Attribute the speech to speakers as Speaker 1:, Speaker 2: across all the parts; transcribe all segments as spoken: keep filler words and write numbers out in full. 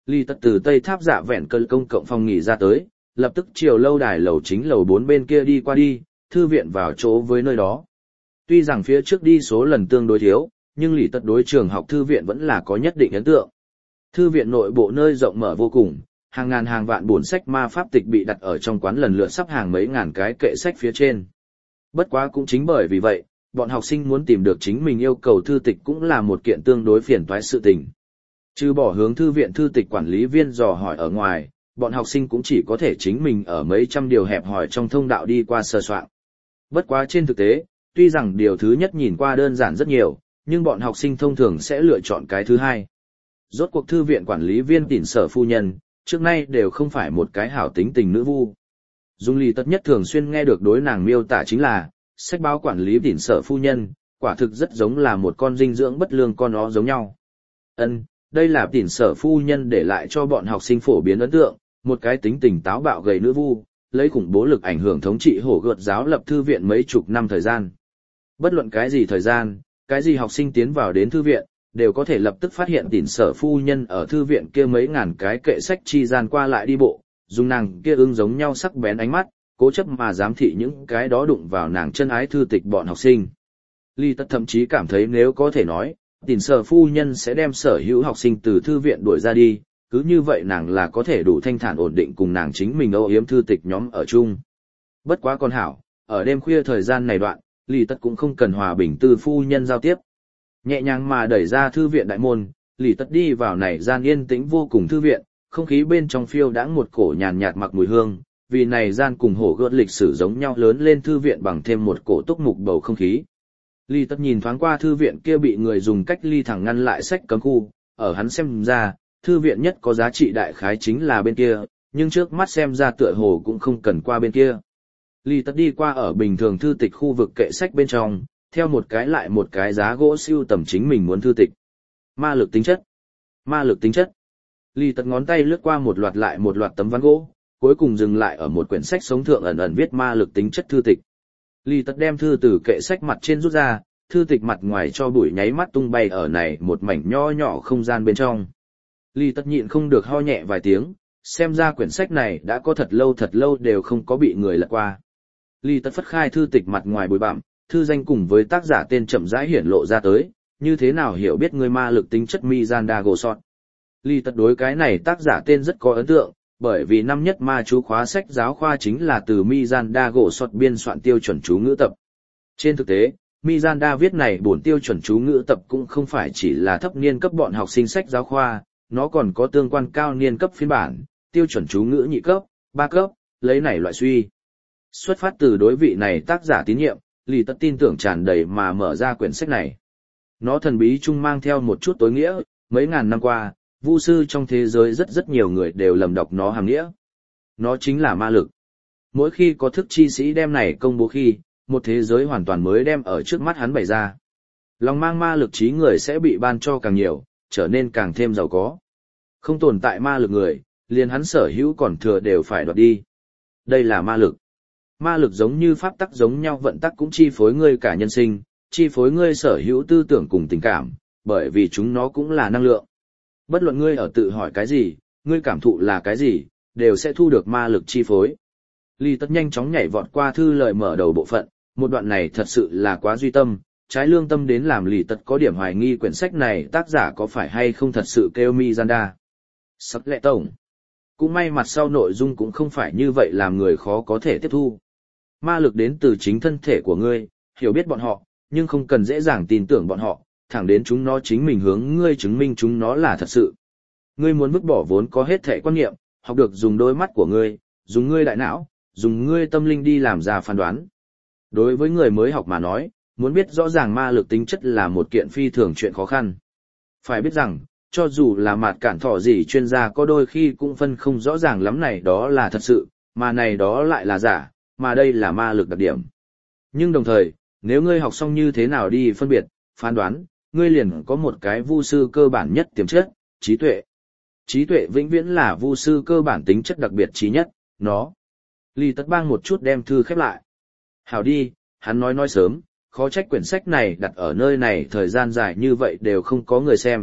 Speaker 1: Lý Tật từ Tây Tháp Dạ Vẹn Cơn công cộng phòng nghỉ ra tới, lập tức chiều lâu đài lầu chính lầu bốn bên kia đi qua đi, thư viện vào chỗ với nơi đó. Tuy rằng phía trước đi số lần tương đối thiếu, nhưng Lý Tật đối trường học thư viện vẫn là có nhất định ấn tượng. Thư viện nội bộ nơi rộng mở vô cùng, hàng ngàn hàng vạn bổn sách ma pháp tịch bị đặt ở trong quán lần lượt sắp hàng mấy ngàn cái kệ sách phía trên. Bất quá cũng chính bởi vì vậy, bọn học sinh muốn tìm được chính mình yêu cầu thư tịch cũng là một kiện tương đối phiền toái sự tình. Trừ bỏ hướng thư viện thư tịch quản lý viên dò hỏi ở ngoài, bọn học sinh cũng chỉ có thể chính mình ở mấy trăm điều hẹp hỏi trong thông đạo đi qua sơ soạn. Bất quá trên thực tế, tuy rằng điều thứ nhất nhìn qua đơn giản rất nhiều, nhưng bọn học sinh thông thường sẽ lựa chọn cái thứ hai. Rốt cuộc thư viện quản lý viên Tỉn Sở phu nhân, trước nay đều không phải một cái hảo tính tình nữ vu. Dung Lý Tật nhất thường xuyên nghe được đối nàng miêu tả chính là, sách báo quản lý Tỉn Sở phu nhân, quả thực rất giống là một con dinh dưỡng bất lương con nó giống nhau. Ân, đây là Tỉn Sở phu nhân để lại cho bọn học sinh phổ biến ấn tượng, một cái tính tình táo bạo gầy nữ vu, lấy khủng bố lực ảnh hưởng thống trị hổ gợt giáo lập thư viện mấy chục năm thời gian. Bất luận cái gì thời gian, cái gì học sinh tiến vào đến thư viện, đều có thể lập tức phát hiện Tỉn Sở phu nhân ở thư viện kia mấy ngàn cái kệ sách chi gian qua lại đi bộ, dùng nàng kia ưng giống nhau sắc bén ánh mắt, cố chấp mà giám thị những cái đó đụng vào nàng chân ái thư tịch bọn học sinh. Lý Tật thậm chí cảm thấy nếu có thể nói, Tỉn Sở phu nhân sẽ đem sở hữu học sinh từ thư viện đuổi ra đi, cứ như vậy nàng là có thể đủ thanh thản ổn định cùng nàng chính mình âu yếm thư tịch nhóm ở chung. Bất quá con hảo, ở đêm khuya thời gian này đoạn, Lý Tật cũng không cần hòa bình tư phu nhân giao tiếp. Nhẹ nhàng mà đẩy ra thư viện đại môn, Lý Tật đi vào này gian yên tĩnh vô cùng thư viện, không khí bên trong phiêu đãng một cổ nhàn nhạt mặc mùi hương, vì này gian cùng hổ gợt lịch sử giống nhau lớn lên thư viện bằng thêm một cổ túc mục bầu không khí. Lý Tật nhìn thoáng qua thư viện kia bị người dùng cách ly thẳng ngăn lại sách cấm khu, ở hắn xem ra, thư viện nhất có giá trị đại khái chính là bên kia, nhưng trước mắt xem ra tựa hồ cũng không cần qua bên kia. Lý Tật đi qua ở bình thường thư tịch khu vực kệ sách bên trong, theo một cái lại một cái giá gỗ siêu tầm chính mình muốn thư tịch. Ma lực tính chất. Ma lực tính chất. Lý Tật ngón tay lướt qua một loạt lại một loạt tấm ván gỗ, cuối cùng dừng lại ở một quyển sách sống thượng ẩn ẩn viết ma lực tính chất thư tịch. Lý Tật đem thư từ kệ sách mặt trên rút ra, thư tịch mặt ngoài cho bụi nháy mắt tung bay ở này một mảnh nho nhỏ không gian bên trong. Lý Tật nhịn không được ho nhẹ vài tiếng, xem ra quyển sách này đã có thật lâu thật lâu đều không có bị người lật qua. Lý Tật phất khai thư tịch mặt ngoài bụi bặm, thư danh cùng với tác giả tên chậm rãi hiển lộ ra tới, như thế nào hiểu biết người ma lực tính chất Mizanda Gosot. Lý Tật đối cái này tác giả tên rất có ấn tượng, bởi vì năm nhất ma chú khóa sách giáo khoa chính là từ Mizanda Gosot biên soạn tiêu chuẩn chú ngữ tập. Trên thực tế, Mizanda viết này bổn tiêu chuẩn chú ngữ tập cũng không phải chỉ là thấp niên cấp bọn học sinh sách giáo khoa, nó còn có tương quan cao niên cấp phiên bản, tiêu chuẩn chú ngữ nhị cấp, ba cấp, lấy này loại suy. Xuất phát từ đối vị này tác giả tín nhiệm, Lý Tật tin tưởng tràn đầy mà mở ra quyển sách này. Nó thần bí chung mang theo một chút tối nghĩa, mấy ngàn năm qua, vu sư trong thế giới rất rất nhiều người đều lầm đọc nó hàm nghĩa. Nó chính là ma lực. Mỗi khi có thức chi sĩ đem này công bố khi, một thế giới hoàn toàn mới đem ở trước mắt hắn bày ra. Lòng mang ma lực trí người sẽ bị ban cho càng nhiều, trở nên càng thêm giàu có. Không tồn tại ma lực người, liền hắn sở hữu còn thừa đều phải đoạt đi. Đây là ma lực. Ma lực giống như pháp tắc giống nhau vận tắc cũng chi phối ngươi cả nhân sinh, chi phối ngươi sở hữu tư tưởng cùng tình cảm, bởi vì chúng nó cũng là năng lượng. Bất luận ngươi ở tự hỏi cái gì, ngươi cảm thụ là cái gì, đều sẽ thu được ma lực chi phối. Lý Tật nhanh chóng nhảy vọt qua thư lời mở đầu bộ phận, một đoạn này thật sự là quá duy tâm, trái lương tâm đến làm Lý Tật có điểm hoài nghi quyển sách này tác giả có phải hay không thật sự kêu Mizanda. Sắc lệ tổng. Cũng may mặt sau nội dung cũng không phải như vậy làm người khó có thể tiếp thu. Ma lực đến từ chính thân thể của ngươi, hiểu biết bọn họ, nhưng không cần dễ dàng tin tưởng bọn họ, thẳng đến chúng nó chính mình hướng ngươi chứng minh chúng nó là thật sự. Ngươi muốn vứt bỏ vốn có hết thể quan niệm, học được dùng đôi mắt của ngươi, dùng ngươi đại não, dùng ngươi tâm linh đi làm ra phán đoán. Đối với người mới học mà nói, muốn biết rõ ràng ma lực tính chất là một kiện phi thường chuyện khó khăn. Phải biết rằng, cho dù là mạt cản thỏ gì chuyên gia có đôi khi cũng phân không rõ ràng lắm này đó là thật sự, mà này đó lại là giả, mà đây là ma lực đặc điểm. Nhưng đồng thời, nếu ngươi học xong như thế nào đi phân biệt, phán đoán, ngươi liền có một cái vu sư cơ bản nhất tiềm chất, trí tuệ. Trí tuệ vĩnh viễn là vu sư cơ bản tính chất đặc biệt trí nhất, nó. Lý Tật bang một chút đem thư khép lại. Hảo đi, hắn nói nói sớm, khó trách quyển sách này đặt ở nơi này thời gian dài như vậy đều không có người xem,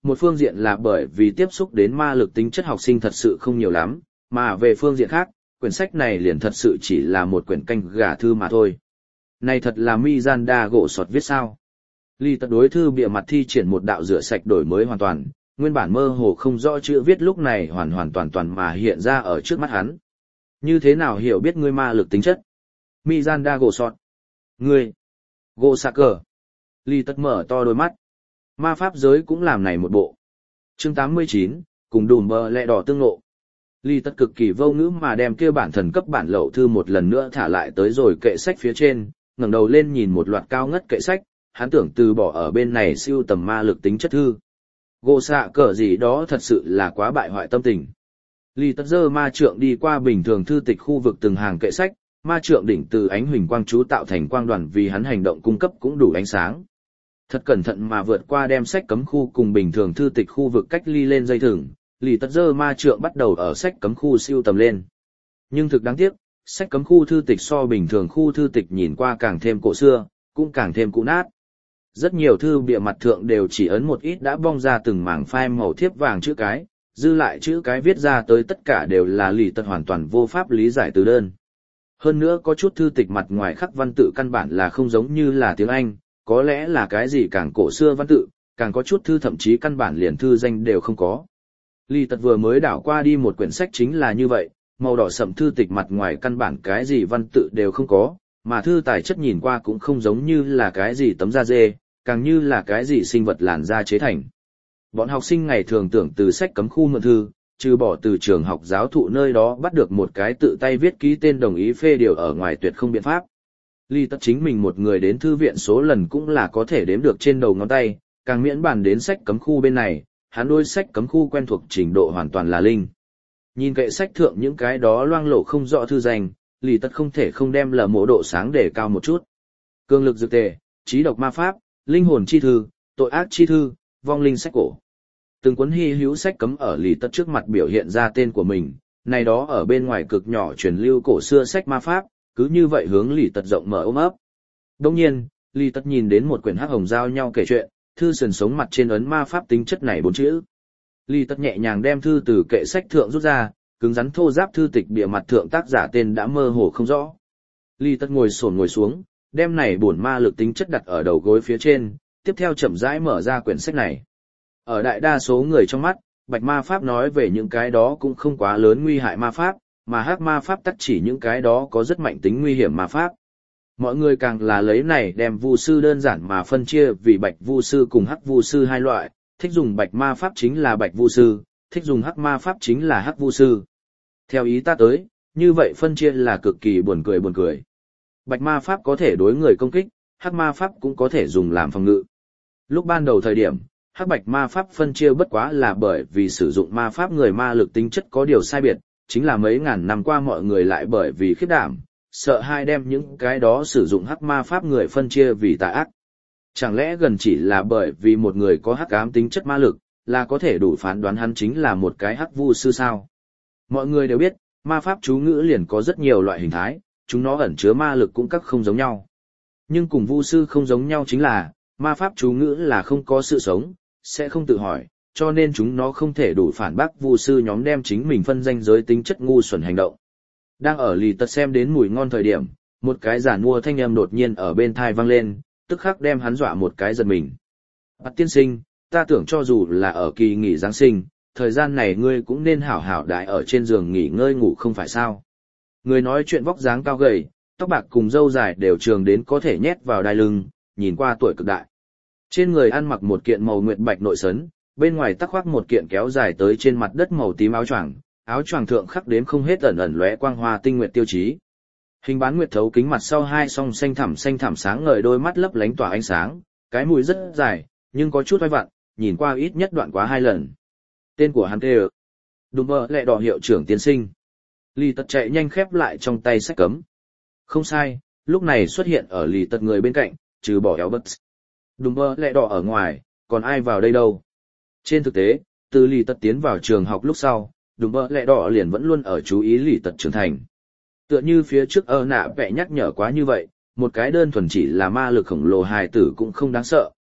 Speaker 1: một phương diện là bởi vì tiếp xúc đến ma lực tính chất học sinh thật sự không nhiều lắm, mà về phương diện khác, quyển sách này liền thật sự chỉ là một quyển canh gà thư mà thôi. Này thật là Mizanda gỗ sọt viết sao? Lý Tật đối thư bìa mặt thi triển một đạo rửa sạch đổi mới hoàn toàn, nguyên bản mơ hồ không rõ chữ viết lúc này hoàn hoàn toàn toàn mà hiện ra ở trước mắt hắn. Như thế nào hiểu biết ngươi ma lực tính chất? Mizanda gỗ sọt. Ngươi. Gỗ sạc cờ. Lý Tật mở to đôi mắt. Ma pháp giới cũng làm này một bộ. Chương tám mươi chín, cùng đùm bờ lẹ đỏ tương ngộ. Lý Tật cực kỳ vô ngữ mà đem kia bản thần cấp bản lậu thư một lần nữa thả lại tới rồi kệ sách phía trên, ngẩng đầu lên nhìn một loạt cao ngất kệ sách, hắn tưởng từ bỏ ở bên này siêu tầm ma lực tính chất thư. Gỗ xạ cờ gì đó thật sự là quá bại hoại tâm tình. Lý Tật giơ ma trượng đi qua bình thường thư tịch khu vực từng hàng kệ sách, ma trượng đỉnh từ ánh huỳnh quang chú tạo thành quang đoàn vì hắn hành động cung cấp cũng đủ ánh sáng. Thật cẩn thận mà vượt qua đem sách cấm khu cùng bình thường thư tịch khu vực cách ly lên dây thừng, Lý Tật giơ ma trượng bắt đầu ở sách cấm khu siêu tầm lên. Nhưng thực đáng tiếc, sách cấm khu thư tịch so bình thường khu thư tịch nhìn qua càng thêm cổ xưa, cũng càng thêm cũ nát. Rất nhiều thư bìa mặt thượng đều chỉ ấn một ít đã bong ra từng mảng phai màu thiếp vàng chữ cái, dư lại chữ cái viết ra tới tất cả đều là Lý Tật hoàn toàn vô pháp lý giải từ đơn. Hơn nữa có chút thư tịch mặt ngoài khắc văn tự căn bản là không giống như là tiếng Anh, có lẽ là cái gì càng cổ xưa văn tự, càng có chút thư thậm chí căn bản liền thư danh đều không có. Lý Tật vừa mới đảo qua đi một quyển sách chính là như vậy, màu đỏ sẫm thư tịch mặt ngoài căn bản cái gì văn tự đều không có, mà thư tài chất nhìn qua cũng không giống như là cái gì tấm da dê, càng như là cái gì sinh vật làn da chế thành. Bọn học sinh ngày thường tưởng từ sách cấm khu mượn thư, trừ bỏ từ trường học giáo thụ nơi đó bắt được một cái tự tay viết ký tên đồng ý phê điều ở ngoài tuyệt không biện pháp. Lý Tật chính mình một người đến thư viện số lần cũng là có thể đếm được trên đầu ngón tay, càng miễn bàn đến sách cấm khu bên này, hắn đôi sách cấm khu quen thuộc trình độ hoàn toàn là linh. Nhìn kệ sách thượng những cái đó loang lổ không rõ thư danh, Lý Tật không thể không đem lờ mộ độ sáng để cao một chút. Cường lực dược tề, trí độc ma pháp, linh hồn chi thư, tội ác chi thư, vong linh sách cổ. Từng cuốn hy hữu sách cấm ở Lý Tật trước mặt biểu hiện ra tên của mình, này đó ở bên ngoài cực nhỏ truyền lưu cổ xưa sách ma pháp, cứ như vậy hướng Lý Tật rộng mở ôm ấp. Đồng nhiên, Lý Tật nhìn đến một quyển hắc hồng giao nhau kể chuyện, thư sườn sống mặt trên ấn ma pháp tính chất này bốn chữ. Lý Tật nhẹ nhàng đem thư từ kệ sách thượng rút ra, cứng rắn thô ráp thư tịch bìa mặt thượng tác giả tên đã mơ hồ không rõ. Lý Tật ngồi xổm ngồi xuống, đem này bổn ma lực tính chất đặt ở đầu gối phía trên, tiếp theo chậm rãi mở ra quyển sách này. Ở đại đa số người trong mắt, bạch ma pháp nói về những cái đó cũng không quá lớn nguy hại ma pháp, mà hắc ma pháp tắc chỉ những cái đó có rất mạnh tính nguy hiểm ma pháp. Mọi người càng là lấy này đem vu sư đơn giản mà phân chia vì bạch vu sư cùng hắc vu sư hai loại, thích dùng bạch ma pháp chính là bạch vu sư, thích dùng hắc ma pháp chính là hắc vu sư. Theo ý ta tới, như vậy phân chia là cực kỳ buồn cười buồn cười. Bạch ma pháp có thể đối người công kích, hắc ma pháp cũng có thể dùng làm phòng ngự. Lúc ban đầu thời điểm, hắc bạch ma pháp phân chia bất quá là bởi vì sử dụng ma pháp người ma lực tính chất có điều sai biệt, chính là mấy ngàn năm qua mọi người lại bởi vì khiếp đảm, sợ hai đem những cái đó sử dụng hắc ma pháp người phân chia vì tà ác. Chẳng lẽ gần chỉ là bởi vì một người có hắc ám tính chất ma lực, là có thể đủ phán đoán hắn chính là một cái hắc vu sư sao? Mọi người đều biết, ma pháp chú ngữ liền có rất nhiều loại hình thái, chúng nó ẩn chứa ma lực cũng các không giống nhau. Nhưng cùng vu sư không giống nhau chính là, ma pháp chú ngữ là không có sự sống, sẽ không tự hỏi, cho nên chúng nó không thể đủ phản bác vu sư nhóm đem chính mình phân danh giới tính chất ngu xuẩn hành động. Đang ở Lý Tật xem đến mùi ngon thời điểm, một cái giản mua thanh âm đột nhiên ở bên thai vang lên, tức khắc đem hắn dọa một cái giật mình. Bạch tiên sinh, ta tưởng cho dù là ở kỳ nghỉ Giáng sinh, thời gian này ngươi cũng nên hảo hảo đại ở trên giường nghỉ ngơi ngủ không phải sao. Người nói chuyện vóc dáng cao gầy, tóc bạc cùng râu dài đều trường đến có thể nhét vào đai lưng, nhìn qua tuổi cực đại. Trên người ăn mặc một kiện màu nguyệt bạch nội sấn, bên ngoài tắc khoác một kiện kéo dài tới trên mặt đất màu tím áo choàng, áo choàng thượng khắc đếm không hết ẩn ẩn lóe quang hoa tinh nguyệt tiêu chí. Hình bán nguyệt thấu kính mặt sau hai song xanh thẳm xanh thẳm sáng ngời đôi mắt lấp lánh tỏa ánh sáng, cái mũi rất dài, nhưng có chút oai vặn, nhìn qua ít nhất đoạn quá hai lần. Tên của hắn tê Đùm bơ lẹ đỏ hiệu trưởng tiên sinh. Lý Tật chạy nhanh khép lại trong tay sách cấm. Không sai, lúc này xuất hiện ở Lý Tật người bên cạnh, trừ bỏ Albert. Đùm bơ lẹ đỏ ở ngoài, còn ai vào đây đâu. Trên thực tế, từ Lý Tật tiến vào trường học lúc sau, đùm bơ lẹ đỏ liền vẫn luôn ở chú ý Lý Tật trưởng thành. Tựa như phía trước ơ nạ vẽ nhắc nhở quá như vậy, một cái đơn thuần chỉ là ma lực khổng lồ hài tử cũng không đáng sợ,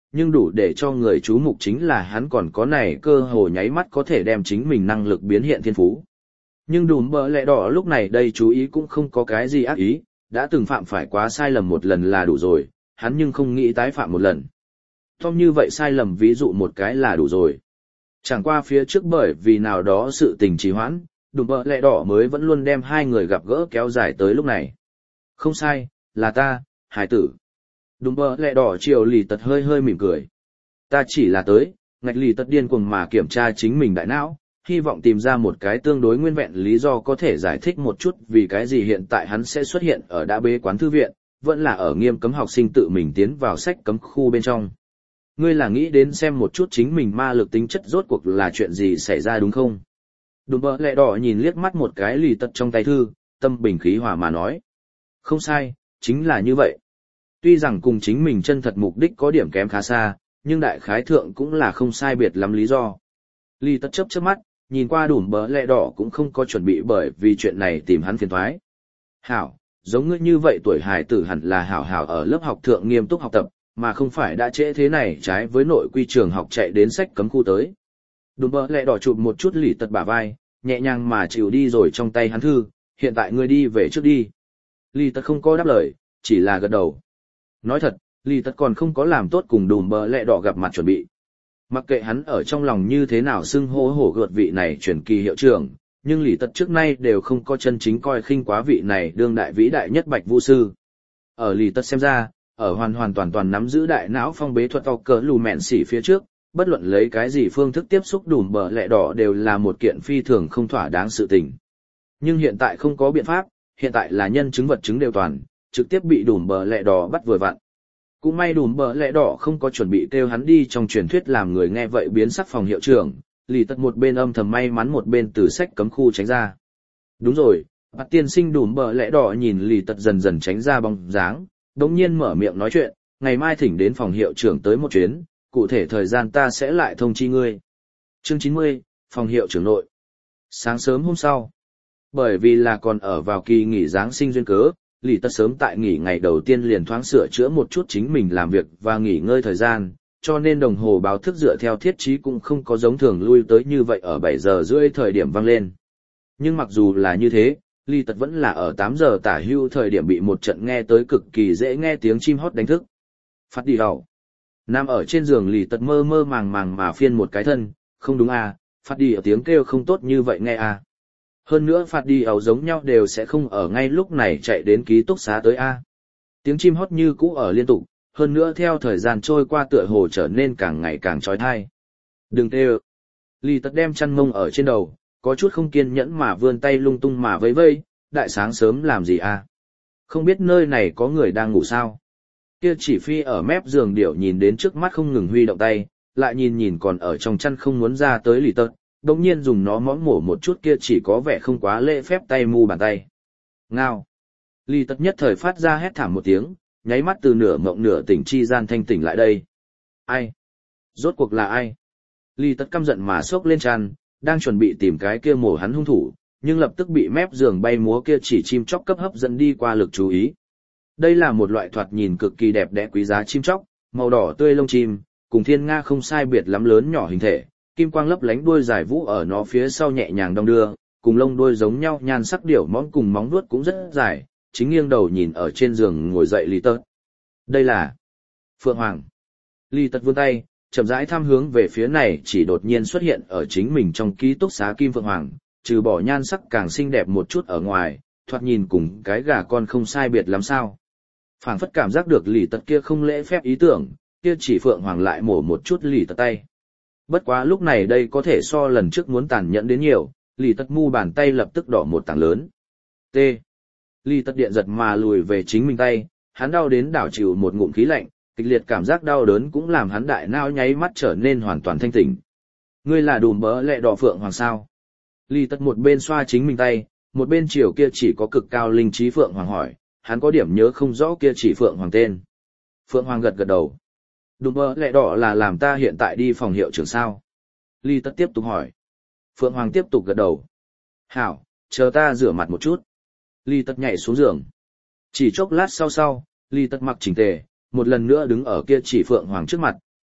Speaker 1: nhưng đủ để cho người chú mục chính là hắn còn có này cơ hồ nháy mắt có thể đem chính mình năng lực biến hiện thiên phú. Nhưng đùm bờ lẹ đỏ lúc này đây chú ý cũng không có cái gì ác ý, đã từng phạm phải quá sai lầm một lần là đủ rồi, hắn nhưng không nghĩ tái phạm một lần. Tom như vậy sai lầm ví dụ một cái là đủ rồi. Chẳng qua phía trước bởi vì nào đó sự tình trì hoãn, đùm bờ lẹ đỏ mới vẫn luôn đem hai người gặp gỡ kéo dài tới lúc này. Không sai, là ta, hải tử. Đùm bờ lẹ đỏ chiều lì tật hơi hơi mỉm cười. Ta chỉ là tới, ngạch lì tật điên cuồng mà kiểm tra chính mình đại não, hy vọng tìm ra một cái tương đối nguyên vẹn lý do có thể giải thích một chút vì cái gì hiện tại hắn sẽ xuất hiện ở đã bế quán thư viện, vẫn là ở nghiêm cấm học sinh tự mình tiến vào sách cấm khu bên trong. Ngươi là nghĩ đến xem một chút chính mình ma lực tính chất rốt cuộc là chuyện gì xảy ra đúng không? Đùm bờ lẹ đỏ nhìn liếc mắt một cái lì tật trong tay thư, tâm bình khí hòa mà nói. Không sai, chính là như vậy. Tuy rằng cùng chính mình chân thật mục đích có điểm kém khá xa, nhưng đại khái thượng cũng là không sai biệt lắm lý do. Lì tật chớp chớp mắt, nhìn qua đùm bờ lẹ đỏ cũng không có chuẩn bị bởi vì chuyện này tìm hắn phiền toái. Hảo, giống ngươi như vậy tuổi hài tử hẳn là hảo hảo ở lớp học thượng nghiêm túc học tập, mà không phải đã trễ thế này trái với nội quy trường học chạy đến sách cấm khu tới. Đùm bờ lẹ đỏ chụp một chút lì tật bả vai, nhẹ nhàng mà chịu đi rồi trong tay hắn thư, hiện tại ngươi đi về trước đi. Lì tật không có đáp lời, chỉ là gật đầu. Nói thật, lì tật còn không có làm tốt cùng đùm bờ lẹ đỏ gặp mặt chuẩn bị. Mặc kệ hắn ở trong lòng như thế nào xưng hô hổ gợt vị này truyền kỳ hiệu trưởng, nhưng lì tật trước nay đều không có chân chính coi khinh quá vị này đương đại vĩ đại nhất Bạch Vũ sư. Ở lì tật xem ra, ở hoàn hoàn toàn toàn nắm giữ đại não phong bế thuật to cỡ lù mẹn xỉ phía trước, bất luận lấy cái gì phương thức tiếp xúc đùm bờ lẹ đỏ đều là một kiện phi thường không thỏa đáng sự tình. Nhưng hiện tại không có biện pháp, hiện tại là nhân chứng vật chứng đều toàn, trực tiếp bị đùm bờ lẹ đỏ bắt vừa vặn. Cũng may đùm bờ lẹ đỏ không có chuẩn bị kêu hắn đi trong truyền thuyết làm người nghe vậy biến sắc phòng hiệu trưởng, lì tật một bên âm thầm may mắn một bên từ sách cấm khu tránh ra. Đúng rồi, bắt tiên sinh đùm bờ lẹ đỏ nhìn lì tật dần dần tránh ra bóng dáng, đống nhiên mở miệng nói chuyện, ngày mai thỉnh đến phòng hiệu trưởng tới một chuyến, cụ thể thời gian ta sẽ lại thông chi ngươi. Chương chín mươi, phòng hiệu trưởng nội. Sáng sớm hôm sau, bởi vì là còn ở vào kỳ nghỉ Giáng sinh duyên cớ, lì tật sớm tại nghỉ ngày đầu tiên liền thoáng sửa chữa một chút chính mình làm việc và nghỉ ngơi thời gian, cho nên đồng hồ báo thức dựa theo thiết trí cũng không có giống thường lui tới như vậy ở bảy giờ rưỡi thời điểm vang lên. Nhưng mặc dù là như thế, lì tật vẫn là ở tám giờ tả hưu thời điểm bị một trận nghe tới cực kỳ dễ nghe tiếng chim hót đánh thức. Phát đi hầu. Nằm ở trên giường lì tật mơ mơ màng màng mà phiên một cái thân, không đúng à, phát đi ở tiếng kêu không tốt như vậy nghe à. Hơn nữa phạt đi ẩu giống nhau đều sẽ không ở ngay lúc này chạy đến ký túc xá tới A. Tiếng chim hót như cũ ở liên tục, hơn nữa theo thời gian trôi qua tựa hồ trở nên càng ngày càng trói thai. Đừng tê ơ. Lì tật đem chăn mông ở trên đầu, có chút không kiên nhẫn mà vươn tay lung tung mà vẫy vây, đại sáng sớm làm gì à? Không biết nơi này có người đang ngủ sao? Kia chỉ phi ở mép giường điệu nhìn đến trước mắt không ngừng huy động tay, lại nhìn nhìn còn ở trong chăn không muốn ra tới lì tật. Đồng nhiên dùng nó mõ mổ một chút kia chỉ có vẻ không quá lễ phép tay mu bàn tay. Ngao. Lì tật nhất thời phát ra hét thảm một tiếng, nháy mắt từ nửa mộng nửa tỉnh chi gian thanh tỉnh lại đây. Ai? Rốt cuộc là ai? Lì tật căm giận mà xốc lên tràn, đang chuẩn bị tìm cái kia mổ hắn hung thủ, nhưng lập tức bị mép giường bay múa kia chỉ chim chóc cấp hấp dẫn đi qua lực chú ý. Đây là một loại thoạt nhìn cực kỳ đẹp đẽ quý giá chim chóc, màu đỏ tươi lông chim, cùng thiên nga không sai biệt lắm lớn nhỏ hình thể. Kim quang lấp lánh đuôi dài vũ ở nó phía sau nhẹ nhàng đong đưa, cùng lông đuôi giống nhau nhan sắc điểu móng cùng móng vuốt cũng rất dài, chính nghiêng đầu nhìn ở trên giường ngồi dậy Lý Tật. Đây là Phượng Hoàng. Lý Tật vươn tay, chậm rãi thăm hướng về phía này chỉ đột nhiên xuất hiện ở chính mình trong ký túc xá Kim Phượng Hoàng, trừ bỏ nhan sắc càng xinh đẹp một chút ở ngoài, thoạt nhìn cùng cái gà con không sai biệt lắm sao. Phảng phất cảm giác được Lý Tật kia không lễ phép ý tưởng, kia chỉ Phượng Hoàng lại mổ một chút Lý Tật tay. Bất quá lúc này đây có thể so lần trước muốn tàn nhẫn đến nhiều, lì tật mu bàn tay lập tức đỏ một tảng lớn. T. Lì tật điện giật mà lùi về chính mình tay, hắn đau đến đảo chịu một ngụm khí lạnh, kịch liệt cảm giác đau đớn cũng làm hắn đại não nháy mắt trở nên hoàn toàn thanh tỉnh. Ngươi là đùm bỡ lẹ đỏ Phượng Hoàng sao? Lì tật một bên xoa chính mình tay, một bên chiều kia chỉ có cực cao linh trí Phượng Hoàng hỏi, hắn có điểm nhớ không rõ kia chỉ Phượng Hoàng tên. Phượng Hoàng gật gật đầu. Đùm bơ lẹ đỏ là làm ta hiện tại đi phòng hiệu trưởng sao? Ly tất tiếp tục hỏi. Phượng Hoàng tiếp tục gật đầu. Hảo, chờ ta rửa mặt một chút. Ly tất nhảy xuống giường. Chỉ chốc lát sau sau, Ly tất mặc chỉnh tề, một lần nữa đứng ở kia chỉ Phượng Hoàng trước mặt,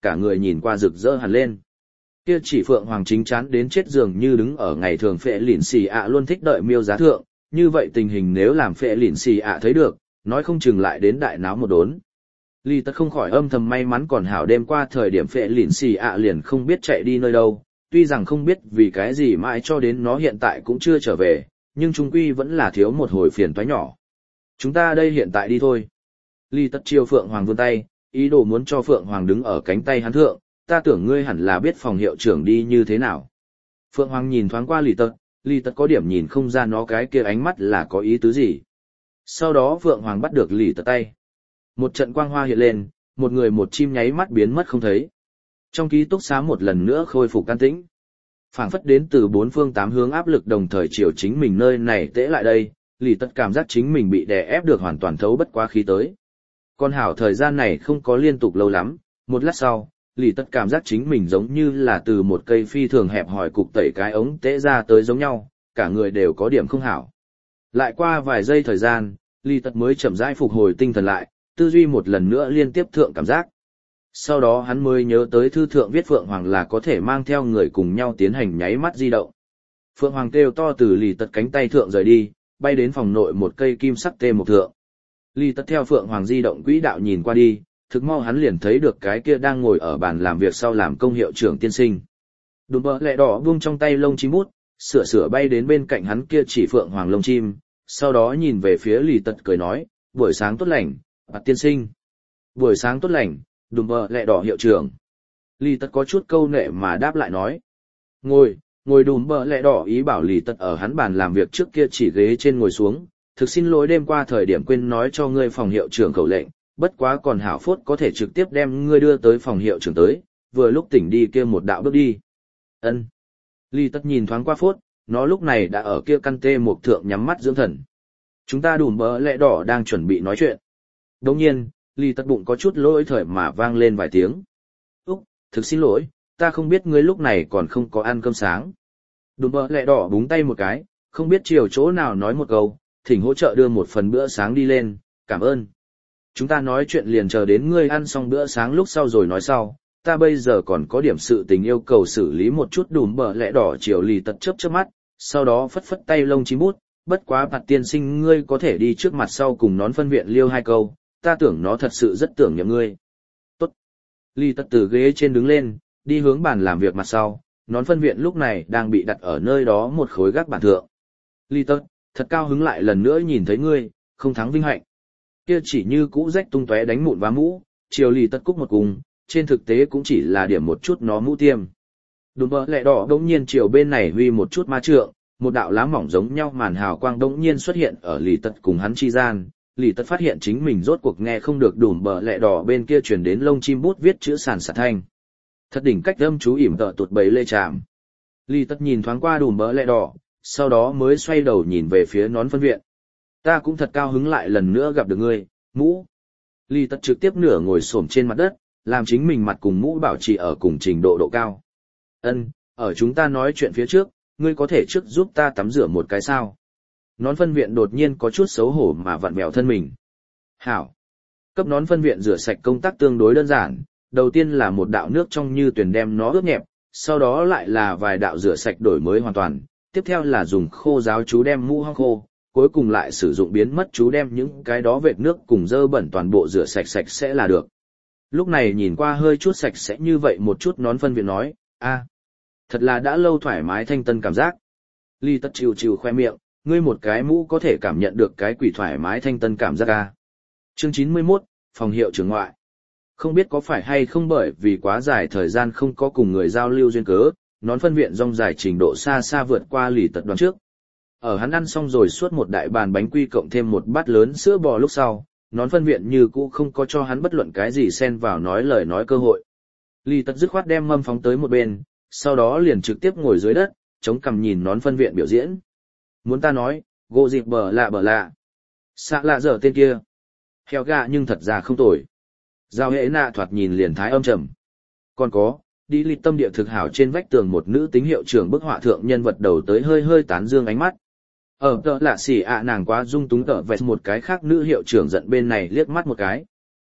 Speaker 1: cả người nhìn qua rực rỡ hẳn lên. Kia chỉ Phượng Hoàng chính chán đến chết dường như đứng ở ngày thường phệ lỉn xì ạ luôn thích đợi miêu giá thượng, như vậy tình hình nếu làm phệ lỉn xì ạ thấy được, nói không chừng lại đến đại náo một đốn. Lý Tật không khỏi âm thầm may mắn còn hảo đêm qua thời điểm phệ lỉn xì ạ liền không biết chạy đi nơi đâu, tuy rằng không biết vì cái gì mãi cho đến nó hiện tại cũng chưa trở về, nhưng trung quy vẫn là thiếu một hồi phiền toái nhỏ. Chúng ta đây hiện tại đi thôi. Lý Tật chiêu Phượng Hoàng vươn tay, ý đồ muốn cho Phượng Hoàng đứng ở cánh tay hắn thượng, ta tưởng ngươi hẳn là biết phòng hiệu trưởng đi như thế nào. Phượng Hoàng nhìn thoáng qua Lý Tật, Lý Tật có điểm nhìn không ra nó cái kia ánh mắt là có ý tứ gì. Sau đó Phượng Hoàng bắt được Lý Tật tay. Một trận quang hoa hiện lên, một người một chim nháy mắt biến mất không thấy. Trong ký túc xá một lần nữa khôi phục an tĩnh. Phảng phất đến từ bốn phương tám hướng áp lực đồng thời chiều chính mình nơi này tễ lại đây, Lý Tật cảm giác chính mình bị đè ép được hoàn toàn thấu bất quá khí tới. Con hảo thời gian này không có liên tục lâu lắm, một lát sau, Lý Tật cảm giác chính mình giống như là từ một cây phi thường hẹp hòi cục tẩy cái ống tễ ra tới giống nhau, cả người đều có điểm không hảo. Lại qua vài giây thời gian, Lý Tật mới chậm rãi phục hồi tinh thần lại, tư duy một lần nữa liên tiếp thượng cảm giác. Sau đó hắn mới nhớ tới thư thượng viết Phượng Hoàng là có thể mang theo người cùng nhau tiến hành nháy mắt di động. Phượng Hoàng kêu to từ Lý Tật cánh tay thượng rời đi, bay đến phòng nội một cây kim sắc tê một thượng. Lý Tật theo Phượng Hoàng di động quỹ đạo nhìn qua đi, thực mau hắn liền thấy được cái kia đang ngồi ở bàn làm việc sau làm công hiệu trưởng tiên sinh. Đùm bờ lẹ đỏ buông trong tay lông chim bút, sửa sửa bay đến bên cạnh hắn kia chỉ Phượng Hoàng lông chim, sau đó nhìn về phía Lý Tật cười nói, buổi sáng tốt lành, bạt tiên sinh. Buổi sáng tốt lành, đùm bờ lẹ đỏ hiệu trưởng. Lý Tật có chút câu nệ mà đáp lại nói. Ngồi, ngồi đùm bờ lẹ đỏ ý bảo Lý Tật ở hắn bàn làm việc trước kia chỉ ghế trên ngồi xuống, thực xin lỗi đêm qua thời điểm quên nói cho ngươi phòng hiệu trưởng khẩu lệnh, bất quá còn hảo phốt có thể trực tiếp đem ngươi đưa tới phòng hiệu trưởng tới, vừa lúc tỉnh đi kia một đạo bước đi. Ân. Lý Tật nhìn thoáng qua phốt, nó lúc này đã ở kia căn tê một thượng nhắm mắt dưỡng thần. Chúng ta đùm bờ lẹ đỏ đang chuẩn bị nói chuyện. Đồng nhiên, Lý Tật bụng có chút lỗi thời mà vang lên vài tiếng. Úc, thực xin lỗi, ta không biết ngươi lúc này còn không có ăn cơm sáng. Đùm bờ lẹ đỏ búng tay một cái, không biết chiều chỗ nào nói một câu, thỉnh hỗ trợ đưa một phần bữa sáng đi lên, cảm ơn. Chúng ta nói chuyện liền chờ đến ngươi ăn xong bữa sáng lúc sau rồi nói sau, ta bây giờ còn có điểm sự tình yêu cầu xử lý một chút. Đùm bờ lẹ đỏ chiều Lý Tật chớp chớp mắt, sau đó phất phất tay lông chim bút, bất quá bạt tiên sinh ngươi có thể đi trước mặt sau cùng nón phân viện liêu hai câu, ta tưởng nó thật sự rất tưởng nhầm ngươi. Tốt. Lý Tật từ ghế trên đứng lên, đi hướng bàn làm việc mặt sau, nón phân viện lúc này đang bị đặt ở nơi đó một khối gác bàn thượng. Lý Tật, thật cao hứng lại lần nữa nhìn thấy ngươi, không thắng vinh hạnh. Kia chỉ như cũ rách tung tóe đánh mụn vá mũ, chiều Lý Tật cúc một cùng, trên thực tế cũng chỉ là điểm một chút nó mũ tiêm. Đùm bờ lẹ đỏ đống nhiên chiều bên này huy một chút ma trượng, một đạo lá mỏng giống nhau màn hào quang đống nhiên xuất hiện ở Lý Tật cùng hắn chi gian. Lý Tật phát hiện chính mình rốt cuộc nghe không được đùm bờ lẹ đỏ bên kia truyền đến lông chim bút viết chữ sàn sạt thanh. Thật đỉnh cách âm chú ỉm tợ tụt bầy lê chạm. Lý Tật nhìn thoáng qua đùm bờ lẹ đỏ, sau đó mới xoay đầu nhìn về phía nón phân viện. Ta cũng thật cao hứng lại lần nữa gặp được ngươi, mũ. Lý Tật trực tiếp nửa ngồi xổm trên mặt đất, làm chính mình mặt cùng mũ bảo trì ở cùng trình độ độ cao. Ân, ở chúng ta nói chuyện phía trước, ngươi có thể trước giúp ta tắm rửa một cái sao? Nón phân viện đột nhiên có chút xấu hổ mà vặn vẹo thân mình. Hảo. Cấp nón phân viện rửa sạch công tác tương đối đơn giản, đầu tiên là một đạo nước trong như tuyển đem nó ướt nhẹp, sau đó lại là vài đạo rửa sạch đổi mới hoàn toàn, tiếp theo là dùng khô giáo chú đem mũ hong khô, cuối cùng lại sử dụng biến mất chú đem những cái đó vệt nước cùng dơ bẩn toàn bộ rửa sạch sạch sẽ là được. Lúc này nhìn qua hơi chút sạch sẽ như vậy một chút nón phân viện nói, a, thật là đã lâu thoải mái thanh tân cảm giác. Lý Tật chịu chịu khoe miệng, ngươi một cái mũ có thể cảm nhận được cái quỷ thoải mái thanh tân cảm giác a. Chương chín mươi mốt, phòng hiệu trưởng ngoại. Không biết có phải hay không bởi vì quá dài thời gian không có cùng người giao lưu duyên cớ, nón phân viện rong dài trình độ xa xa vượt qua Lý Tật đoán trước. Ở hắn ăn xong rồi suốt một đại bàn bánh quy cộng thêm một bát lớn sữa bò lúc sau, nón phân viện như cũ không có cho hắn bất luận cái gì xen vào nói lời nói cơ hội. Lý Tật dứt khoát đem mâm phóng tới một bên, sau đó liền trực tiếp ngồi dưới đất, chống cằm nhìn nón phân viện biểu diễn. Muốn ta nói, gỗ dịp bờ lạ bờ lạ. Xạ lạ dở tên kia. Heo gà nhưng thật ra không tồi. Giao hệ nạ thoạt nhìn liền thái âm trầm. Còn có, đi lịch tâm địa thực hảo trên vách tường một nữ tính hiệu trưởng bức họa thượng nhân vật đầu tới hơi hơi tán dương ánh mắt. Ở tợ lạ xỉ ạ nàng quá dung túng tợ vẹt một cái khác nữ hiệu trưởng giận bên này liếc mắt một cái.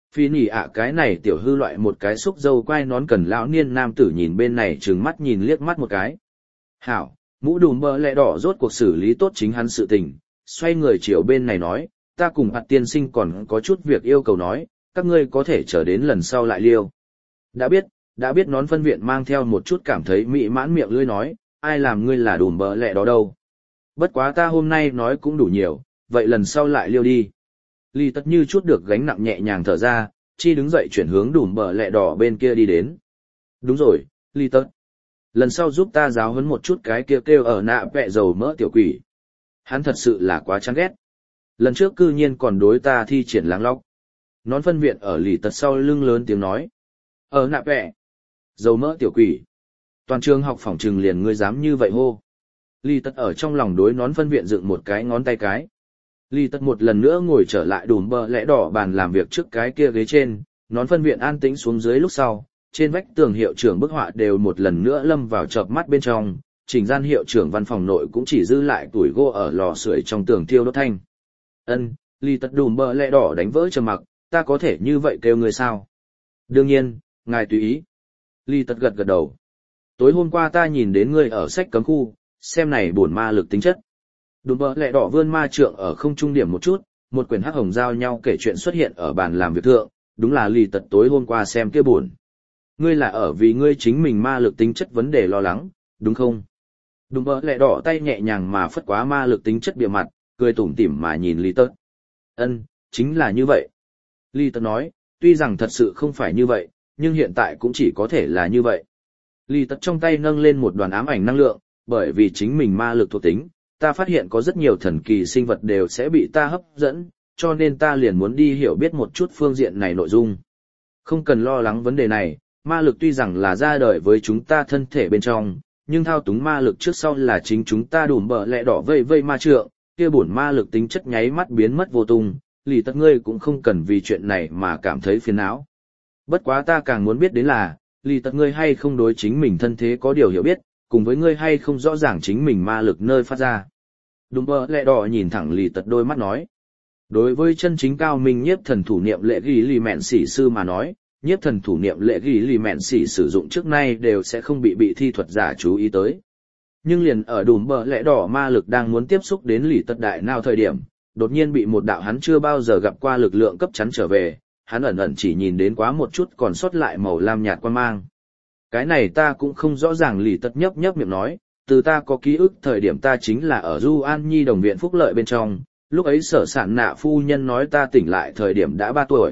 Speaker 1: Phi nỉ ạ cái này tiểu hư loại một cái xúc dâu quai nón cần lão niên nam tử nhìn bên này trừng mắt nhìn liếc mắt một cái. Hảo, mũ đùm bờ lẹ đỏ rốt cuộc xử lý tốt chính hắn sự tình, xoay người chiều bên này nói, ta cùng hạt tiên sinh còn có chút việc yêu cầu nói, các ngươi có thể chờ đến lần sau lại liêu. Đã biết, đã biết. Nón phân viện mang theo một chút cảm thấy mị mãn miệng lưỡi nói, ai làm ngươi là đùm bờ lẹ đó đâu. Bất quá ta hôm nay nói cũng đủ nhiều, vậy lần sau lại liêu đi. Lý Tất như chút được gánh nặng nhẹ nhàng thở ra, chi đứng dậy chuyển hướng đùm bờ lẹ đỏ bên kia đi đến. Đúng rồi, Lý Tất. Lần sau giúp ta giáo huấn một chút cái kia kêu, kêu ở nạ vẹ dầu mỡ tiểu quỷ. Hắn thật sự là quá chán ghét. Lần trước cư nhiên còn đối ta thi triển láng lóc. Nón phân viện ở Lý Tật sau lưng lớn tiếng nói. Ở nạ vẹ. Dầu mỡ tiểu quỷ. Toàn trường học phỏng trừng liền ngươi dám như vậy hô. Lý Tật ở trong lòng đối nón phân viện dựng một cái ngón tay cái. Lý Tật một lần nữa ngồi trở lại đùm bờ lẽ đỏ bàn làm việc trước cái kia ghế trên, nón phân viện an tĩnh xuống dưới lúc sau, trên vách tường hiệu trưởng bức họa đều một lần nữa lâm vào chợp mắt bên trong, chỉnh gian hiệu trưởng văn phòng nội cũng chỉ dư lại tuổi gỗ ở lò sưởi trong tường thiêu đốt thanh. Ân, Lý Tật đùm bờ lẽ đỏ đánh vỡ trầm mặc, ta có thể như vậy kêu người sao? Đương nhiên, ngài tùy ý. Lý Tật gật gật đầu. Tối hôm qua ta nhìn đến ngươi ở sách cấm khu, xem này bổn ma lực tính chất. Đùm bờ lẹ đỏ vươn ma trượng ở không trung điểm một chút, một quyển hắc hồng giao nhau kể chuyện xuất hiện ở bàn làm việc thượng, đúng là Lý Tật tối hôm qua xem kia buồn. Ngươi là ở vì ngươi chính mình ma lực tính chất vấn đề lo lắng, đúng không? Đùm bờ lẹ đỏ tay nhẹ nhàng mà phất quá ma lực tính chất bìa mặt, cười tủm tỉm mà nhìn Lý Tật. Ân, chính là như vậy. Lý Tật nói, tuy rằng thật sự không phải như vậy, nhưng hiện tại cũng chỉ có thể là như vậy. Lý Tật trong tay nâng lên một đoàn ám ảnh năng lượng, bởi vì chính mình ma lực thuộc tính, ta phát hiện có rất nhiều thần kỳ sinh vật đều sẽ bị ta hấp dẫn, cho nên ta liền muốn đi hiểu biết một chút phương diện này nội dung. Không cần lo lắng vấn đề này, ma lực tuy rằng là ra đời với chúng ta thân thể bên trong, nhưng thao túng ma lực trước sau là chính chúng ta đùm bờ lẹ đỏ vây vây ma trượng, kia bổn ma lực tính chất nháy mắt biến mất vô tung, Lý Tật ngươi cũng không cần vì chuyện này mà cảm thấy phiền não. Bất quá ta càng muốn biết đến là, Lý Tật ngươi hay không đối chính mình thân thế có điều hiểu biết, cùng với ngươi hay không rõ ràng chính mình ma lực nơi phát ra. Đùm bờ lẹ đỏ nhìn thẳng Lý Tật đôi mắt nói. Đối với chân chính cao minh nhiếp thần thủ niệm lệ ghi lì mẹn sĩ sư mà nói, nhiếp thần thủ niệm lệ ghi lì mẹn sĩ sử dụng trước nay đều sẽ không bị bị thi thuật giả chú ý tới. Nhưng liền ở đùm bờ lẽ đỏ ma lực đang muốn tiếp xúc đến Lý Tật đại nào thời điểm, đột nhiên bị một đạo hắn chưa bao giờ gặp qua lực lượng cấp chắn trở về, hắn ẩn ẩn chỉ nhìn đến quá một chút còn sót lại màu lam nhạt quan mang. Cái này ta cũng không rõ ràng. Lý Tật nhấp nhấp miệng nói, từ ta có ký ức thời điểm ta chính là ở Du An Nhi đồng viện phúc lợi bên trong, lúc ấy sở sản nạ phu nhân nói ta tỉnh lại thời điểm đã ba tuổi.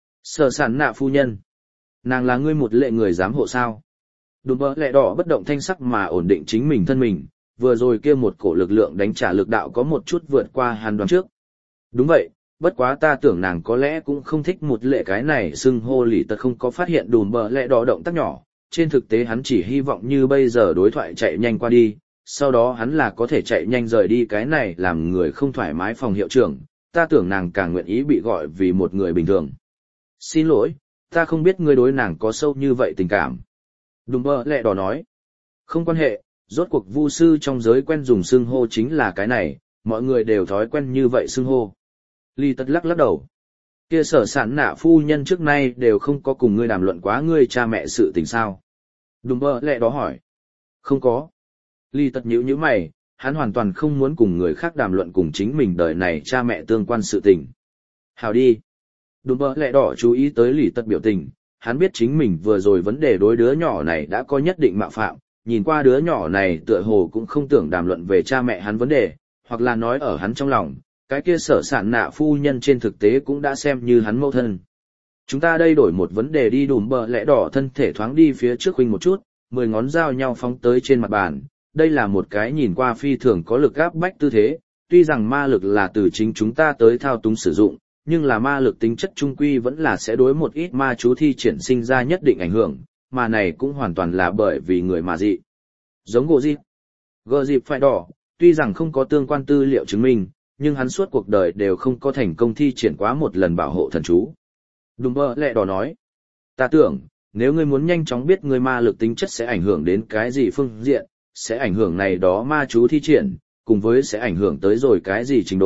Speaker 1: Sở sản nạ phu nhân, nàng là ngươi một lệ người giám hộ sao? Đùm bờ lẹ đỏ bất động thanh sắc mà ổn định chính mình thân mình, vừa rồi kia một cổ lực lượng đánh trả lực đạo có một chút vượt qua hắn đoán trước. Đúng vậy, bất quá ta tưởng nàng có lẽ cũng không thích một lệ cái này xưng hô. Lý Tật không có phát hiện đùm bờ lẹ đỏ động tác nhỏ, trên thực tế hắn chỉ hy vọng như bây giờ đối thoại chạy nhanh qua đi, sau đó hắn là có thể chạy nhanh rời đi cái này làm người không thoải mái phòng hiệu trưởng, ta tưởng nàng càng nguyện ý bị gọi vì một người bình thường. Xin lỗi, ta không biết ngươi đối nàng có sâu như vậy tình cảm. Đùm bờ lẹ đỏ nói. Không quan hệ, rốt cuộc vu sư trong giới quen dùng xưng hô chính là cái này, mọi người đều thói quen như vậy xưng hô. Lý Tật lắc lắc đầu. Kia sở sản nạ phu nhân trước nay đều không có cùng ngươi đàm luận quá ngươi cha mẹ sự tình sao. Đùm bờ lẹ đó hỏi. Không có. Lý Tật nhíu nhíu mày, hắn hoàn toàn không muốn cùng người khác đàm luận cùng chính mình đời này cha mẹ tương quan sự tình. Hào đi. Đùm bờ lẹ đỏ chú ý tới Lý Tật biểu tình, hắn biết chính mình vừa rồi vấn đề đối đứa nhỏ này đã có nhất định mạo phạm, nhìn qua đứa nhỏ này tựa hồ cũng không tưởng đàm luận về cha mẹ hắn vấn đề, hoặc là nói ở hắn trong lòng, cái kia sở sản nạ phu nhân trên thực tế cũng đã xem như hắn mẫu thân. Chúng ta đây đổi một vấn đề đi. Đùm bờ lẽ đỏ thân thể thoáng đi phía trước huynh một chút, mười ngón giao nhau phóng tới trên mặt bàn, đây là một cái nhìn qua phi thường có lực áp bách tư thế, tuy rằng ma lực là từ chính chúng ta tới thao túng sử dụng, nhưng là ma lực tính chất trung quy vẫn là sẽ đối một ít ma chú thi triển sinh ra nhất định ảnh hưởng, mà này cũng hoàn toàn là bởi vì người mà dị. Giống gỗ dịp. Gỗ dịp phải đỏ, tuy rằng không có tương quan tư liệu chứng minh, nhưng hắn suốt cuộc đời đều không có thành công thi triển quá một lần bảo hộ thần chú. Đùm bờ lẹ đỏ nói, ta tưởng, nếu ngươi muốn nhanh chóng biết ngươi ma lực tính chất sẽ ảnh hưởng đến cái gì phương diện, sẽ ảnh hưởng này đó ma chú thi triển, cùng với sẽ ảnh hưởng tới rồi cái gì trình độ,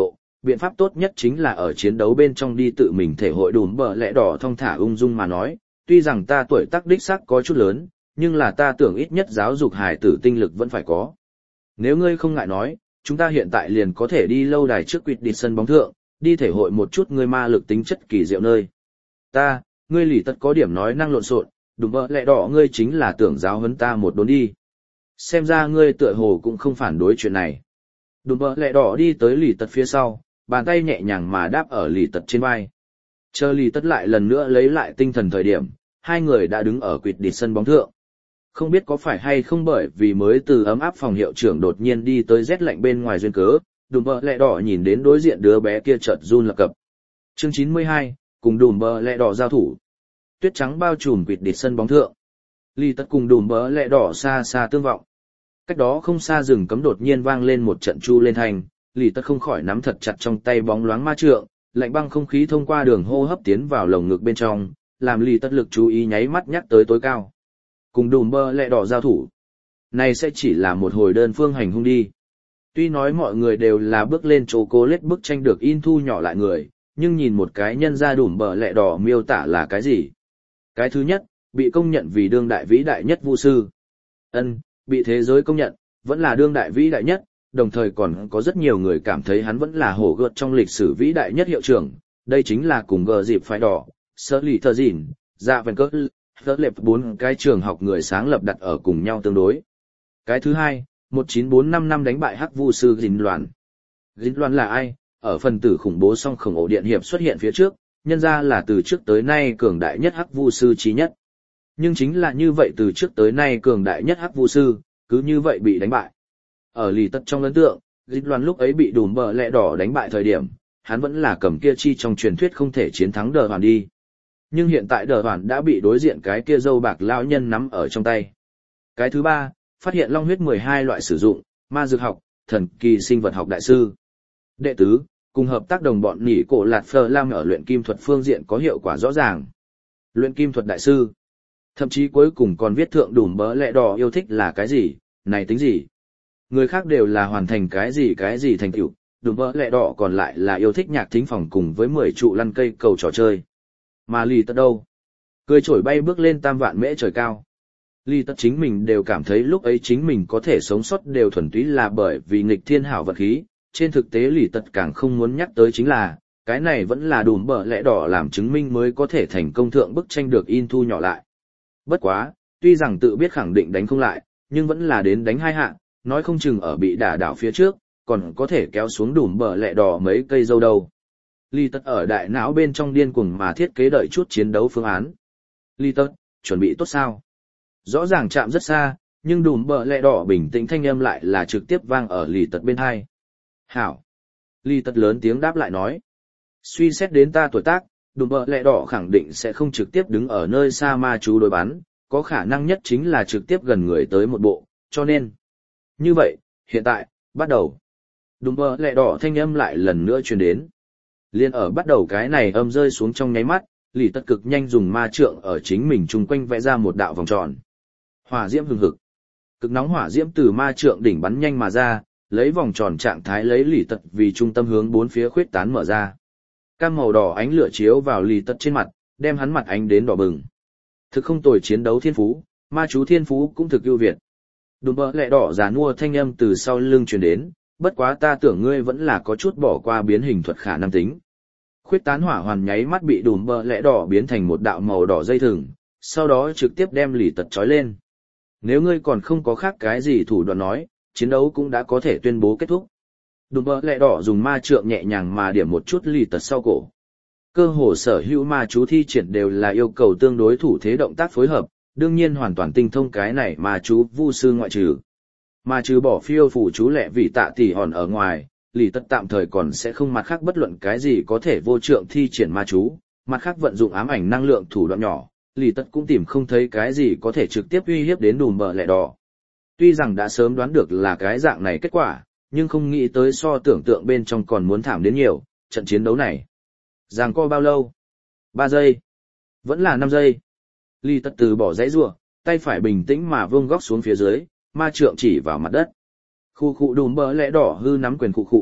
Speaker 1: biện pháp tốt nhất chính là ở chiến đấu bên trong đi tự mình thể hội đùm bờ lẽ đỏ thong thả ung dung mà nói, tuy rằng ta tuổi tác đích xác có chút lớn, nhưng là ta tưởng ít nhất giáo dục hải tử tinh lực vẫn phải có. Nếu ngươi không ngại nói, chúng ta hiện tại liền có thể đi lâu đài trước quỵt đi sân bóng thượng, đi thể hội một chút ngươi ma lực tính chất kỳ diệu nơi. Ta, ngươi lì tất có điểm nói năng lộn xộn, đùm bờ lẽ đỏ ngươi chính là tưởng giáo huấn ta một đốn đi. Xem ra ngươi tựa hồ cũng không phản đối chuyện này. Đùm bờ lẽ đỏ đi tới lì tật phía sau, bàn tay nhẹ nhàng mà đáp ở lì tật trên vai. Chờ lì tật lại lần nữa lấy lại tinh thần thời điểm, hai người đã đứng ở quỵt đi sân bóng thượng. Không biết có phải hay không bởi vì mới từ ấm áp phòng hiệu trưởng đột nhiên đi tới rét lạnh bên ngoài duyên cớ, đùm bờ lẽ đỏ nhìn đến đối diện đứa bé kia chợt run lập cập. Chương chín mươi hai, cùng đùm bờ lẽ đỏ giao thủ. Tuyết trắng bao trùm quỵt đi sân bóng thượng. Lì tật cùng đùm bờ lẽ đỏ xa xa tương vọng. Cách đó không xa rừng cấm đột nhiên vang lên một trận chu lên thành, lì tật không khỏi nắm thật chặt trong tay bóng loáng ma trượng, lạnh băng không khí thông qua đường hô hấp tiến vào lồng ngực bên trong, làm lì tật lực chú ý nháy mắt nhắc tới tối cao. Cùng đùm bờ lẽ đỏ giao thủ. Này sẽ chỉ là một hồi đơn phương hành hung đi. Tuy nói mọi người đều là bước lên chỗ cố lết bức tranh được in thu nhỏ lại người, nhưng nhìn một cái nhân ra đùm bờ lẽ đỏ miêu tả là cái gì? Cái thứ nhất, bị công nhận vì đương đại vĩ đại nhất vu sư. Ân, bị thế giới công nhận, vẫn là đương đại vĩ đại nhất, đồng thời còn có rất nhiều người cảm thấy hắn vẫn là hổ gợt trong lịch sử vĩ đại nhất hiệu trưởng. Đây chính là cùng gờ dịp phải đỏ, sơ lì thơ dìn, dạ vẹn cỡ, thơ lệp bốn cái trường học người sáng lập đặt ở cùng nhau tương đối. Cái thứ hai, một chín bốn năm năm đánh bại hắc vu sư Dính Loan. Dính Loan là ai? Ở phần tử khủng bố song khổng ổ điện hiệp xuất hiện phía trước, nhân ra là từ trước tới nay cường đại nhất hắc vu sư trí nhất. Nhưng chính là như vậy từ trước tới nay cường đại nhất hắc vu sư, cứ như vậy bị đánh bại. Ở lì tật trong ấn tượng, Dính Loan lúc ấy bị đùm bờ lẽ đỏ đánh bại thời điểm, hắn vẫn là cầm kia chi trong truyền thuyết không thể chiến thắng đờ hoàn đi. Nhưng hiện tại đờ hoàn đã bị đối diện cái kia dâu bạc lão nhân nắm ở trong tay. Cái thứ ba, phát hiện long huyết mười hai loại sử dụng, ma dược học, thần kỳ sinh vật học đại sư. Đệ tứ, cùng hợp tác đồng bọn nỉ cổ lạt phờ lam ở luyện kim thuật phương diện có hiệu quả rõ ràng. Luyện kim thuật đại sư. Thậm chí cuối cùng còn viết thượng đùm bờ lẽ đỏ yêu thích là cái gì, này tính gì. Người khác đều là hoàn thành cái gì cái gì thành tựu, đùm bờ lẽ đỏ còn lại là yêu thích nhạc thính phòng cùng với mười trụ lăn cây cầu trò chơi. Mà lì tật đâu? Cười trổi bay bước lên tam vạn mễ trời cao. Lì tật chính mình đều cảm thấy lúc ấy chính mình có thể sống sót đều thuần túy là bởi vì nghịch thiên hảo vật khí. Trên thực tế lì tật càng không muốn nhắc tới chính là, cái này vẫn là đùm bờ lẽ đỏ làm chứng minh mới có thể thành công thượng bức tranh được in thu nhỏ lại. Bất quá, tuy rằng tự biết khẳng định đánh không lại, nhưng vẫn là đến đánh hai hạ, nói không chừng ở bị đả đảo phía trước, còn có thể kéo xuống đùm bờ lẽ đỏ mấy cây dâu đầu. Ly Tất ở đại não bên trong điên cuồng mà thiết kế đợi chút chiến đấu phương án. Ly Tất, chuẩn bị tốt sao? Rõ ràng chạm rất xa, nhưng đùm bờ lẽ đỏ bình tĩnh thanh âm lại là trực tiếp vang ở Ly Tất bên hai. Hảo. Ly Tất lớn tiếng đáp lại nói. Suy xét đến ta tuổi tác, đùm bờ lẽ đỏ khẳng định sẽ không trực tiếp đứng ở nơi xa ma chú đối bắn, có khả năng nhất chính là trực tiếp gần người tới một bộ, cho nên. Như vậy, hiện tại, bắt đầu. Đùm bờ lẽ đỏ thanh âm lại lần nữa truyền đến. Liên ở bắt đầu cái này âm rơi xuống trong nháy mắt, Lý Tất cực nhanh dùng ma trượng ở chính mình chung quanh vẽ ra một đạo vòng tròn. Hỏa diễm hừng hực. Cực nóng hỏa diễm từ ma trượng đỉnh bắn nhanh mà ra, lấy vòng tròn trạng thái lấy Lý Tất vì trung tâm hướng bốn phía khuyết tán mở ra. Cam màu đỏ ánh lửa chiếu vào Lý Tất trên mặt, đem hắn mặt ánh đến đỏ bừng. Thực không tồi chiến đấu thiên phú, ma chú thiên phú cũng thực ưu việt. Đùm bờ lẹ đỏ già nua thanh âm từ sau lưng truyền đến, bất quá ta tưởng ngươi vẫn là có chút bỏ qua biến hình thuật khả năng tính. Khuyết tán hỏa hoàn nháy mắt bị đùm bờ lẽ đỏ biến thành một đạo màu đỏ dây thừng, sau đó trực tiếp đem Lý Tật trói lên. Nếu ngươi còn không có khác cái gì thủ đoạn nói, chiến đấu cũng đã có thể tuyên bố kết thúc. Đùm bờ lẽ đỏ dùng ma trượng nhẹ nhàng mà điểm một chút Lý Tật sau cổ. Cơ hồ sở hữu ma chú thi triển đều là yêu cầu tương đối thủ thế động tác phối hợp, đương nhiên hoàn toàn tinh thông cái này ma chú vu sư ngoại trừ. Mà trừ bỏ phiêu phủ chú lẹ vì tạ tỷ hòn ở ngoài, Lý Tất tạm thời còn sẽ không mặt khác bất luận cái gì có thể vô trượng thi triển ma chú, mặt khác vận dụng ám ảnh năng lượng thủ đoạn nhỏ, Lý Tất cũng tìm không thấy cái gì có thể trực tiếp uy hiếp đến đùm bờ lẹ đỏ. Tuy rằng đã sớm đoán được là cái dạng này kết quả, nhưng không nghĩ tới so tưởng tượng bên trong còn muốn thảm đến nhiều, trận chiến đấu này. Giằng co bao lâu? Ba giây. Vẫn là năm giây. Lý Tất từ bỏ dãy rủa, tay phải bình tĩnh mà vương góc xuống phía dưới, ma trượng chỉ vào mặt đất. Khu khu đùm bờ lẽ đỏ hư nắm quyền khu khu,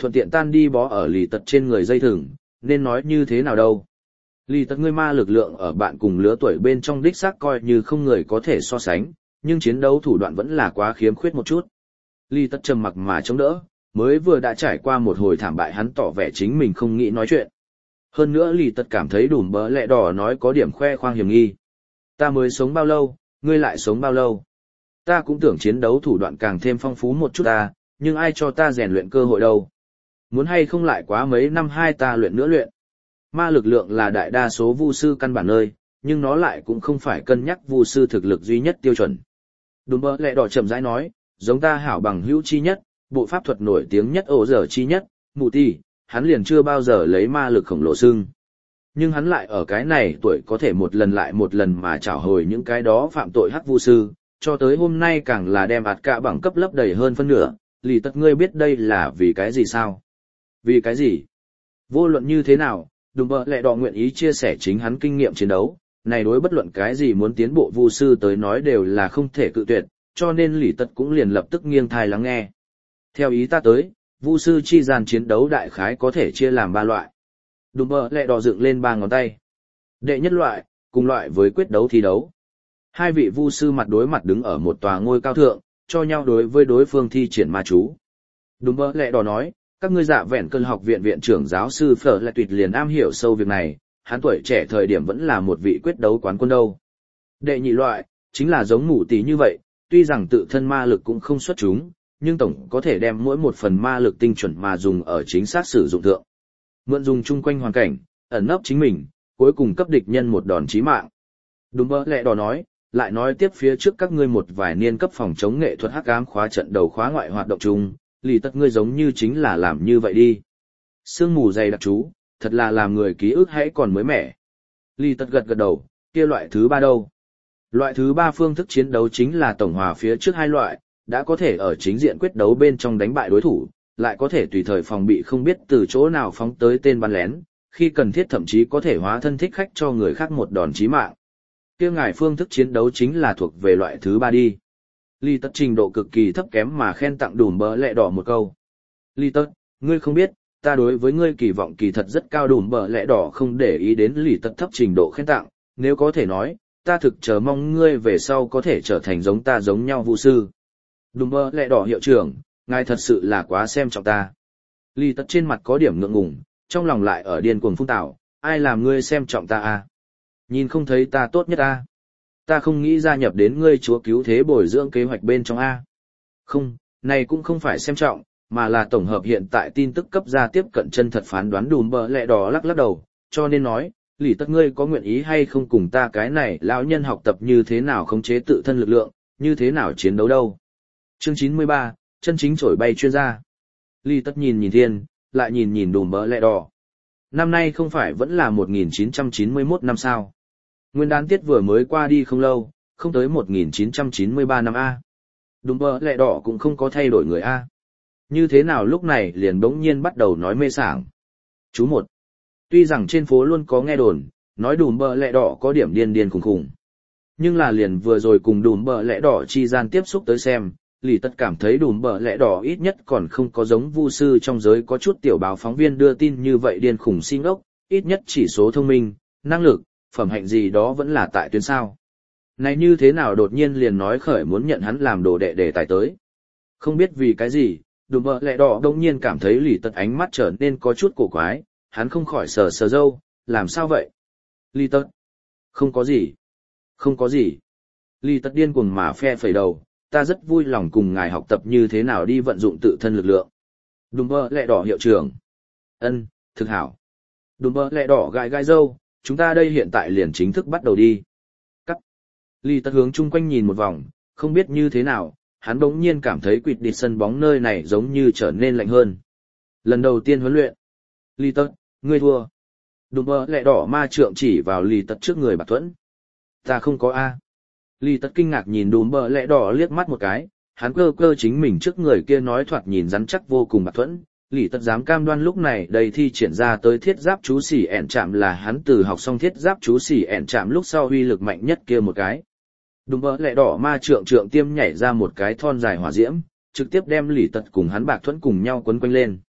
Speaker 1: thuận tiện tan đi bó ở lì tật trên người dây thừng, nên nói như thế nào đâu. Lì tật ngươi ma lực lượng ở bạn cùng lứa tuổi bên trong đích xác coi như không người có thể so sánh, nhưng chiến đấu thủ đoạn vẫn là quá khiếm khuyết một chút. Lì tật trầm mặc mà chống đỡ, mới vừa đã trải qua một hồi thảm bại hắn tỏ vẻ chính mình không nghĩ nói chuyện. Hơn nữa lì tật cảm thấy đùm bỡ lẹ đỏ nói có điểm khoe khoang hiểm nghi. Ta mới sống bao lâu, ngươi lại sống bao lâu. Ta cũng tưởng chiến đấu thủ đoạn càng thêm phong phú một chút ta, nhưng ai cho ta rèn luyện cơ hội đâu. Muốn hay không lại quá mấy năm hai ta luyện nữa luyện. Ma lực lượng là đại đa số vu sư căn bản nơi, nhưng nó lại cũng không phải cân nhắc vu sư thực lực duy nhất tiêu chuẩn. Đùm bỡ lẹ đỏ chậm rãi nói, giống ta hảo bằng hữu chi nhất, bộ pháp thuật nổi tiếng nhất ổ dở chi nhất, mù ti, hắn liền chưa bao giờ lấy ma lực khổng lồ xưng. Nhưng hắn lại ở cái này tuổi có thể một lần lại một lần mà trảo hồi những cái đó phạm tội hắc vu sư, cho tới hôm nay càng là đem ạt cả bằng cấp lấp đầy hơn phân nửa, lì tật ngươi biết đây là vì cái gì sao? Vì cái gì? Vô luận như thế nào, đùm bỡ lẹ đỏ nguyện ý chia sẻ chính hắn kinh nghiệm chiến đấu, này đối bất luận cái gì muốn tiến bộ vu sư tới nói đều là không thể cự tuyệt, cho nên lì tật cũng liền lập tức nghiêng thai lắng nghe. Theo ý ta tới, vu sư chi gian chiến đấu đại khái có thể chia làm ba loại. Đùm bỡ lẹ đỏ dựng lên ba ngón tay. Đệ nhất loại, cùng loại với quyết đấu thi đấu. Hai vị vu sư mặt đối mặt đứng ở một tòa ngôi cao thượng, cho nhau đối với đối phương thi triển ma chú. Đùm bỡ lẹ đỏ nói, các ngươi dạ vẹn cơn học viện viện trưởng giáo sư Phở lại tuyệt liền am hiểu sâu việc này, hắn tuổi trẻ thời điểm vẫn là một vị quyết đấu quán quân đâu. Đệ nhị loại, chính là giống mù tí như vậy, tuy rằng tự thân ma lực cũng không xuất chúng, nhưng tổng có thể đem mỗi một phần ma lực tinh chuẩn mà dùng ở chính xác sử dụng thượng. Mượn dùng chung quanh hoàn cảnh, ẩn nấp chính mình, cuối cùng cấp địch nhân một đòn chí mạng. Đúng bỡ lẹ đỏ nói, lại nói tiếp phía trước các ngươi một vài niên cấp phòng chống nghệ thuật hắc ám khóa trận đầu khóa ngoại hoạt động chung, lì tất ngươi giống như chính là làm như vậy đi. Sương mù dày đặc chú, thật là làm người ký ức hãy còn mới mẻ. Lì tất gật gật đầu, kia loại thứ ba đâu? Loại thứ ba phương thức chiến đấu chính là tổng hòa phía trước hai loại, đã có thể ở chính diện quyết đấu bên trong đánh bại đối thủ, lại có thể tùy thời phòng bị không biết từ chỗ nào phóng tới tên bắn lén, khi cần thiết thậm chí có thể hóa thân thích khách cho người khác một đòn chí mạng. Kia ngài phương thức chiến đấu chính là thuộc về loại thứ ba đi. Ly tất trình độ cực kỳ thấp kém mà khen tặng đùm bỡ lẹ đỏ một câu. Ly tất, ngươi không biết, ta đối với ngươi kỳ vọng kỳ thật rất cao. Đùm bỡ lẹ đỏ không để ý đến lì tất thấp trình độ khen tặng, nếu có thể nói, ta thực chờ mong ngươi về sau có thể trở thành giống ta giống nhau vu sư. Đùm bỡ lẹ đỏ hiệu trưởng, ngài thật sự là quá xem trọng ta. Ly tất trên mặt có điểm ngượng ngùng, trong lòng lại ở điên cuồng phun tảo, ai làm ngươi xem trọng ta à? Nhìn không thấy ta tốt nhất à? Ta không nghĩ gia nhập đến ngươi chúa cứu thế bồi dưỡng kế hoạch bên trong A. Không, này cũng không phải xem trọng, mà là tổng hợp hiện tại tin tức cấp ra tiếp cận chân thật phán đoán. Đùm bỡ lẹ đỏ lắc lắc đầu, cho nên nói, lì tất ngươi có nguyện ý hay không cùng ta cái này lão nhân học tập như thế nào khống chế tự thân lực lượng, như thế nào chiến đấu đâu. Chương chín mươi ba, chân chính trổi bay chuyên gia. Lì tất nhìn nhìn thiên, lại nhìn nhìn đùm bỡ lẹ đỏ. Năm nay không phải vẫn là một nghìn chín trăm chín mươi mốt năm sao. Nguyên đán tiết vừa mới qua đi không lâu, không tới một nghìn chín trăm chín mươi ba năm A. Đùm bỡ lẹ đỏ cũng không có thay đổi người A. Như thế nào lúc này liền bỗng nhiên bắt đầu nói mê sảng. Chú một. Tuy rằng trên phố luôn có nghe đồn, nói đùm bỡ lẹ đỏ có điểm điên điên khùng khùng. Nhưng là liền vừa rồi cùng đùm bỡ lẹ đỏ chi gian tiếp xúc tới xem, lì tất cảm thấy đùm bỡ lẹ đỏ ít nhất còn không có giống vu sư trong giới có chút tiểu báo phóng viên đưa tin như vậy điên khùng si ngốc, ít nhất chỉ số thông minh, năng lực, phẩm hạnh gì đó vẫn là tại tuyến sao. Này như thế nào đột nhiên liền nói khởi muốn nhận hắn làm đồ đệ để tài tới. Không biết vì cái gì, đùm bỡ lẹ đỏ đông nhiên cảm thấy lì tật ánh mắt trở nên có chút cổ quái, hắn không khỏi sờ sờ râu, làm sao vậy? Lì tật. Không có gì. Không có gì. Lì tật điên cuồng mà phe phẩy đầu, ta rất vui lòng cùng ngài học tập như thế nào đi vận dụng tự thân lực lượng. Đùm bỡ lẹ đỏ hiệu trưởng. Ân, thực hảo. Đùm bỡ lẹ đỏ gãi gãi râu, chúng ta đây hiện tại liền chính thức bắt đầu đi. Cắt. Lì tật hướng chung quanh nhìn một vòng, không biết như thế nào, hắn đống nhiên cảm thấy quỵt đi sân bóng nơi này giống như trở nên lạnh hơn. Lần đầu tiên huấn luyện. Lì tật, ngươi thua. Đùm bỡ lẹ đỏ ma trượng chỉ vào lì tật trước người Bạc Thuẫn. Ta không có A. Lì tật kinh ngạc nhìn đùm bỡ lẹ đỏ liếc mắt một cái, hắn cơ cơ chính mình trước người kia nói thoạt nhìn rắn chắc vô cùng Bạc Thuẫn. Lì tật dám cam đoan lúc này đây thi triển ra tới thiết giáp chú xỉ ẻn chạm là hắn từ học xong thiết giáp chú xỉ ẻn chạm lúc sau uy lực mạnh nhất kia một cái. Đùm bỡ lẹ đỏ ma trượng trượng tiêm nhảy ra một cái thon dài hỏa diễm, trực tiếp đem lì tật cùng hắn Bạc Thuẫn cùng nhau quấn quanh lên.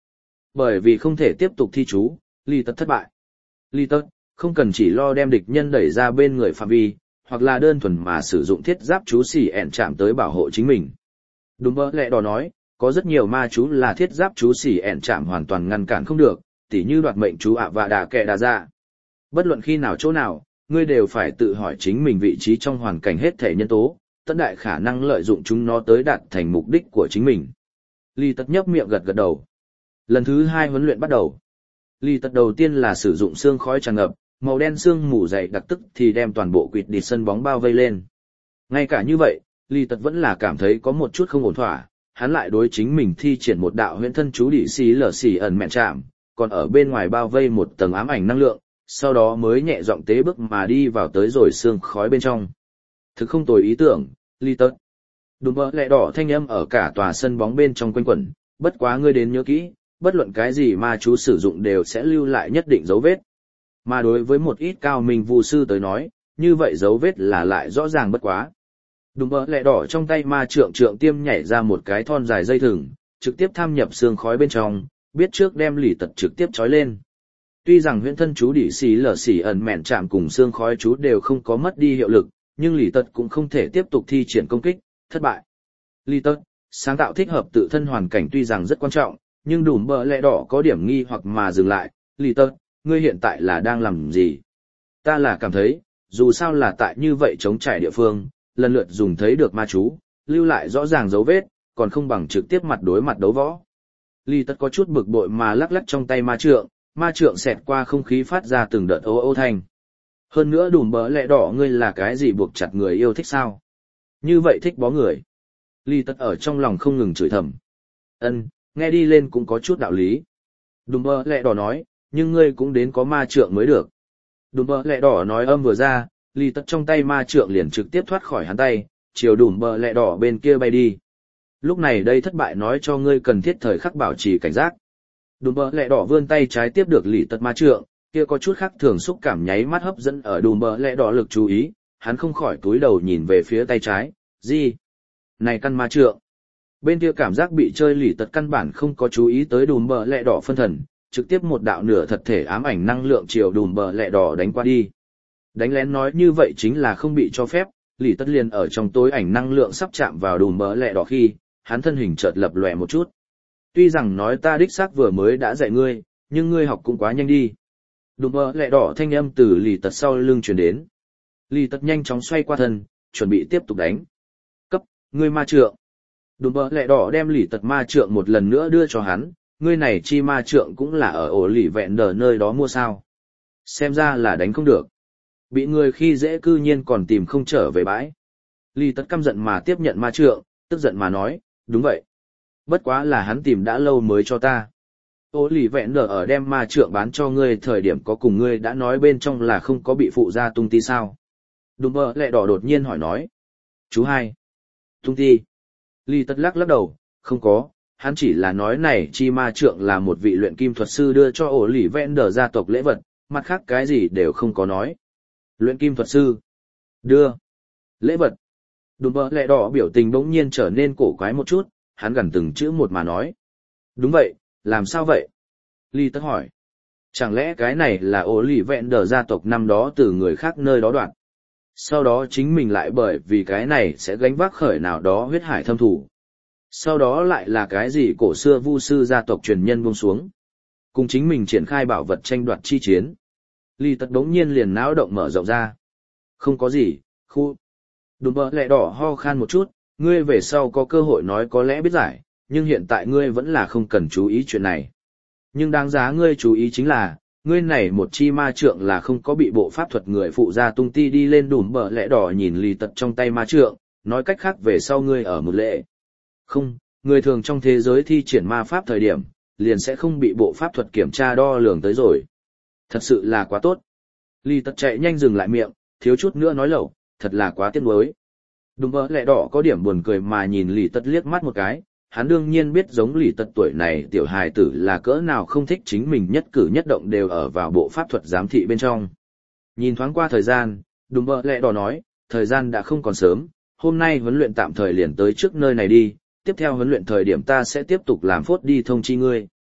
Speaker 1: Bởi vì không thể tiếp tục thi chú, Lý Tật thất bại. Lý Tật, không cần chỉ lo đem địch nhân đẩy ra bên người phạm vi, hoặc là đơn thuần mà sử dụng thiết giáp chú xỉ ẹn chạm tới bảo hộ chính mình. Đúng bỡ lẹ đỏ nói, có rất nhiều ma chú là thiết giáp chú xỉ ẹn chạm hoàn toàn ngăn cản không được, tỉ như đoạt mệnh chú ạ và đà kẹ đà ra. Bất luận khi nào chỗ nào, ngươi đều phải tự hỏi chính mình vị trí trong hoàn cảnh hết thể nhân tố, tất đại khả năng lợi dụng chúng nó tới đạt thành mục đích của chính mình. Lý Tật nhấp miệng gật gật đầu. Lần thứ hai huấn luyện bắt đầu. Lý Tật đầu tiên là sử dụng xương khói tràn ngập, màu đen xương mù dày đặc tức thì đem toàn bộ quỵt địch sân bóng bao vây lên. Ngay cả như vậy, Lý Tật vẫn là cảm thấy có một chút không ổn thỏa, hắn lại đối chính mình thi triển một đạo huyễn thân chú đỉ xí lở xỉ ẩn mẹn chạm, còn ở bên ngoài bao vây một tầng ám ảnh năng lượng, sau đó mới nhẹ giọng tế bước mà đi vào tới rồi xương khói bên trong. Thực không tồi ý tưởng, Lý Tật. Đùm bỡ lẹ đỏ thanh âm ở cả tòa sân bóng bên trong quanh quẩn, bất quá ngươi đến nhớ kỹ, bất luận cái gì mà chú sử dụng đều sẽ lưu lại nhất định dấu vết. Mà đối với một ít cao minh vu sư tới nói, như vậy dấu vết là lại rõ ràng bất quá. Đùm bỡ lẹ đỏ trong tay ma trượng trượng tiêm nhảy ra một cái thon dài dây thừng, trực tiếp tham nhập xương khói bên trong, biết trước đem Lý Tật trực tiếp trói lên. Tuy rằng huyễn thân chú đỉ xì lở xỉ ẩn mẹn chạm cùng xương khói chú đều không có mất đi hiệu lực, nhưng Lý Tật cũng không thể tiếp tục thi triển công kích, thất bại. Lý Tật, sáng tạo thích hợp tự thân hoàn cảnh tuy rằng rất quan trọng, nhưng đùm bỡ lẹ đỏ có điểm nghi hoặc mà dừng lại. Lý Tật, ngươi hiện tại là đang làm gì? Ta là cảm thấy, dù sao là tại như vậy chống trải địa phương, lần lượt dùng thấy được ma chú, lưu lại rõ ràng dấu vết, còn không bằng trực tiếp mặt đối mặt đấu võ. Lý Tật có chút bực bội mà lắc lắc trong tay ma trượng, ma trượng xẹt qua không khí phát ra từng đợt ô ô thanh. Hơn nữa đùm bỡ lẹ đỏ ngươi là cái gì buộc chặt người yêu thích sao? Như vậy thích bó người. Lý Tật ở trong lòng không ngừng chửi thầm. Ân, nghe đi lên cũng có chút đạo lý. Đùm bỡ lẹ đỏ nói, nhưng ngươi cũng đến có ma trượng mới được. Đùm bỡ lẹ đỏ nói âm vừa ra, Lý Tật trong tay ma trượng liền trực tiếp thoát khỏi hắn tay, chiều đùm bỡ lẹ đỏ bên kia bay đi. Lúc này đây thất bại nói cho ngươi cần thiết thời khắc bảo trì cảnh giác. Đùm bỡ lẹ đỏ vươn tay trái tiếp được Lý Tật ma trượng, kia có chút khác thường xúc cảm nháy mắt hấp dẫn ở đùm bỡ lẹ đỏ lực chú ý, hắn không khỏi túi đầu nhìn về phía tay trái, gì? Này căn ma trượng. Bên kia cảm giác bị chơi Lý Tật căn bản không có chú ý tới đùm bỡ lẹ đỏ phân thần, trực tiếp một đạo nửa thật thể ám ảnh năng lượng chiều đùm bờ lẹ đỏ đánh qua đi. Đánh lén nói như vậy chính là không bị cho phép, Lý Tất liền ở trong tối ảnh năng lượng sắp chạm vào đùm bờ lẹ đỏ khi, hắn thân hình chợt lập lòe một chút. Tuy rằng nói ta đích xác vừa mới đã dạy ngươi, nhưng ngươi học cũng quá nhanh đi. Đùm bờ lẹ đỏ thanh âm từ Lý Tật sau lưng truyền đến. Lý Tật nhanh chóng xoay qua thân, chuẩn bị tiếp tục đánh. Cấp, ngươi ma trượng. Đùm bờ lẹ đỏ đem Lý Tật ma trượng một lần nữa đưa cho hắn. Ngươi này chi ma trượng cũng là ở ổ lì vẹn đờ nơi đó mua sao. Xem ra là đánh không được. Bị người khi dễ cư nhiên còn tìm không trở về bãi. Lý Tật căm giận mà tiếp nhận ma trượng, tức giận mà nói, đúng vậy. Bất quá là hắn tìm đã lâu mới cho ta. Ổ lì vẹn đờ ở đem ma trượng bán cho ngươi thời điểm có cùng ngươi đã nói bên trong là không có bị phụ ra tung ti sao. Đùm bờ lẹ đỏ đột nhiên hỏi nói. Chú hai. Tung ti. Lý Tật lắc lắc đầu, không có. Hắn chỉ là nói này chi ma trượng là một vị luyện kim thuật sư đưa cho ổ lì vẹn đờ gia tộc lễ vật, mặt khác cái gì đều không có nói. Luyện kim thuật sư. Đưa. Lễ vật. Đùm bờ lẹ đỏ biểu tình bỗng nhiên trở nên cổ quái một chút, hắn gần từng chữ một mà nói. Đúng vậy, làm sao vậy? Lý Tất hỏi. Chẳng lẽ cái này là ổ lì vẹn đờ gia tộc năm đó từ người khác nơi đó đoạn. Sau đó chính mình lại bởi vì cái này sẽ gánh vác khởi nào đó huyết hải thâm thủ. Sau đó lại là cái gì cổ xưa vu sư gia tộc truyền nhân buông xuống. Cùng chính mình triển khai bảo vật tranh đoạt chi chiến. Lý Tật đống nhiên liền náo động mở rộng ra. Không có gì, khu. Đùm bờ lẹ đỏ ho khan một chút, ngươi về sau có cơ hội nói có lẽ biết giải, nhưng hiện tại ngươi vẫn là không cần chú ý chuyện này. Nhưng đáng giá ngươi chú ý chính là, ngươi này một chi ma trượng là không có bị bộ pháp thuật người phụ ra tung ti đi lên. Đùm bờ lẹ đỏ nhìn Lý Tật trong tay ma trượng, nói cách khác về sau ngươi ở một lệ. Không, người thường trong thế giới thi triển ma pháp thời điểm, liền sẽ không bị bộ pháp thuật kiểm tra đo lường tới rồi. Thật sự là quá tốt. Lý Tật chạy nhanh dừng lại miệng, thiếu chút nữa nói lẩu, thật là quá tiếc nuối. Đùm bờ lẹ đỏ có điểm buồn cười mà nhìn Lý Tật liếc mắt một cái, hắn đương nhiên biết giống Lý Tật tuổi này tiểu hài tử là cỡ nào không thích chính mình nhất cử nhất động đều ở vào bộ pháp thuật giám thị bên trong. Nhìn thoáng qua thời gian, đùm bờ lẹ đỏ nói, thời gian đã không còn sớm, hôm nay huấn luyện tạm thời liền tới trước nơi này đi, tiếp theo huấn luyện thời điểm ta sẽ tiếp tục làm phốt đi thông chi ngươi.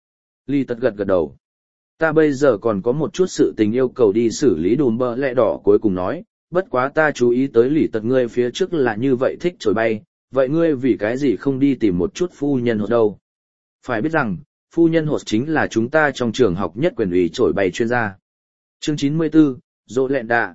Speaker 1: Lý Tật gật gật đầu. Ta bây giờ còn có một chút sự tình yêu cầu đi xử lý đùm bờ lẹ đỏ cuối cùng nói, bất quá ta chú ý tới Lý Tật ngươi phía trước là như vậy thích trồi bay, vậy ngươi vì cái gì không đi tìm một chút phu nhân hột đâu? Phải biết rằng, phu nhân hột chính là chúng ta trong trường học nhất quyền ủy trồi bay chuyên gia. Chương chín mươi tư, Dỗ Lẹn Đạ.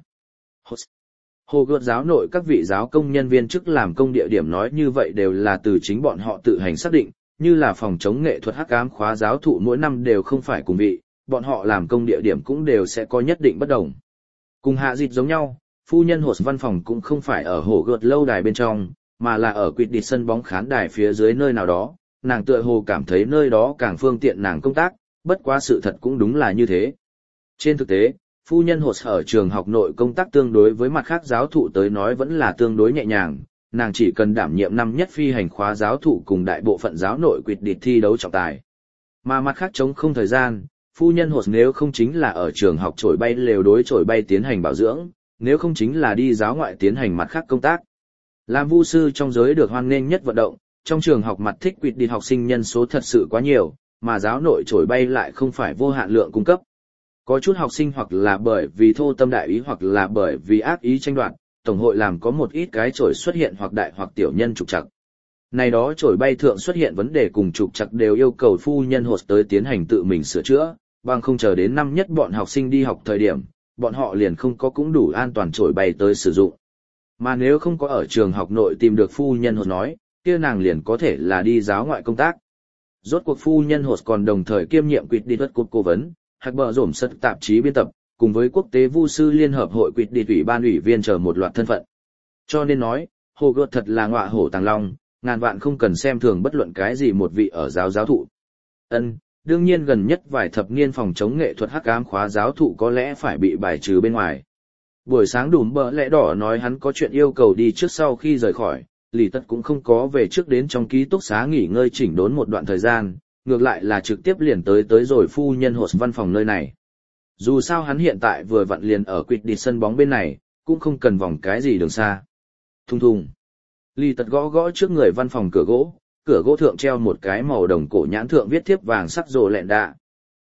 Speaker 1: Hồ Gợt giáo nội các vị giáo công nhân viên chức làm công địa điểm nói như vậy đều là từ chính bọn họ tự hành xác định, như là phòng chống nghệ thuật hắc ám khóa giáo thụ mỗi năm đều không phải cùng vị, bọn họ làm công địa điểm cũng đều sẽ có nhất định bất đồng. Cùng hạ dịch giống nhau, phu nhân hột văn phòng cũng không phải ở Hồ Gợt lâu đài bên trong, mà là ở quỵt địch sân bóng khán đài phía dưới nơi nào đó, nàng tựa hồ cảm thấy nơi đó càng phương tiện nàng công tác, bất quá sự thật cũng đúng là như thế. Trên thực tế, phu nhân hột ở trường học nội công tác tương đối với mặt khác giáo thụ tới nói vẫn là tương đối nhẹ nhàng, nàng chỉ cần đảm nhiệm năm nhất phi hành khóa giáo thụ cùng đại bộ phận giáo nội quỵt địch thi đấu trọng tài. Mà mặt khác chống không thời gian, phu nhân hột nếu không chính là ở trường học trổi bay lều đối trổi bay tiến hành bảo dưỡng, nếu không chính là đi giáo ngoại tiến hành mặt khác công tác. Làm vu sư trong giới được hoan nghênh nhất vận động, trong trường học mặt thích quỵt địch học sinh nhân số thật sự quá nhiều, mà giáo nội trổi bay lại không phải vô hạn lượng cung cấp. Có chút học sinh hoặc là bởi vì thô tâm đại ý hoặc là bởi vì ác ý tranh đoạt, tổng hội làm có một ít cái trổi xuất hiện hoặc đại hoặc tiểu nhân trục trặc. Này đó trổi bay thượng xuất hiện vấn đề cùng trục trặc đều yêu cầu phu nhân hột tới tiến hành tự mình sửa chữa, bằng không chờ đến năm nhất bọn học sinh đi học thời điểm, bọn họ liền không có cũng đủ an toàn trổi bay tới sử dụng. Mà nếu không có ở trường học nội tìm được phu nhân hột nói, kia nàng liền có thể là đi giáo ngoại công tác. Rốt cuộc phu nhân hột còn đồng thời kiêm nhiệm quỵt đi đất cục cố vấn, hạc bờ rổm sật tạp chí biên tập, cùng với quốc tế vu sư liên hợp hội quỵt đi ủy ban ủy viên chờ một loạt thân phận. Cho nên nói, Hồ Gợt thật là ngọa hổ tàng long, ngàn vạn không cần xem thường bất luận cái gì một vị ở giáo giáo thụ. Ân, đương nhiên gần nhất vài thập niên phòng chống nghệ thuật hắc ám khóa giáo thụ có lẽ phải bị bài trừ bên ngoài. Buổi sáng đùm bờ lẽ đỏ nói hắn có chuyện yêu cầu đi trước sau khi rời khỏi, Lý Tật cũng không có về trước đến trong ký túc xá nghỉ ngơi chỉnh đốn một đoạn thời gian, ngược lại là trực tiếp liền tới tới rồi phu nhân hột văn phòng nơi này. Dù sao hắn hiện tại vừa vặn liền ở quỵt địch sân bóng bên này, cũng không cần vòng cái gì đường xa. Thùng thùng. Lý Tật gõ gõ trước người văn phòng cửa gỗ, cửa gỗ thượng treo một cái màu đồng cổ nhãn thượng viết thiếp vàng sắc Dỗ Lẹn Đạ.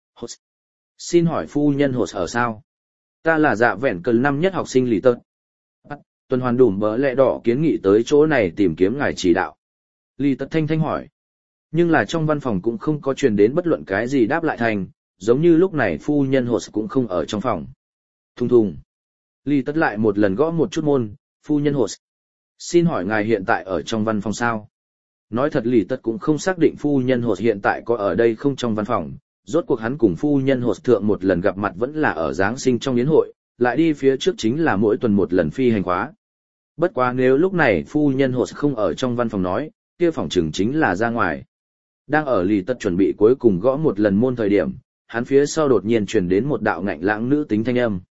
Speaker 1: Xin hỏi phu nhân hột ở sao? Ta là dạ vẹn cần năm nhất học sinh Lý Tật. Tuần hoàn đùm bờ lẹ đỏ kiến nghị tới chỗ này tìm kiếm ngài chỉ đạo. Lý Tật thanh thanh hỏi. Nhưng là trong văn phòng cũng không có truyền đến bất luận cái gì đáp lại thành, giống như lúc này phu nhân hột cũng không ở trong phòng. Thùng thùng. Lý Tật lại một lần gõ một chút môn, phu nhân hột. Xin hỏi ngài hiện tại ở trong văn phòng sao? Nói thật Lý Tật cũng không xác định phu nhân hột hiện tại có ở đây không trong văn phòng, rốt cuộc hắn cùng phu nhân hột thượng một lần gặp mặt vẫn là ở Giáng sinh trong yến hội, lại đi phía trước chính là mỗi tuần một lần phi hành khóa. Bất quá nếu lúc này phu nhân hột không ở trong văn phòng nói, kia phòng chừng chính là ra ngoài. Đang ở Lý Tật chuẩn bị cuối cùng gõ một lần môn thời điểm, hắn phía sau đột nhiên truyền đến một đạo ngạnh lãng nữ tính thanh âm.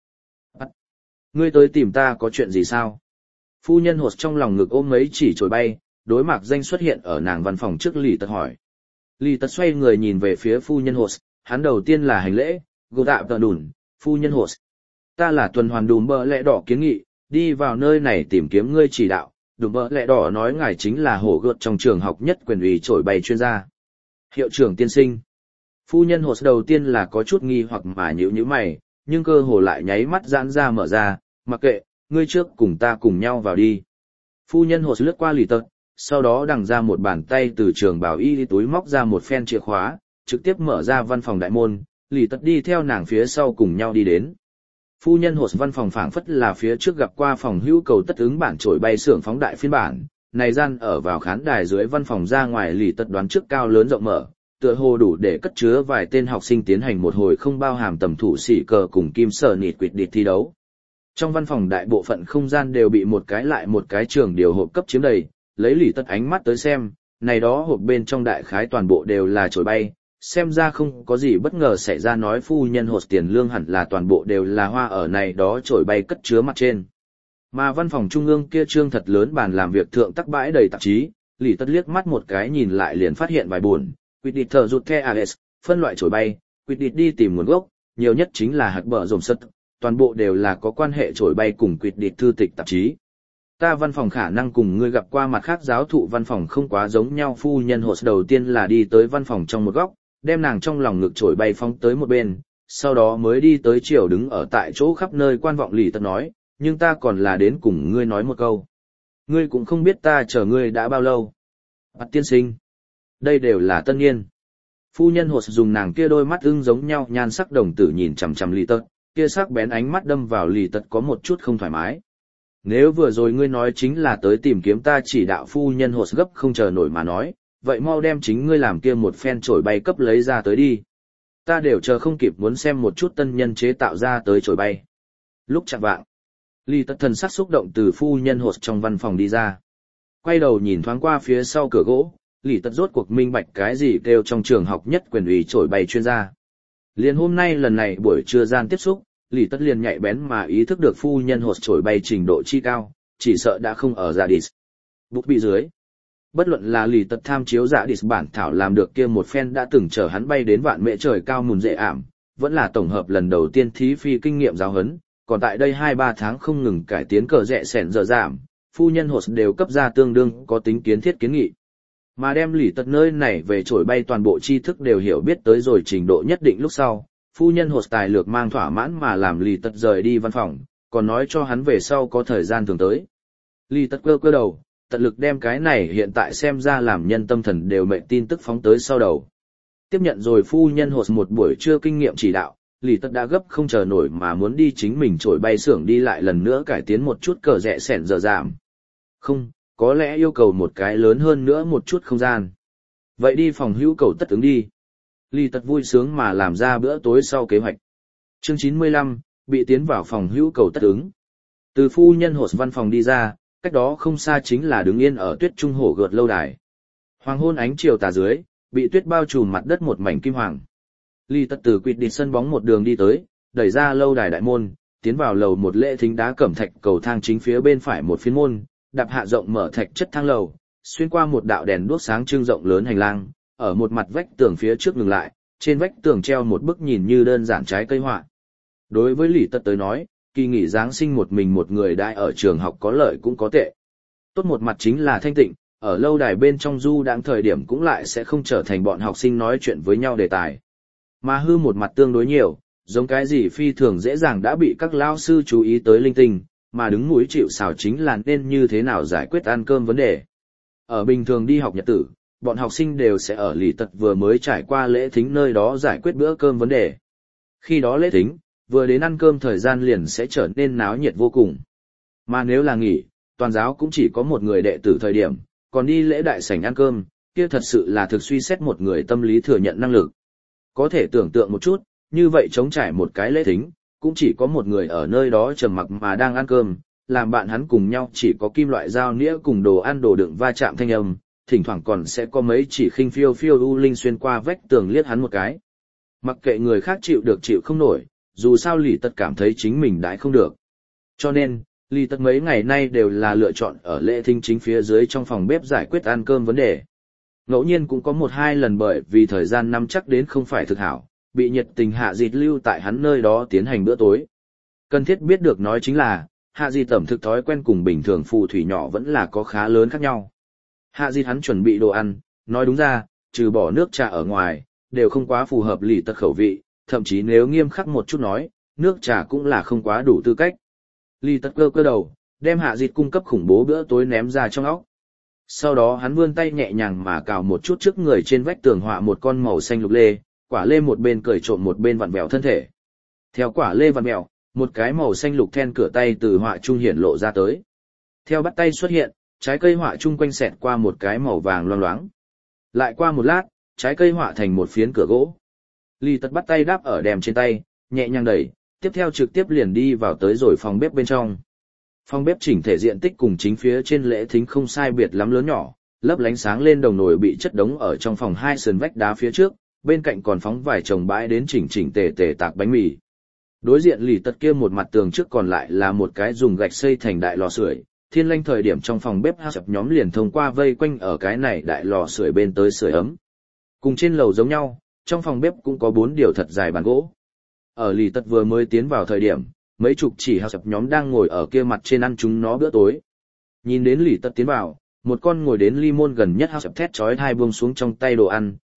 Speaker 1: Ngươi tới tìm ta có chuyện gì sao? Phu nhân hột trong lòng ngực ôm mấy chỉ trồi bay, đối mặt danh xuất hiện ở nàng văn phòng trước Lý Tật hỏi. Lý Tật xoay người nhìn về phía phu nhân hột, hắn đầu tiên là hành lễ, gô đạo tờ đùn, phu nhân hột. Ta là tuần hoàn đùm bờ lẹ đỏ kiến nghị, đi vào nơi này tìm kiếm ngươi chỉ đạo, đùm bờ lẹ đỏ nói ngài chính là Hồ Gợt trong trường học nhất quyền ủy trổi bay chuyên gia. Hiệu trưởng tiên sinh. Phu nhân hột đầu tiên là có chút nghi hoặc mà nhíu nhíu mày, nhưng cơ hồ lại nháy mắt giãn ra mở ra, mặc kệ, ngươi trước cùng ta cùng nhau vào đi. Phu nhân hột lướt qua Lý Tật, sau đó đằng ra một bàn tay từ trường bảo y túi móc ra một phen chìa khóa, trực tiếp mở ra văn phòng đại môn, Lý Tật đi theo nàng phía sau cùng nhau đi đến. Phu nhân hột văn phòng phảng phất là phía trước gặp qua phòng hữu cầu tất ứng bản trổi bay xưởng phóng đại phiên bản, này gian ở vào khán đài dưới văn phòng ra ngoài Lý Tật đoán trước cao lớn rộng mở, tựa hồ đủ để cất chứa vài tên học sinh tiến hành một hồi không bao hàm tầm thủ xỉ cờ cùng kim sở nịt quỵt địch thi đấu. Trong văn phòng đại bộ phận không gian đều bị một cái lại một cái trường điều hộp cấp chiếm đầy, lấy Lý Tật ánh mắt tới xem, này đó hộp bên trong đại khái toàn bộ đều là trổi bay, xem ra không có gì bất ngờ xảy ra nói phu nhân hột tiền lương hẳn là toàn bộ đều là hoa ở này đó trổi bay cất chứa mặt trên. Mà văn phòng trung ương kia trương thật lớn bàn làm việc thượng tắc bãi đầy tạp chí, Lý Tật liếc mắt một cái nhìn lại liền phát hiện vài buồn, quyết định thờ rụt the a s, phân loại trổi bay, quyết định đi tìm nguồn gốc, nhiều nhất chính là hạc bờ rồm sất, toàn bộ đều là có quan hệ trổi bay cùng quyết định thư tịch tạp chí. Ta văn phòng khả năng cùng ngươi gặp qua mặt khác giáo thụ văn phòng không quá giống nhau phu nhân hột đầu tiên là đi tới văn phòng trong một góc, đem nàng trong lòng ngực trổi bay phóng tới một bên, sau đó mới đi tới chiều đứng ở tại chỗ khắp nơi quan vọng lì tật nói, nhưng ta còn là đến cùng ngươi nói một câu. Ngươi cũng không biết ta chờ ngươi đã bao lâu. Bạt tiên sinh. Đây đều là tân niên. Phu nhân hột dùng nàng kia đôi mắt ưng giống nhau nhan sắc đồng tử nhìn chằm chằm lì tật, kia sắc bén ánh mắt đâm vào lì tật có một chút không thoải mái. Nếu vừa rồi ngươi nói chính là tới tìm kiếm ta chỉ đạo phu nhân hột gấp không chờ nổi mà nói, vậy mau đem chính ngươi làm kia một phen trổi bay cấp lấy ra tới đi. Ta đều chờ không kịp muốn xem một chút tân nhân chế tạo ra tới trổi bay. Lúc chạng vạng, Lý Tật thần sắc xúc động từ phu nhân hột trong văn phòng đi ra. Quay đầu nhìn thoáng qua phía sau cửa gỗ, Lý Tật rốt cuộc minh bạch cái gì kêu trong trường học nhất quyền ủy trổi bay chuyên gia. Liền hôm nay lần này buổi trưa gian tiếp xúc, Lý Tật liền nhạy bén mà ý thức được phu nhân hột trổi bay trình độ chi cao, chỉ sợ đã không ở giả địch. Bút bị dưới. Bất luận là Lý Tật tham chiếu giả địch bản thảo làm được kia một phen đã từng chở hắn bay đến vạn mệ trời cao mùn dễ ảm, vẫn là tổng hợp lần đầu tiên thí phi kinh nghiệm giáo huấn, còn tại đây hai ba tháng không ngừng cải tiến cờ rẽ sẻn giờ giảm, phu nhân hột đều cấp ra tương đương có tính kiến thiết kiến nghị. Mà đem Lý Tật nơi này về trổi bay toàn bộ tri thức đều hiểu biết tới rồi trình độ nhất định lúc sau, phu nhân hột tài lược mang thỏa mãn mà làm Lý Tật rời đi văn phòng, còn nói cho hắn về sau có thời gian thường tới. Lý Tật cơ cơ đầu, tận lực đem cái này hiện tại xem ra làm nhân tâm thần đều mệnh tin tức phóng tới sau đầu. Tiếp nhận rồi phu nhân hột một buổi trưa kinh nghiệm chỉ đạo, Lý Tật đã gấp không chờ nổi mà muốn đi chính mình trổi bay xưởng đi lại lần nữa cải tiến một chút cờ rẽ sẻn giờ giảm. Không, có lẽ yêu cầu một cái lớn hơn nữa một chút không gian. Vậy đi phòng hữu cầu tất ứng đi. Lý Tật vui sướng mà làm ra bữa tối sau kế hoạch. Chương chín mươi lăm, bị tiến vào phòng hữu cầu tất ứng. Từ phu nhân hột văn phòng đi ra, cách đó không xa chính là đứng yên ở tuyết trung hổ gợt lâu đài. Hoàng hôn ánh chiều tà dưới, bị tuyết bao trùm mặt đất một mảnh kim hoàng. Lý Tật từ quỵt địt sân bóng một đường đi tới, đẩy ra lâu đài đại môn, tiến vào lầu một lễ thính đá cẩm thạch cầu thang chính phía bên phải một phiến môn, đạp hạ rộng mở thạch chất thang lầu, xuyên qua một đạo đèn đuốc sáng trưng rộng lớn hành lang, ở một mặt vách tường phía trước ngừng lại, trên vách tường treo một bức nhìn như đơn giản trái cây họa. Đối với Lý Tật tới nói, kỳ nghỉ Giáng sinh một mình một người đại ở trường học có lợi cũng có tệ. Tốt một mặt chính là thanh tịnh, ở lâu đài bên trong du đang thời điểm cũng lại sẽ không trở thành bọn học sinh nói chuyện với nhau đề tài. Mà hư một mặt tương đối nhiều, giống cái gì phi thường dễ dàng đã bị các lao sư chú ý tới linh tinh, mà đứng mũi chịu sào chính là nên như thế nào giải quyết ăn cơm vấn đề. Ở bình thường đi học nhật tử, bọn học sinh đều sẽ ở Lý Tật vừa mới trải qua lễ thính nơi đó giải quyết bữa cơm vấn đề. Khi đó lễ thính, vừa đến ăn cơm thời gian liền sẽ trở nên náo nhiệt vô cùng. Mà nếu là nghỉ, toàn giáo cũng chỉ có một người đệ tử thời điểm, còn đi lễ đại sảnh ăn cơm, kia thật sự là thực suy xét một người tâm lý thừa nhận năng lực. Có thể tưởng tượng một chút, như vậy chống trải một cái lễ thính, cũng chỉ có một người ở nơi đó trầm mặc mà đang ăn cơm, làm bạn hắn cùng nhau chỉ có kim loại dao nĩa cùng đồ ăn đồ đựng va chạm thanh âm, thỉnh thoảng còn sẽ có mấy chỉ khinh phiêu phiêu u linh xuyên qua vách tường liếc hắn một cái. Mặc kệ người khác chịu được chịu không nổi, dù sao Lý Tật cảm thấy chính mình đãi không được. Cho nên, Lý Tật mấy ngày nay đều là lựa chọn ở lễ thính chính phía dưới trong phòng bếp giải quyết ăn cơm vấn đề. Ngẫu nhiên cũng có một hai lần bởi vì thời gian nắm chắc đến không phải thực hảo, bị nhiệt tình Hạ Dịt lưu tại hắn nơi đó tiến hành bữa tối. Cần thiết biết được nói chính là, Hạ Dịt ẩm thực thói quen cùng bình thường phù thủy nhỏ vẫn là có khá lớn khác nhau. Hạ Dịt hắn chuẩn bị đồ ăn, nói đúng ra, trừ bỏ nước trà ở ngoài, đều không quá phù hợp Lý Tật khẩu vị, thậm chí nếu nghiêm khắc một chút nói, nước trà cũng là không quá đủ tư cách. Lý Tật cơ cơ đầu, đem Hạ Dịt cung cấp khủng bố bữa tối ném ra trong óc. Sau đó hắn vươn tay nhẹ nhàng mà cào một chút trước người trên vách tường họa một con màu xanh lục lê, quả lê một bên cởi trộm một bên vặn vẹo thân thể. Theo quả lê vặn vẹo, một cái màu xanh lục then cửa tay từ họa trung hiển lộ ra tới. Theo bắt tay xuất hiện, trái cây họa chung quanh xẹt qua một cái màu vàng loang loáng. Lại qua một lát, trái cây họa thành một phiến cửa gỗ. Lý Tật bắt tay đáp ở đèm trên tay, nhẹ nhàng đẩy, tiếp theo trực tiếp liền đi vào tới rồi phòng bếp bên trong. Phòng bếp chỉnh thể diện tích cùng chính phía trên lễ thính không sai biệt lắm lớn nhỏ, lấp lánh sáng lên đồng nồi bị chất đống ở trong phòng hai sườn vách đá phía trước, bên cạnh còn phóng vài chồng bãi đến chỉnh chỉnh tề tề tạc bánh mì. Đối diện Lý Tật kia một mặt tường trước còn lại là một cái dùng gạch xây thành đại lò sưởi, thiên lanh thời điểm trong phòng bếp sập nhóm liền thông qua vây quanh ở cái này đại lò sưởi bên tới sưởi ấm. Cùng trên lầu giống nhau, trong phòng bếp cũng có bốn điều thật dài bàn gỗ. Ở Lý Tật vừa mới tiến vào thời điểm, mấy chục chỉ hào sập nhóm đang ngồi ở kia mặt trên ăn chúng nó bữa tối. Nhìn đến Lý Tật tiến vào, một con ngồi đến ly môn gần nhất hào sập thét chói tai buông xuống trong tay đồ ăn,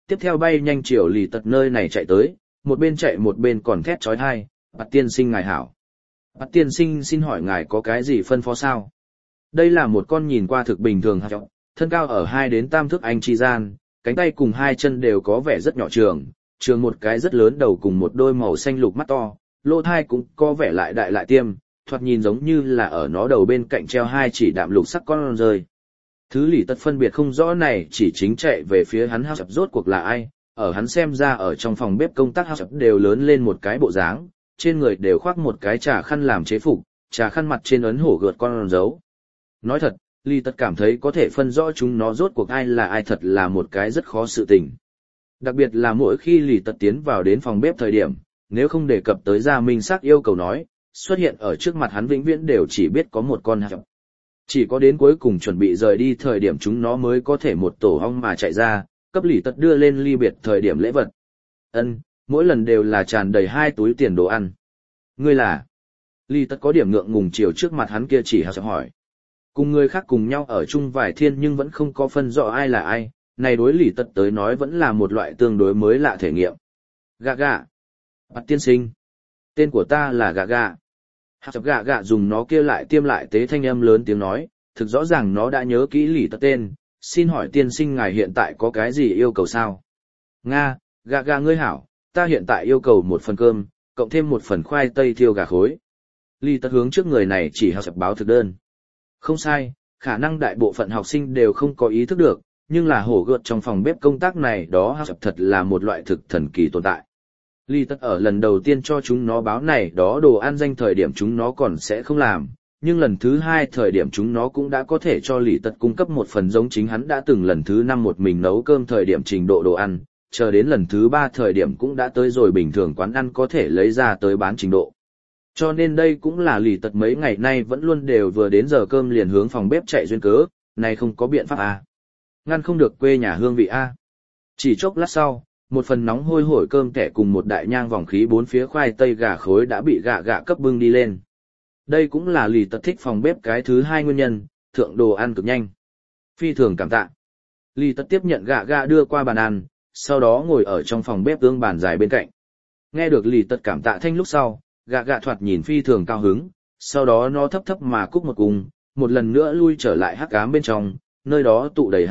Speaker 1: tiếp theo bay nhanh chiều lì tật nơi này chạy tới, một bên chạy một bên còn thét trói thai, Bạt tiên sinh ngài hảo. Bạt tiên sinh xin hỏi ngài có cái gì phân phó sao? Đây là một con nhìn qua thực bình thường hạt trọng, thân cao ở hai đến tam thước anh chi gian, cánh tay cùng hai chân đều có vẻ rất nhỏ trường, trường một cái rất lớn đầu cùng một đôi màu xanh lục mắt to, lỗ thai cũng có vẻ lại đại lại tiêm, thoạt nhìn giống như là ở nó đầu bên cạnh treo hai chỉ đạm lục sắc con rơi. Thứ lì tật phân biệt không rõ này chỉ chính chạy về phía hắn hắc rốt cuộc là ai, ở hắn xem ra ở trong phòng bếp công tác hắc đều lớn lên một cái bộ dáng, trên người đều khoác một cái trà khăn làm chế phục, trà khăn mặt trên ấn hổ gợt con dấu. Nói thật, lì tật cảm thấy có thể phân rõ chúng nó rốt cuộc ai là ai thật là một cái rất khó sự tình. Đặc biệt là mỗi khi lì tật tiến vào đến phòng bếp thời điểm, nếu không đề cập tới gia minh xác yêu cầu nói, xuất hiện ở trước mặt hắn vĩnh viễn đều chỉ biết có một con hắc. Chỉ có đến cuối cùng chuẩn bị rời đi thời điểm chúng nó mới có thể một tổ ong mà chạy ra, cấp lì tật đưa lên ly biệt thời điểm lễ vật. Ân, mỗi lần đều là tràn đầy hai túi tiền đồ ăn. Ngươi là? Lì tật có điểm ngượng ngùng chiều trước mặt hắn kia chỉ hạc hỏi. Cùng người khác cùng nhau ở chung vài thiên nhưng vẫn không có phân rõ ai là ai, này đối lì tật tới nói vẫn là một loại tương đối mới lạ thể nghiệm. Gạ gạ. Bạt tiên sinh. Tên của ta là gạ gạ. Hạc gạ gạ dùng nó kia lại tiêm lại tế thanh âm lớn tiếng nói, thực rõ ràng nó đã nhớ kỹ lì tật tên, xin hỏi tiên sinh ngài hiện tại có cái gì yêu cầu sao? Nga, gạ gạ ngươi hảo, ta hiện tại yêu cầu một phần cơm, cộng thêm một phần khoai tây thiêu gà khối. Lì tật hướng trước người này chỉ học báo thực đơn. Không sai, khả năng đại bộ phận học sinh đều không có ý thức được, nhưng là hổ gợt trong phòng bếp công tác này đó học thật là một loại thực thần kỳ tồn tại. Lì tật ở lần đầu tiên cho chúng nó báo này đó đồ ăn danh thời điểm chúng nó còn sẽ không làm, nhưng lần thứ hai thời điểm chúng nó cũng đã có thể cho lì tật cung cấp một phần giống chính hắn đã từng lần thứ năm một mình nấu cơm thời điểm trình độ đồ ăn, chờ đến lần thứ ba thời điểm cũng đã tới rồi bình thường quán ăn có thể lấy ra tới bán trình độ. Cho nên đây cũng là lì tật mấy ngày nay vẫn luôn đều vừa đến giờ cơm liền hướng phòng bếp chạy duyên cớ, này không có biện pháp à. Ngăn không được quê nhà hương vị a. À. Chỉ chốc lát sau, một phần nóng hôi hổi cơm kẻ cùng một đại nhang vòng khí bốn phía khoai tây gà khối đã bị gạ gạ cấp bưng đi lên. Đây cũng là lì tật thích phòng bếp cái thứ hai nguyên nhân, thượng đồ ăn cực nhanh. Phi thường cảm tạ. Lì tật tiếp nhận gạ gạ đưa qua bàn ăn, sau đó ngồi ở trong phòng bếp ương bàn dài bên cạnh. Nghe được lì tật cảm tạ thanh lúc sau, gạ gạ thoạt nhìn phi thường cao hứng, sau đó nó thấp thấp mà cúc một cung, một lần nữa lui trở lại hắc ám bên trong, nơi đó tụ đầy hạt.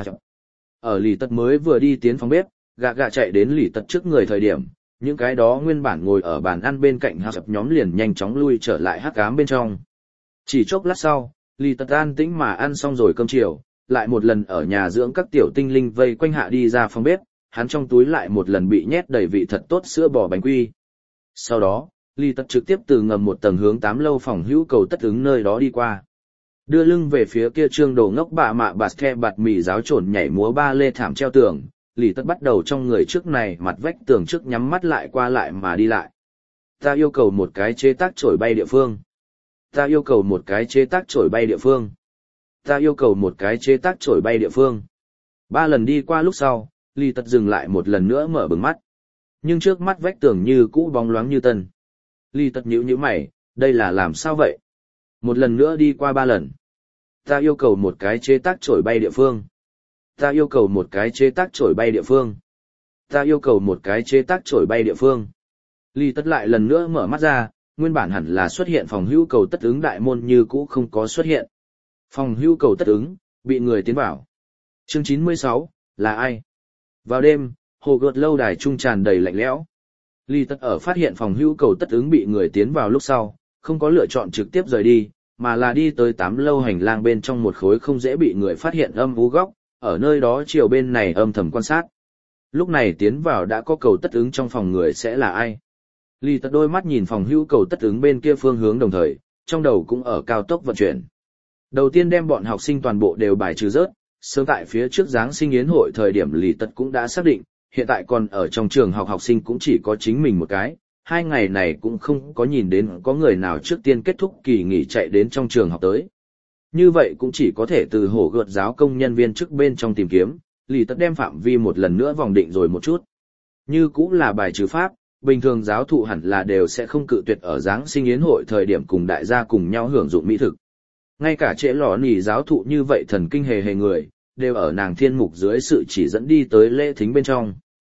Speaker 1: Ở lì tật mới vừa đi tiến phòng bếp, gạ gạ chạy đến lì tật trước người thời điểm, những cái đó nguyên bản ngồi ở bàn ăn bên cạnh hạt nhóm liền nhanh chóng lui trở lại hắc ám bên trong. Chỉ chốc lát sau, lì tật an tĩnh mà ăn xong rồi cơm chiều, lại một lần ở nhà dưỡng các tiểu tinh linh vây quanh hạ đi ra phòng bếp, hắn trong túi lại một lần bị nhét đầy vị thật tốt sữa bò bánh quy. Sau đó, lì tật trực tiếp từ ngầm một tầng hướng tám lâu phòng hữu cầu tất ứng nơi đó đi qua. Đưa lưng về phía kia trương đồ ngốc bạ mạ bạt the bạt mì giáo trộn nhảy múa ba lê thảm treo tường, lì tật bắt đầu trong người trước này mặt vách tường trước nhắm mắt lại qua lại mà đi lại. Ta yêu cầu một cái chế tác chổi bay địa phương. Ta yêu cầu một cái chế tác chổi bay địa phương. Ta yêu cầu một cái chế tác chổi bay địa phương. Ba lần đi qua lúc sau, lì tật dừng lại một lần nữa mở bừng mắt. Nhưng trước mắt vách tường như cũ bóng loáng như tân. Lì tật nhíu nhíu mày, đây là làm sao vậy? Một lần nữa đi qua ba lần. Ta yêu cầu một cái chế tác chổi bay địa phương. Ta yêu cầu một cái chế tác chổi bay địa phương. Ta yêu cầu một cái chế tác chổi bay địa phương. Lì tật lại lần nữa mở mắt ra, nguyên bản hẳn là xuất hiện phòng hữu cầu tất ứng đại môn như cũ không có xuất hiện. Phòng hữu cầu tất ứng, bị người tiến vào. Chương chín mươi sáu, là ai? Vào đêm, hồ gợt lâu đài trung tràn đầy lạnh lẽo. Lì tật ở phát hiện phòng hữu cầu tất ứng bị người tiến vào lúc sau, không có lựa chọn trực tiếp rời đi, mà là đi tới tám lâu hành lang bên trong một khối không dễ bị người phát hiện âm u góc, ở nơi đó chiều bên này âm thầm quan sát. Lúc này tiến vào đã có cầu tất ứng trong phòng người sẽ là ai? Lì tật đôi mắt nhìn phòng hữu cầu tất ứng bên kia phương hướng đồng thời, trong đầu cũng ở cao tốc vận chuyển. Đầu tiên đem bọn học sinh toàn bộ đều bài trừ rớt, sớm tại phía trước Giáng sinh yến hội thời điểm lì tật cũng đã xác định, hiện tại còn ở trong trường học học sinh cũng chỉ có chính mình một cái, hai ngày này cũng không có nhìn đến có người nào trước tiên kết thúc kỳ nghỉ chạy đến trong trường học tới. Như vậy cũng chỉ có thể từ hổ gợt giáo công nhân viên trước bên trong tìm kiếm, lì tật đem phạm vi một lần nữa vòng định rồi một chút. Như cũng là bài trừ pháp, bình thường giáo thụ hẳn là đều sẽ không cự tuyệt ở Giáng sinh yến hội thời điểm cùng đại gia cùng nhau hưởng dụng mỹ thực. Ngay cả trễ lò nỉ giáo thụ như vậy thần kinh hề hề người, đều ở nàng thiên mục dưới sự chỉ dẫn đi tới lễ thính bên trong.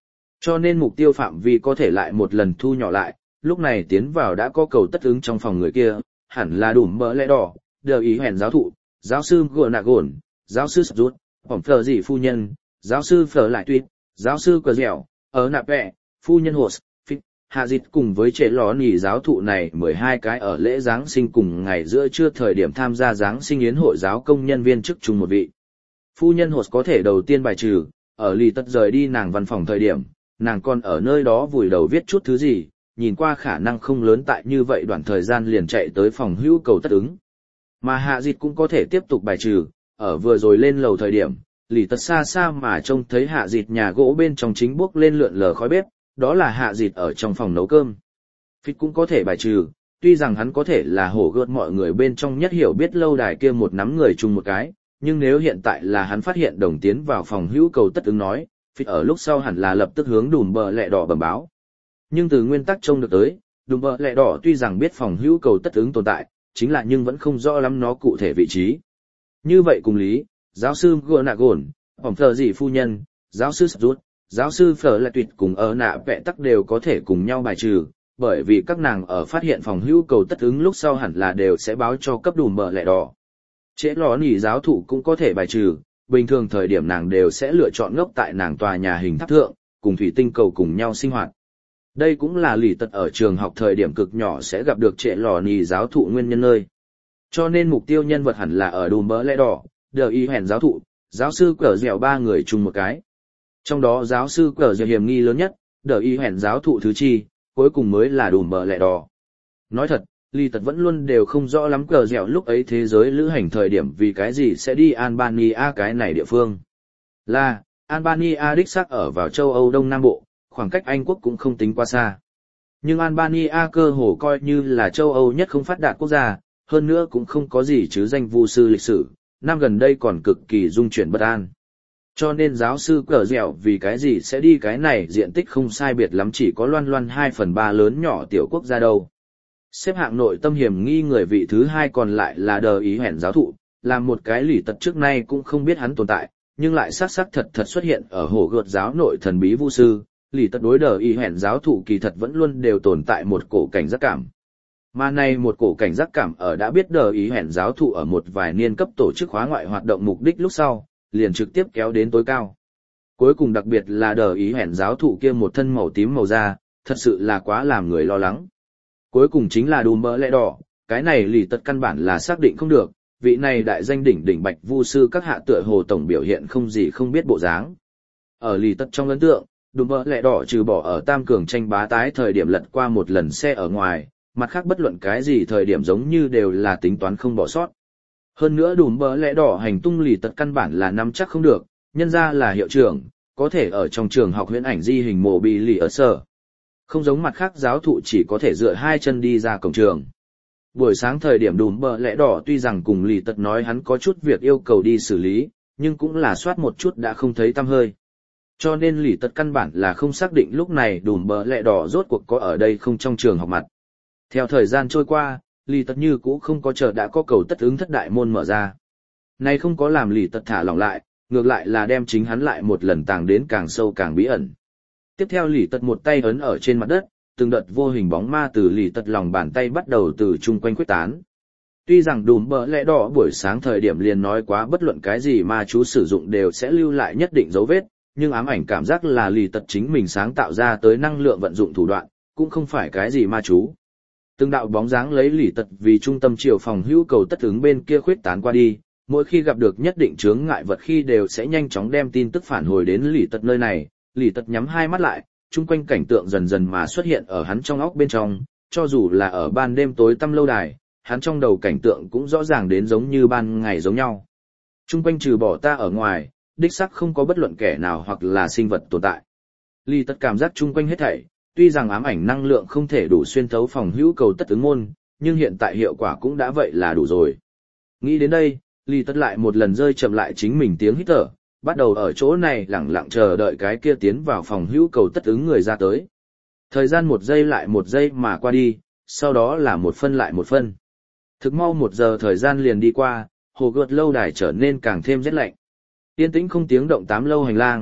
Speaker 1: Cho nên mục tiêu phạm vi có thể lại một lần thu nhỏ lại, lúc này tiến vào đã có cầu tất ứng trong phòng người kia, hẳn là đủ mỡ lẽ đỏ, đều ý hẹn giáo thụ, giáo sư gồn nạ gồn, giáo sư sập rút, phỏng phờ dị phu nhân, giáo sư phờ lại tuyết, giáo sư cờ dẻo, ở nạ vẹ, phu nhân hồ phích, hạ dịch cùng với trẻ ló nỉ giáo thụ này mười hai cái ở lễ Giáng sinh cùng ngày giữa trưa thời điểm tham gia Giáng sinh yến hội giáo công nhân viên chức chung một vị. Phu nhân hồ có thể đầu tiên bài trừ, ở lì tất rời đi nàng văn phòng thời điểm, nàng còn ở nơi đó vùi đầu viết chút thứ gì, nhìn qua khả năng không lớn tại như vậy đoạn thời gian liền chạy tới phòng hữu cầu tất ứng. Mà hạ dịch cũng có thể tiếp tục bài trừ, ở vừa rồi lên lầu thời điểm, lì tật xa xa mà trông thấy hạ dịch nhà gỗ bên trong chính bốc lên lượn lờ khói bếp, đó là hạ dịch ở trong phòng nấu cơm. Phích cũng có thể bài trừ, tuy rằng hắn có thể là hổ gợt mọi người bên trong nhất hiểu biết lâu đài kia một nắm người chung một cái, nhưng nếu hiện tại là hắn phát hiện đồng tiến vào phòng hữu cầu tất ứng nói, Phích ở lúc sau hẳn là lập tức hướng đùm bờ lẹ đỏ bẩm báo. Nhưng từ nguyên tắc trông được tới, đùm bờ lẹ đỏ tuy rằng biết phòng hữu cầu tất ứng tồn tại, chính là nhưng vẫn không rõ lắm nó cụ thể vị trí. Như vậy cùng lý, giáo sư gỡ nạ gồn, phỏng thờ dị phu nhân, giáo sư sập rút, giáo sư phở lại tuyệt cùng ở nạ vẽ tắc đều có thể cùng nhau bài trừ, bởi vì các nàng ở phát hiện phòng hữu cầu tất ứng lúc sau hẳn là đều sẽ báo cho cấp đùm bờ lẹ đỏ. Trễ ló nỉ giáo thụ cũng có thể bài trừ, bình thường thời điểm nàng đều sẽ lựa chọn ngốc tại nàng tòa nhà hình tháp thượng, cùng thủy tinh cầu cùng nhau sinh hoạt. Đây cũng là lì tật ở trường học thời điểm cực nhỏ sẽ gặp được trễ lò nì giáo thụ nguyên nhân nơi. Cho nên mục tiêu nhân vật hẳn là ở đùm bỡ lẽ đỏ, đều y hèn giáo thụ, giáo sư cờ dẻo ba người chung một cái. Trong đó giáo sư cờ dẻo hiểm nghi lớn nhất, đều y hèn giáo thụ thứ chi, cuối cùng mới là đùm bỡ lẽ đỏ. Nói thật, lì tật vẫn luôn đều không rõ lắm cờ dẻo lúc ấy thế giới lữ hành thời điểm vì cái gì sẽ đi Albania cái này địa phương. Là, Albania đích xác ở vào châu Âu Đông Nam Bộ, khoảng cách Anh quốc cũng không tính quá xa. Nhưng Albania cơ hồ coi như là châu Âu nhất không phát đạt quốc gia, hơn nữa cũng không có gì chứ danh vu sư lịch sử, năm gần đây còn cực kỳ dung chuyển bất an. Cho nên giáo sư cờ dẻo vì cái gì sẽ đi cái này diện tích không sai biệt lắm chỉ có loan loan hai phần ba lớn nhỏ tiểu quốc gia đâu. Xếp hạng nội tâm hiểm nghi người vị thứ hai còn lại là đờ ý hẹn giáo thụ, làm một cái lỷ tật trước nay cũng không biết hắn tồn tại, nhưng lại xác xác thật thật xuất hiện ở hổ gợt giáo nội thần bí vu sư. Lì tật đối đờ y hẹn giáo thụ kỳ thật vẫn luôn đều tồn tại một cổ cảnh giác cảm. Mà này một cổ cảnh giác cảm ở đã biết đờ y hẹn giáo thụ ở một vài niên cấp tổ chức khóa ngoại hoạt động mục đích lúc sau, liền trực tiếp kéo đến tối cao. Cuối cùng đặc biệt là đờ y hẹn giáo thụ kia một thân màu tím màu da, thật sự là quá làm người lo lắng. Cuối cùng chính là đùm bỡ lẽ đỏ, cái này lì tật căn bản là xác định không được, vị này đại danh đỉnh đỉnh bạch vu sư các hạ tựa hồ tổng biểu hiện không gì không biết bộ dáng. Ở lì tật trong ấn tượng, đùm bỡ lẽ đỏ trừ bỏ ở tam cường tranh bá tái thời điểm lật qua một lần xe ở ngoài, mặt khác bất luận cái gì thời điểm giống như đều là tính toán không bỏ sót. Hơn nữa đùm bỡ lẽ đỏ hành tung lì tật căn bản là nắm chắc không được, nhân ra là hiệu trưởng, có thể ở trong trường học huyễn ảnh di hình mộ bị lì ở sở. Không giống mặt khác giáo thụ chỉ có thể dựa hai chân đi ra cổng trường. Buổi sáng thời điểm đùm bỡ lẽ đỏ tuy rằng cùng lì tật nói hắn có chút việc yêu cầu đi xử lý, nhưng cũng là soát một chút đã không thấy tăm hơi. Cho nên lì tật căn bản là không xác định lúc này đùm bỡ lẽ đỏ rốt cuộc có ở đây không trong trường học mặt. Theo thời gian trôi qua, lì tật như cũ không có chờ đã có cầu tất ứng thất đại môn mở ra. Này không có làm lì tật thả lỏng lại, ngược lại là đem chính hắn lại một lần tàng đến càng sâu càng bí ẩn. Tiếp theo lì tật một tay ấn ở trên mặt đất, từng đợt vô hình bóng ma từ lì tật lòng bàn tay bắt đầu từ chung quanh quyết tán. Tuy rằng đùm bỡ lẽ đỏ buổi sáng thời điểm liền nói quá bất luận cái gì mà chú sử dụng đều sẽ lưu lại nhất định dấu vết, nhưng ám ảnh cảm giác là lì tật chính mình sáng tạo ra tới năng lượng vận dụng thủ đoạn, cũng không phải cái gì ma chú. Từng đạo bóng dáng lấy lì tật vì trung tâm chiều phòng hữu cầu tất ứng bên kia khuyết tán qua đi, mỗi khi gặp được nhất định chướng ngại vật khi đều sẽ nhanh chóng đem tin tức phản hồi đến lì tật nơi này. Lì tật nhắm hai mắt lại, chung quanh cảnh tượng dần dần mà xuất hiện ở hắn trong óc bên trong, cho dù là ở ban đêm tối tăm lâu đài, hắn trong đầu cảnh tượng cũng rõ ràng đến giống như ban ngày giống nhau. Chung quanh trừ bỏ ta ở ngoài, đích xác không có bất luận kẻ nào hoặc là sinh vật tồn tại. Lì tật cảm giác chung quanh hết thảy, tuy rằng ám ảnh năng lượng không thể đủ xuyên thấu phòng hữu cầu tất ứng môn, nhưng hiện tại hiệu quả cũng đã vậy là đủ rồi. Nghĩ đến đây, Lì tật lại một lần rơi chậm lại chính mình tiếng hít thở, bắt đầu ở chỗ này lặng lặng chờ đợi cái kia tiến vào phòng hữu cầu tất ứng người ra tới. Thời gian một giây lại một giây mà qua đi, sau đó là một phân lại một phân. Thực mau một giờ thời gian liền đi qua, hồ gợt lâu đài trở nên càng thêm rét lạnh. Yên tĩnh không tiếng động tám lâu hành lang,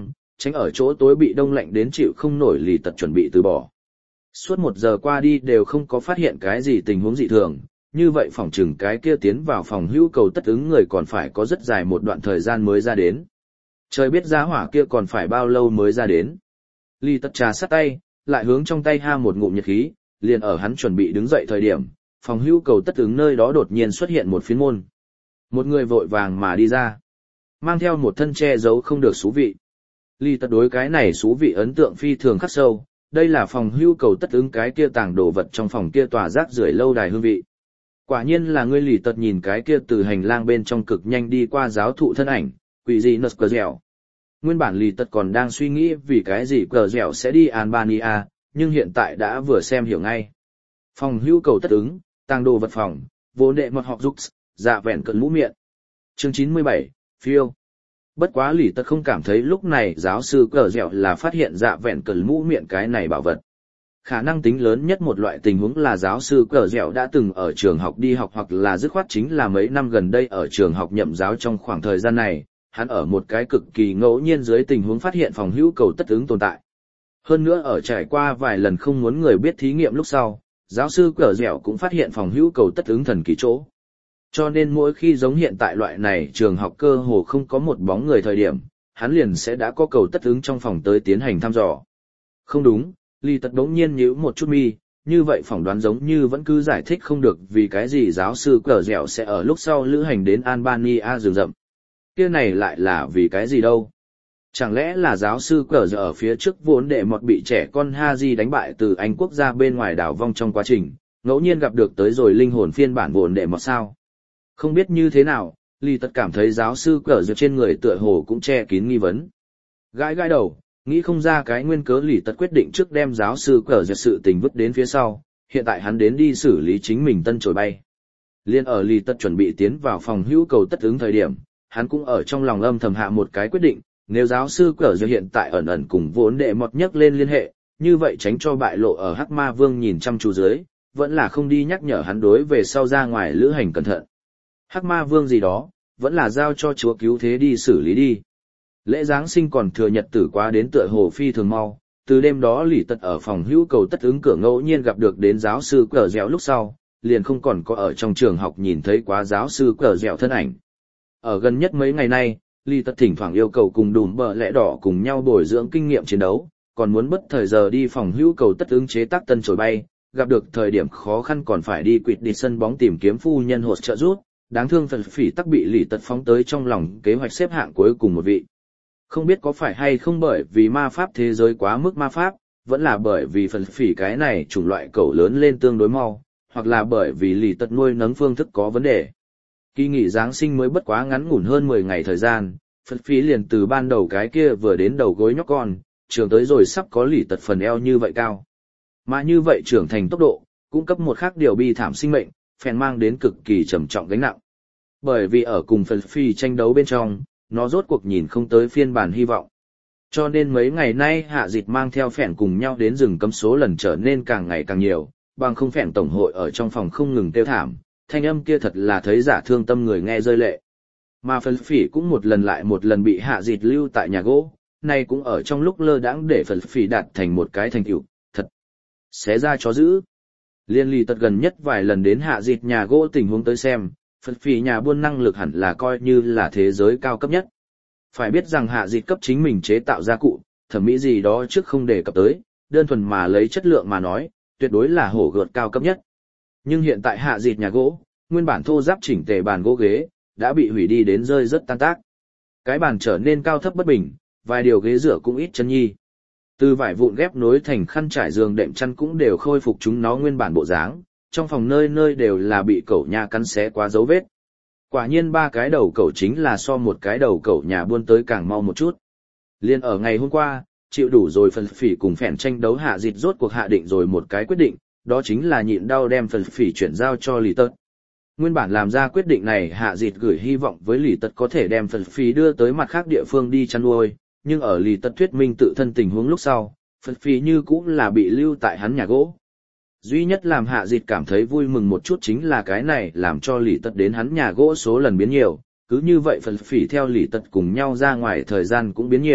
Speaker 1: Tránh ở chỗ tối bị đông lạnh đến chịu không nổi lì tật chuẩn bị từ bỏ. Suốt một giờ qua đi đều không có phát hiện cái gì tình huống dị thường, như vậy phòng chừng cái kia tiến vào phòng hữu cầu tất ứng người còn phải có rất dài một đoạn thời gian mới ra đến. Trời biết giá hỏa kia còn phải bao lâu mới ra đến. Lì tật trà sát tay, lại hướng trong tay ha một ngụm nhiệt khí, liền ở hắn chuẩn bị đứng dậy thời điểm, phòng hữu cầu tất ứng nơi đó đột nhiên xuất hiện một phiến môn. Một người vội vàng mà đi ra, mang theo một thân che giấu không được xú vị. Lì tật đối cái này xú vị ấn tượng phi thường khắc sâu, đây là phòng hữu cầu tất ứng cái kia tàng đồ vật trong phòng kia tỏa rác rưởi lâu đài hương vị. Quả nhiên là ngươi. Lì tật nhìn cái kia từ hành lang bên trong cực nhanh đi qua giáo thụ thân ảnh, quỷ gì nật cờ dẻo. Nguyên bản lì tật còn đang suy nghĩ vì cái gì cờ dẻo sẽ đi Albania, nhưng hiện tại đã vừa xem hiểu ngay. Phòng hữu cầu tất ứng, tàng đồ vật phòng, vốn đệ mật học dục, dạ vẹn cận mũ miệng. Chương chín mươi bảy, phiêu. Bất quá lì tật không cảm thấy lúc này giáo sư cờ dẻo là phát hiện dạ vẹn cận mũ miệng cái này bảo vật. Khả năng tính lớn nhất một loại tình huống là giáo sư cờ dẻo đã từng ở trường học đi học hoặc là dứt khoát chính là mấy năm gần đây ở trường học nhậm giáo trong khoảng thời gian này, hắn ở một cái cực kỳ ngẫu nhiên dưới tình huống phát hiện phòng hữu cầu tất ứng tồn tại. Hơn nữa ở trải qua vài lần không muốn người biết thí nghiệm lúc sau, giáo sư cờ dẻo cũng phát hiện phòng hữu cầu tất ứng thần kỳ chỗ. Cho nên mỗi khi giống hiện tại loại này trường học cơ hồ không có một bóng người thời điểm, hắn liền sẽ đã có cầu tất ứng trong phòng tới tiến hành thăm dò. Không đúng, Lý Tật đống nhiên nhíu một chút mi, như vậy phỏng đoán giống như vẫn cứ giải thích không được vì cái gì giáo sư cờ dẻo sẽ ở lúc sau lữ hành đến Albania rừng rậm. Kia này lại là vì cái gì đâu? Chẳng lẽ là giáo sư cờ dẻo ở phía trước vốn để mọt bị trẻ con Haji đánh bại từ Anh quốc gia bên ngoài đảo vong trong quá trình, ngẫu nhiên gặp được tới rồi linh hồn phiên bản vốn để mọt sao? Không biết như thế nào, Lý Tật cảm thấy giáo sư cờ dẻo trên người tựa hồ cũng che kín nghi vấn. Gãi gãi đầu, nghĩ không ra cái nguyên cớ. Lý Tật quyết định trước đem giáo sư cờ dẻo sự tình vứt đến phía sau, hiện tại hắn đến đi xử lý chính mình tân trồi bay. Liên ở Lý Tật chuẩn bị tiến vào phòng hữu cầu tất ứng thời điểm, hắn cũng ở trong lòng âm thầm hạ một cái quyết định, nếu giáo sư cờ dẻo hiện tại ẩn ẩn cùng vốn đệ mọt nhắc lên liên hệ, như vậy tránh cho bại lộ ở Hắc Ma Vương nhìn chăm chú dưới, vẫn là không đi nhắc nhở hắn đối về sau ra ngoài lữ hành cẩn thận. Hắc Ma Vương gì đó, vẫn là giao cho chúa cứu thế đi xử lý đi. Lễ Giáng sinh còn thừa nhật tử quá đến tựa hồ phi thường mau, từ đêm đó Lý Tật ở phòng hữu cầu tất ứng cửa ngẫu nhiên gặp được đến giáo sư cờ dẻo lúc sau, liền không còn có ở trong trường học nhìn thấy quá giáo sư cờ dẻo thân ảnh. Ở gần nhất mấy ngày nay, Lý Tật thỉnh thoảng yêu cầu cùng Đùm Bờ Lẽ Đỏ cùng nhau bồi dưỡng kinh nghiệm chiến đấu, còn muốn bất thời giờ đi phòng hữu cầu tất ứng chế tác tân chổi bay, gặp được thời điểm khó khăn còn phải đi quỵt đi sân bóng tìm kiếm phu nhân hỗ trợ giúp, đáng thương phần phỉ tắc bị Lý Tật phóng tới trong lòng kế hoạch xếp hạng cuối cùng một vị. Không biết có phải hay không bởi vì ma pháp thế giới quá mức ma pháp, vẫn là bởi vì phần phỉ cái này chủng loại cẩu lớn lên tương đối mau, hoặc là bởi vì Lý Tật nuôi nấng phương thức có vấn đề. Kỳ nghỉ Giáng sinh mới bất quá ngắn ngủn hơn mười ngày thời gian, phần phỉ liền từ ban đầu cái kia vừa đến đầu gối nhóc con, trưởng tới rồi sắp có Lý Tật phần eo như vậy cao. Mà như vậy trưởng thành tốc độ, cũng cấp một khác điều bi thảm sinh mệnh, phèn mang đến cực kỳ trầm trọng gánh nặng. Bởi vì ở cùng phần phỉ tranh đấu bên trong, nó rốt cuộc nhìn không tới phiên bản hy vọng. Cho nên mấy ngày nay Hạ Dịch mang theo phèn cùng nhau đến rừng cấm số lần trở nên càng ngày càng nhiều, bằng không phèn tổng hội ở trong phòng không ngừng kêu thảm, thanh âm kia thật là thấy giả thương tâm người nghe rơi lệ. Mà phần phỉ cũng một lần lại một lần bị Hạ Dịch lưu tại nhà gỗ, nay cũng ở trong lúc lơ đãng để phần phỉ đạt thành một cái thành tựu, thật xé ra chó dữ. Liên Lý Tật gần nhất vài lần đến Hạ Dịch nhà gỗ tình huống tới xem, phần phỉ nhà buôn năng lực hẳn là coi như là thế giới cao cấp nhất. Phải biết rằng Hạ Dịch cấp chính mình chế tạo gia cụ, thẩm mỹ gì đó trước không đề cập tới, đơn thuần mà lấy chất lượng mà nói, tuyệt đối là hổ gợt cao cấp nhất. Nhưng hiện tại Hạ Dịch nhà gỗ, nguyên bản thô ráp chỉnh tề bàn gỗ ghế, đã bị hủy đi đến rơi rất tan tác. Cái bàn trở nên cao thấp bất bình, vài điều ghế dựa cũng ít chân nhi. Từ vải vụn ghép nối thành khăn trải giường đệm chăn cũng đều khôi phục chúng nó nguyên bản bộ dáng, trong phòng nơi nơi đều là bị cẩu nhà cắn xé quá dấu vết. Quả nhiên ba cái đầu cẩu chính là so một cái đầu cẩu nhà buôn tới càng mau một chút. Liên ở ngày hôm qua, chịu đủ rồi phần phỉ cùng phèn tranh đấu Hạ Dịch rốt cuộc hạ định rồi một cái quyết định, đó chính là nhịn đau đem phần phỉ chuyển giao cho Lý Tật. Nguyên bản làm ra quyết định này Hạ Dịch gửi hy vọng với Lý Tật có thể đem phần phỉ đưa tới mặt khác địa phương đi chăn nuôi, nhưng ở Lý Tật thuyết minh tự thân tình huống lúc sau, phần phỉ như cũng là bị lưu tại hắn nhà gỗ. Duy nhất làm Hạ Dịch cảm thấy vui mừng một chút chính là cái này làm cho Lý Tật đến hắn nhà gỗ số lần biến nhiều, cứ như vậy phần phỉ theo Lý Tật cùng nhau ra ngoài thời gian cũng biến nhiều,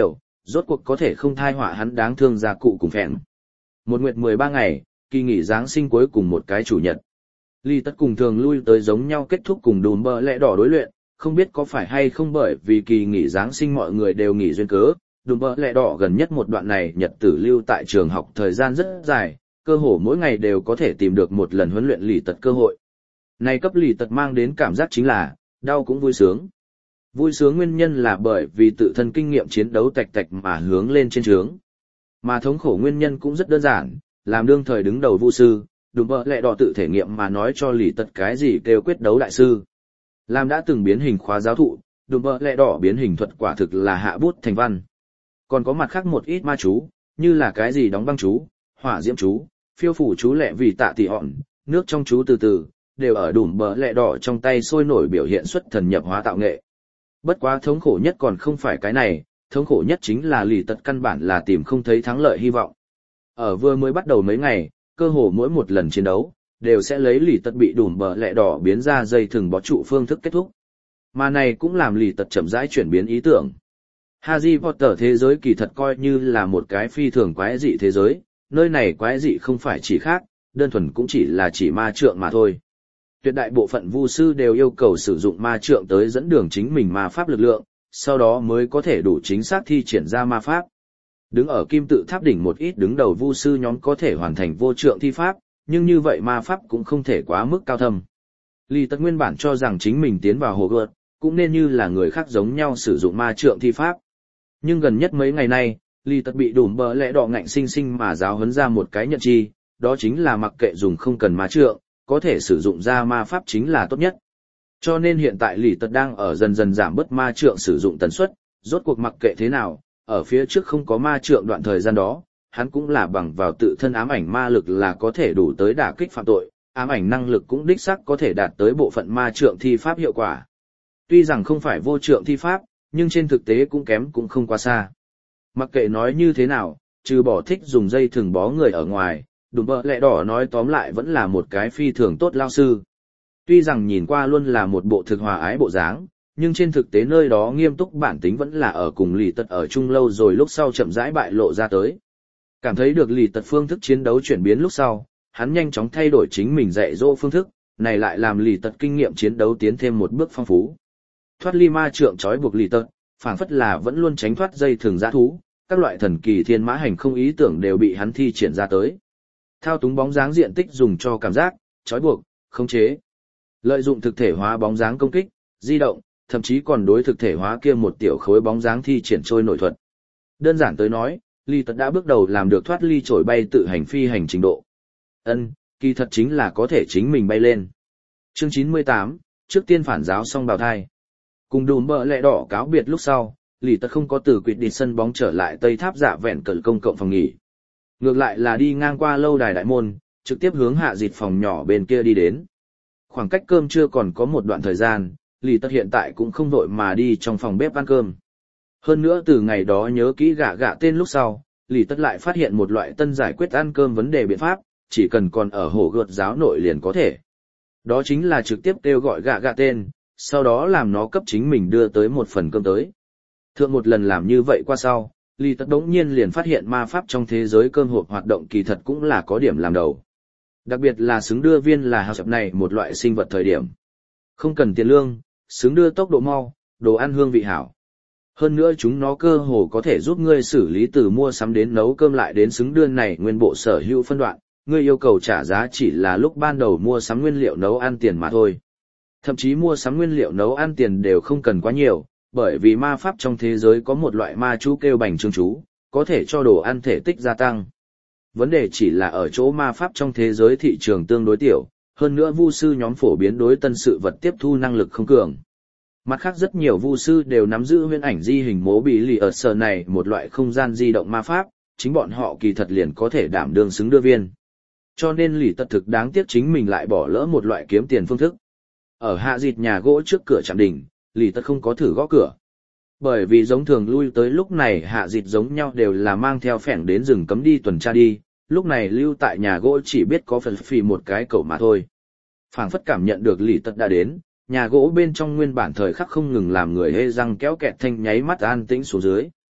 Speaker 1: rốt cuộc có thể không thai họa hắn đáng thương gia cụ cùng phèn. Một nguyệt mười ba ngày, kỳ nghỉ Giáng sinh cuối cùng một cái chủ nhật. Lý Tất cùng thường lui tới giống nhau kết thúc cùng đùm bờ lẹ đỏ đối luyện, không biết có phải hay không bởi vì kỳ nghỉ Giáng sinh mọi người đều nghỉ duyên cớ, đùm bờ lẹ đỏ gần nhất một đoạn này nhật tử lưu tại trường học thời gian rất dài, cơ hồ mỗi ngày đều có thể tìm được một lần huấn luyện Lý Tật cơ hội. Này cấp Lý Tật mang đến cảm giác chính là, đau cũng vui sướng. Vui sướng nguyên nhân là bởi vì tự thân kinh nghiệm chiến đấu tạch tạch mà hướng lên trên trướng. Mà thống khổ nguyên nhân cũng rất đơn giản, làm đương thời đứng đầu vu sư, đùm bờ lẹ đỏ tự thể nghiệm mà nói cho Lý Tật cái gì kêu quyết đấu đại sư. Làm đã từng biến hình khóa giáo thụ, đùm bờ lẹ đỏ biến hình thuật quả thực là hạ bút thành văn. Còn có mặt khác một ít ma chú, như là cái gì đóng băng chú, hỏa diễm chú, phiêu phủ chú lẹ vì tạ tỷ họn, nước trong chú từ từ, đều ở đùm bờ lẹ đỏ trong tay sôi nổi biểu hiện xuất thần nhập hóa tạo nghệ. Bất quá thống khổ nhất còn không phải cái này, thống khổ nhất chính là Lý Tật căn bản là tìm không thấy thắng lợi hy vọng. Ở vừa mới bắt đầu mấy ngày, cơ hồ mỗi một lần chiến đấu, đều sẽ lấy Lý Tật bị đùm bờ lẹ đỏ biến ra dây thừng bó trụ phương thức kết thúc. Mà này cũng làm Lý Tật chậm rãi chuyển biến ý tưởng. Harry Potter thế giới kỳ thật coi như là một cái phi thường quái dị thế giới, nơi này quái dị không phải chỉ khác, đơn thuần cũng chỉ là chỉ ma trượng mà thôi. Tuyệt đại bộ phận vu sư đều yêu cầu sử dụng ma trượng tới dẫn đường chính mình ma pháp lực lượng, sau đó mới có thể đủ chính xác thi triển ra ma pháp. Đứng ở kim tự tháp đỉnh một ít đứng đầu vu sư nhóm có thể hoàn thành vô trượng thi pháp, nhưng như vậy ma pháp cũng không thể quá mức cao thâm. Lý Tật nguyên bản cho rằng chính mình tiến vào Hogwarts, cũng nên như là người khác giống nhau sử dụng ma trượng thi pháp. Nhưng gần nhất mấy ngày nay, Lý Tật bị đùm bờ lẽ đỏ ngạnh sinh sinh mà giáo huấn ra một cái nhận chi, đó chính là mặc kệ dùng không cần ma trượng, có thể sử dụng ra ma pháp chính là tốt nhất. Cho nên hiện tại Lý Tật đang ở dần dần giảm bớt ma trượng sử dụng tần suất, rốt cuộc mặc kệ thế nào, ở phía trước không có ma trượng đoạn thời gian đó, hắn cũng là bằng vào tự thân ám ảnh ma lực là có thể đủ tới đả kích phạm tội, ám ảnh năng lực cũng đích xác có thể đạt tới bộ phận ma trượng thi pháp hiệu quả. Tuy rằng không phải vô trượng thi pháp, nhưng trên thực tế cũng kém cũng không quá xa. Mặc kệ nói như thế nào, trừ bỏ thích dùng dây thừng bó người ở ngoài, đùm bờ lẹ đỏ nói tóm lại vẫn là một cái phi thường tốt lao sư. Tuy rằng nhìn qua luôn là một bộ thực hòa ái bộ dáng, nhưng trên thực tế nơi đó nghiêm túc bản tính vẫn là ở cùng Lý Tật ở chung lâu rồi lúc sau chậm rãi bại lộ ra tới. Cảm thấy được Lý Tật phương thức chiến đấu chuyển biến lúc sau, hắn nhanh chóng thay đổi chính mình dạy dỗ phương thức, này lại làm Lý Tật kinh nghiệm chiến đấu tiến thêm một bước phong phú. Thoát ly ma trượng trói buộc Lý Tật, phảng phất là vẫn luôn tránh thoát dây thường dã thú, các loại thần kỳ thiên mã hành không ý tưởng đều bị hắn thi triển ra tới. Thao túng bóng dáng diện tích dùng cho cảm giác, trói buộc, khống chế. Lợi dụng thực thể hóa bóng dáng công kích, di động, thậm chí còn đối thực thể hóa kia một tiểu khối bóng dáng thi triển trôi nổi thuật. Đơn giản tới nói, Lý Tật đã bước đầu làm được thoát ly trổi bay tự hành phi hành trình độ. Ân, kỳ thật chính là có thể chính mình bay lên. Chương chín mươi tám, trước tiên phản giáo xong bào thai. Cùng đùm bờ lẹ đỏ cáo biệt lúc sau, Lý Tật không có từ quyết định sân bóng trở lại Tây Tháp Dạ Vẹn Cẩn công cộng phòng nghỉ. Ngược lại là đi ngang qua lâu đài đại môn, trực tiếp hướng hạ dịt phòng nhỏ bên kia đi đến. Khoảng cách cơm trưa còn có một đoạn thời gian, Lý Tật hiện tại cũng không vội mà đi trong phòng bếp ăn cơm. Hơn nữa từ ngày đó nhớ kỹ gạ gạ tên lúc sau, Lý Tật lại phát hiện một loại tân giải quyết ăn cơm vấn đề biện pháp, chỉ cần còn ở hồ gợt giáo nội liền có thể. Đó chính là trực tiếp kêu gọi gạ gạ tên, sau đó làm nó cấp chính mình đưa tới một phần cơm tới. Thượng một lần làm như vậy qua sau, Lý Tật đống nhiên liền phát hiện ma pháp trong thế giới cơm hộp hoạt động kỳ thật cũng là có điểm làm đầu. Đặc biệt là xứng đưa viên là hào sập này một loại sinh vật thời điểm. Không cần tiền lương, xứng đưa tốc độ mau, đồ ăn hương vị hảo. Hơn nữa chúng nó cơ hồ có thể giúp ngươi xử lý từ mua sắm đến nấu cơm lại đến xứng đưa này nguyên bộ sở hữu phân đoạn, ngươi yêu cầu trả giá chỉ là lúc ban đầu mua sắm nguyên liệu nấu ăn tiền mà thôi. Thậm chí mua sắm nguyên liệu nấu ăn tiền đều không cần quá nhiều, bởi vì ma pháp trong thế giới có một loại ma chú kêu bành trướng chú, có thể cho đồ ăn thể tích gia tăng. Vấn đề chỉ là ở chỗ ma pháp trong thế giới thị trường tương đối tiểu, hơn nữa vu sư nhóm phổ biến đối tân sự vật tiếp thu năng lực không cường. Mặt khác rất nhiều vu sư đều nắm giữ huyễn ảnh di hình mố bị lì ở sở này một loại không gian di động ma pháp, chính bọn họ kỳ thật liền có thể đảm đương xứng đưa viên. Cho nên Lý Tật thực đáng tiếc chính mình lại bỏ lỡ một loại kiếm tiền phương thức. Ở hạ dịt nhà gỗ trước cửa trạm đỉnh, Lý Tật không có thử gõ cửa. Bởi vì giống thường lui tới lúc này hạ dịt giống nhau đều là mang theo phẻng đến rừng cấm đi tuần tra đi, lúc này lưu tại nhà gỗ chỉ biết có phần phì một cái cậu mà thôi. Phảng phất cảm nhận được Lý Tật đã đến, nhà gỗ bên trong nguyên bản thời khắc không ngừng làm người hê răng kéo kẹt thanh nháy mắt an tĩnh xuống dưới.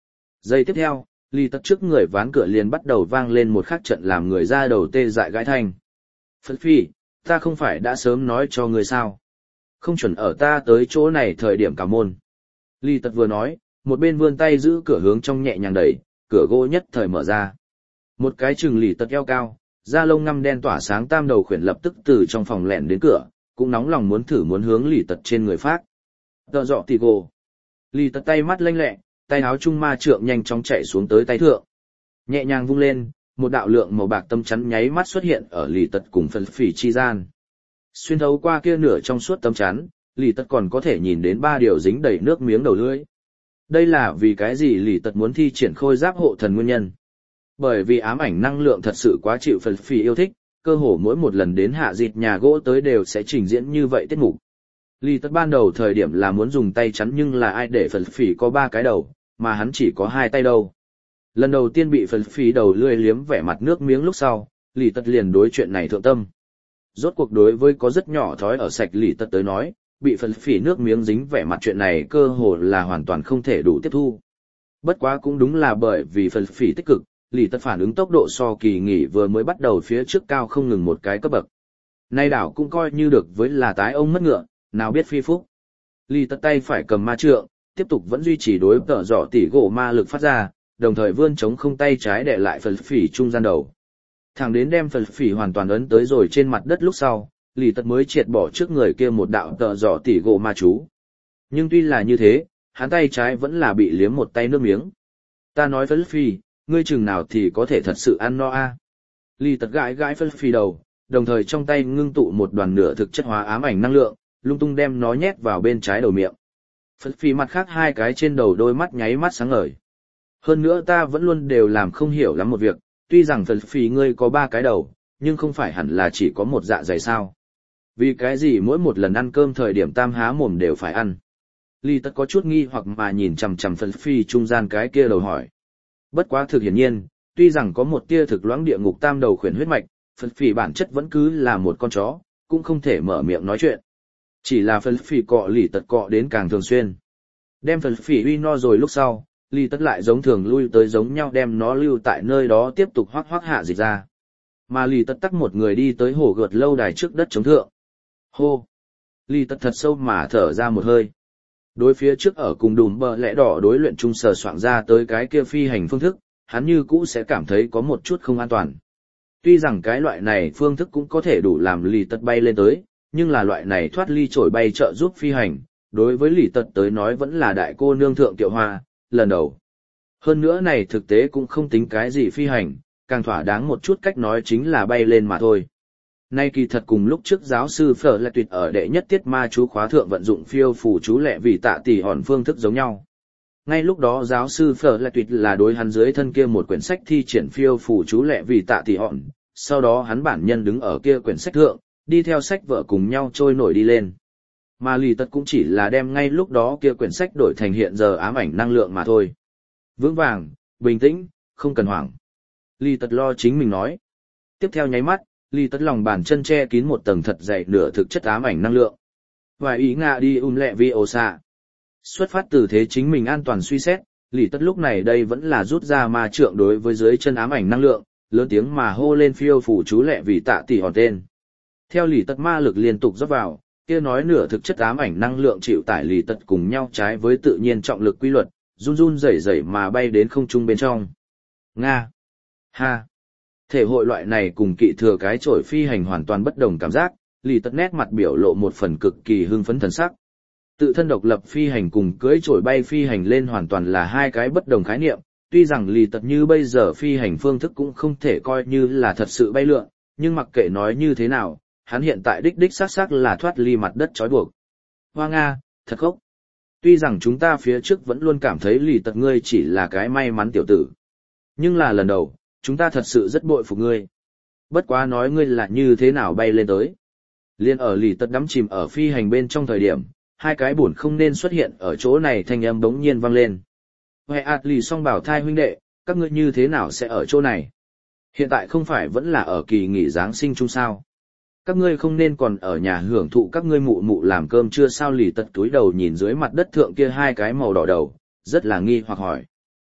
Speaker 1: Giây tiếp theo, lì tật trước người ván cửa liền bắt đầu vang lên một khắc trận làm người ra đầu tê dại gãi thanh. Phật phi, ta không phải đã sớm nói cho người sao. Không chuẩn ở ta tới chỗ này thời điểm cả môn. Lì tật vừa nói, một bên vươn tay giữ cửa hướng trong nhẹ nhàng đẩy, cửa gỗ nhất thời mở ra. Một cái chừng lì tật eo cao, da lông ngăm đen tỏa sáng tam đầu khuyển lập tức từ trong phòng lẹn đến cửa, cũng nóng lòng muốn thử muốn hướng lì tật trên người phát. Tợ dọ tì gồ. Lì tật tay mắt lanh lẹ, tay áo trung ma trượng nhanh chóng chạy xuống tới tay thượng. Nhẹ nhàng vung lên, một đạo lượng màu bạc tâm chắn nháy mắt xuất hiện ở lì tật cùng phần phỉ chi gian. Xuyên thấu qua kia nửa trong suốt tâm chắn, lì tật còn có thể nhìn đến ba điều dính đầy nước miếng đầu lưỡi. Đây là vì cái gì lì tật muốn thi triển khôi giáp hộ thần nguyên nhân. Bởi vì ám ảnh năng lượng thật sự quá chịu phần phỉ yêu thích, cơ hồ mỗi một lần đến hạ dịt nhà gỗ tới đều sẽ trình diễn như vậy tiết mục. Lì tật ban đầu thời điểm là muốn dùng tay chắn nhưng là ai để phần phỉ có ba cái đầu, mà hắn chỉ có hai tay đâu. Lần đầu tiên bị phần phỉ đầu lưỡi liếm vẻ mặt nước miếng lúc sau, lì tật liền đối chuyện này thượng tâm. Rốt cuộc đối với có rất nhỏ thói ở sạch lì tật tới nói, bị phần phỉ nước miếng dính vẻ mặt chuyện này cơ hồ là hoàn toàn không thể đủ tiếp thu. Bất quá cũng đúng là bởi vì phần phỉ tích cực, lì tật phản ứng tốc độ so kỳ nghỉ vừa mới bắt đầu phía trước cao không ngừng một cái cấp bậc. Nay đảo cũng coi như được với là tái ông mất ngựa, nào biết phi phúc. Lì tật tay phải cầm ma trượng, tiếp tục vẫn duy trì đối tợ dọ tỉ gỗ ma lực phát ra, đồng thời vươn chống không tay trái để lại phần phỉ trung gian đầu. Thẳng đến đem phần phỉ hoàn toàn ấn tới rồi trên mặt đất lúc sau, lì tật mới triệt bỏ trước người kia một đạo tợ dọ tỉ gỗ ma chú. Nhưng tuy là như thế, hắn tay trái vẫn là bị liếm một tay nước miếng. Ta nói phần phỉ, ngươi chừng nào thì có thể thật sự ăn no a? À? Lì tật gãi gãi phần phỉ đầu, đồng thời trong tay ngưng tụ một đoàn nửa thực chất hóa ám ảnh năng lượng, lung tung đem nó nhét vào bên trái đầu miệng. Phần phỉ mặt khác hai cái trên đầu đôi mắt nháy mắt sáng ngời. Hơn nữa ta vẫn luôn đều làm không hiểu lắm một việc, tuy rằng phần phỉ ngươi có ba cái đầu, nhưng không phải hẳn là chỉ có một dạ dày sao. Vì cái gì mỗi một lần ăn cơm thời điểm tam há mồm đều phải ăn. Ly tất có chút nghi hoặc mà nhìn chằm chằm phần phỉ trung gian cái kia đầu hỏi. Bất quá thực hiển nhiên, tuy rằng có một tia thực loãng địa ngục tam đầu khuyển huyết mạch, phần phỉ bản chất vẫn cứ là một con chó, cũng không thể mở miệng nói chuyện. Chỉ là phần phỉ cọ lì tật cọ đến càng thường xuyên. Đem phần phỉ uy no rồi lúc sau, lì tất lại giống thường lui tới giống nhau đem nó lưu tại nơi đó tiếp tục hoác hoác hạ dịch ra. Mà lì tất tắc một người đi tới hồ gợt lâu đài trước đất chống thượng. Hô! Lì tất thật sâu mà thở ra một hơi. Đối phía trước ở cùng đùm bờ lẽ đỏ đối luyện chung sờ soạn ra tới cái kia phi hành phương thức, hắn như cũ sẽ cảm thấy có một chút không an toàn. Tuy rằng cái loại này phương thức cũng có thể đủ làm lì tất bay lên tới, nhưng là loại này thoát ly trổi bay trợ giúp phi hành, đối với lì tật tới nói vẫn là đại cô nương thượng tiệu hoa, lần đầu. Hơn nữa này thực tế cũng không tính cái gì phi hành, càng thỏa đáng một chút cách nói chính là bay lên mà thôi. Nay kỳ thật cùng lúc trước giáo sư Phở Lệ Tuyệt ở đệ nhất tiết ma chú khóa thượng vận dụng phiêu phù chú lệ vì tạ tỷ hòn phương thức giống nhau. Ngay lúc đó giáo sư Phở Lệ Tuyệt là đối hắn dưới thân kia một quyển sách thi triển phiêu phù chú lệ vì tạ tỷ hòn, sau đó hắn bản nhân đứng ở kia quyển sách thượng, đi theo sách vợ cùng nhau trôi nổi đi lên. Mà lì tật cũng chỉ là đem ngay lúc đó kia quyển sách đổi thành hiện giờ ám ảnh năng lượng mà thôi. Vững vàng, bình tĩnh, không cần hoảng. Lì tật lo chính mình nói. Tiếp theo nháy mắt, lì tật lòng bàn chân che kín một tầng thật dày nửa thực chất ám ảnh năng lượng. Vài ý ngạ đi um lẹ vi ồ xạ. Xuất phát từ thế chính mình an toàn suy xét, lì tật lúc này đây vẫn là rút ra ma trượng đối với dưới chân ám ảnh năng lượng, lớn tiếng mà hô lên phiêu phủ chú lẹ vì tạ tỷ hòn tên. Theo lì tật ma lực liên tục rót vào, kia nói nửa thực chất ám ảnh năng lượng chịu tải lì tật cùng nhau trái với tự nhiên trọng lực quy luật, run run rẩy rẩy mà bay đến không trung bên trong. Nga! Ha! Thể hội loại này cùng kỵ thừa cái chổi phi hành hoàn toàn bất đồng cảm giác, lì tật nét mặt biểu lộ một phần cực kỳ hưng phấn thần sắc. Tự thân độc lập phi hành cùng cưỡi chổi bay phi hành lên hoàn toàn là hai cái bất đồng khái niệm, tuy rằng lì tật như bây giờ phi hành phương thức cũng không thể coi như là thật sự bay lượn, nhưng mặc kệ nói như thế nào, hắn hiện tại đích đích xác xác là thoát ly mặt đất trói buộc. Hoa Nga, thật khốc. Tuy rằng chúng ta phía trước vẫn luôn cảm thấy lì tật ngươi chỉ là cái may mắn tiểu tử. Nhưng là lần đầu, chúng ta thật sự rất bội phục ngươi. Bất quá nói ngươi là như thế nào bay lên tới. Liên ở lì tật đắm chìm ở phi hành bên trong thời điểm, hai cái buồn không nên xuất hiện ở chỗ này thanh âm bỗng nhiên vang lên. Huệ ạt lì song bảo thai huynh đệ, các ngươi như thế nào sẽ ở chỗ này? Hiện tại không phải vẫn là ở kỳ nghỉ Giáng sinh chung sao? Các ngươi không nên còn ở nhà hưởng thụ các ngươi mụ mụ làm cơm chưa sao? Lì tật túi đầu nhìn dưới mặt đất thượng kia hai cái màu đỏ đầu, rất là nghi hoặc hỏi.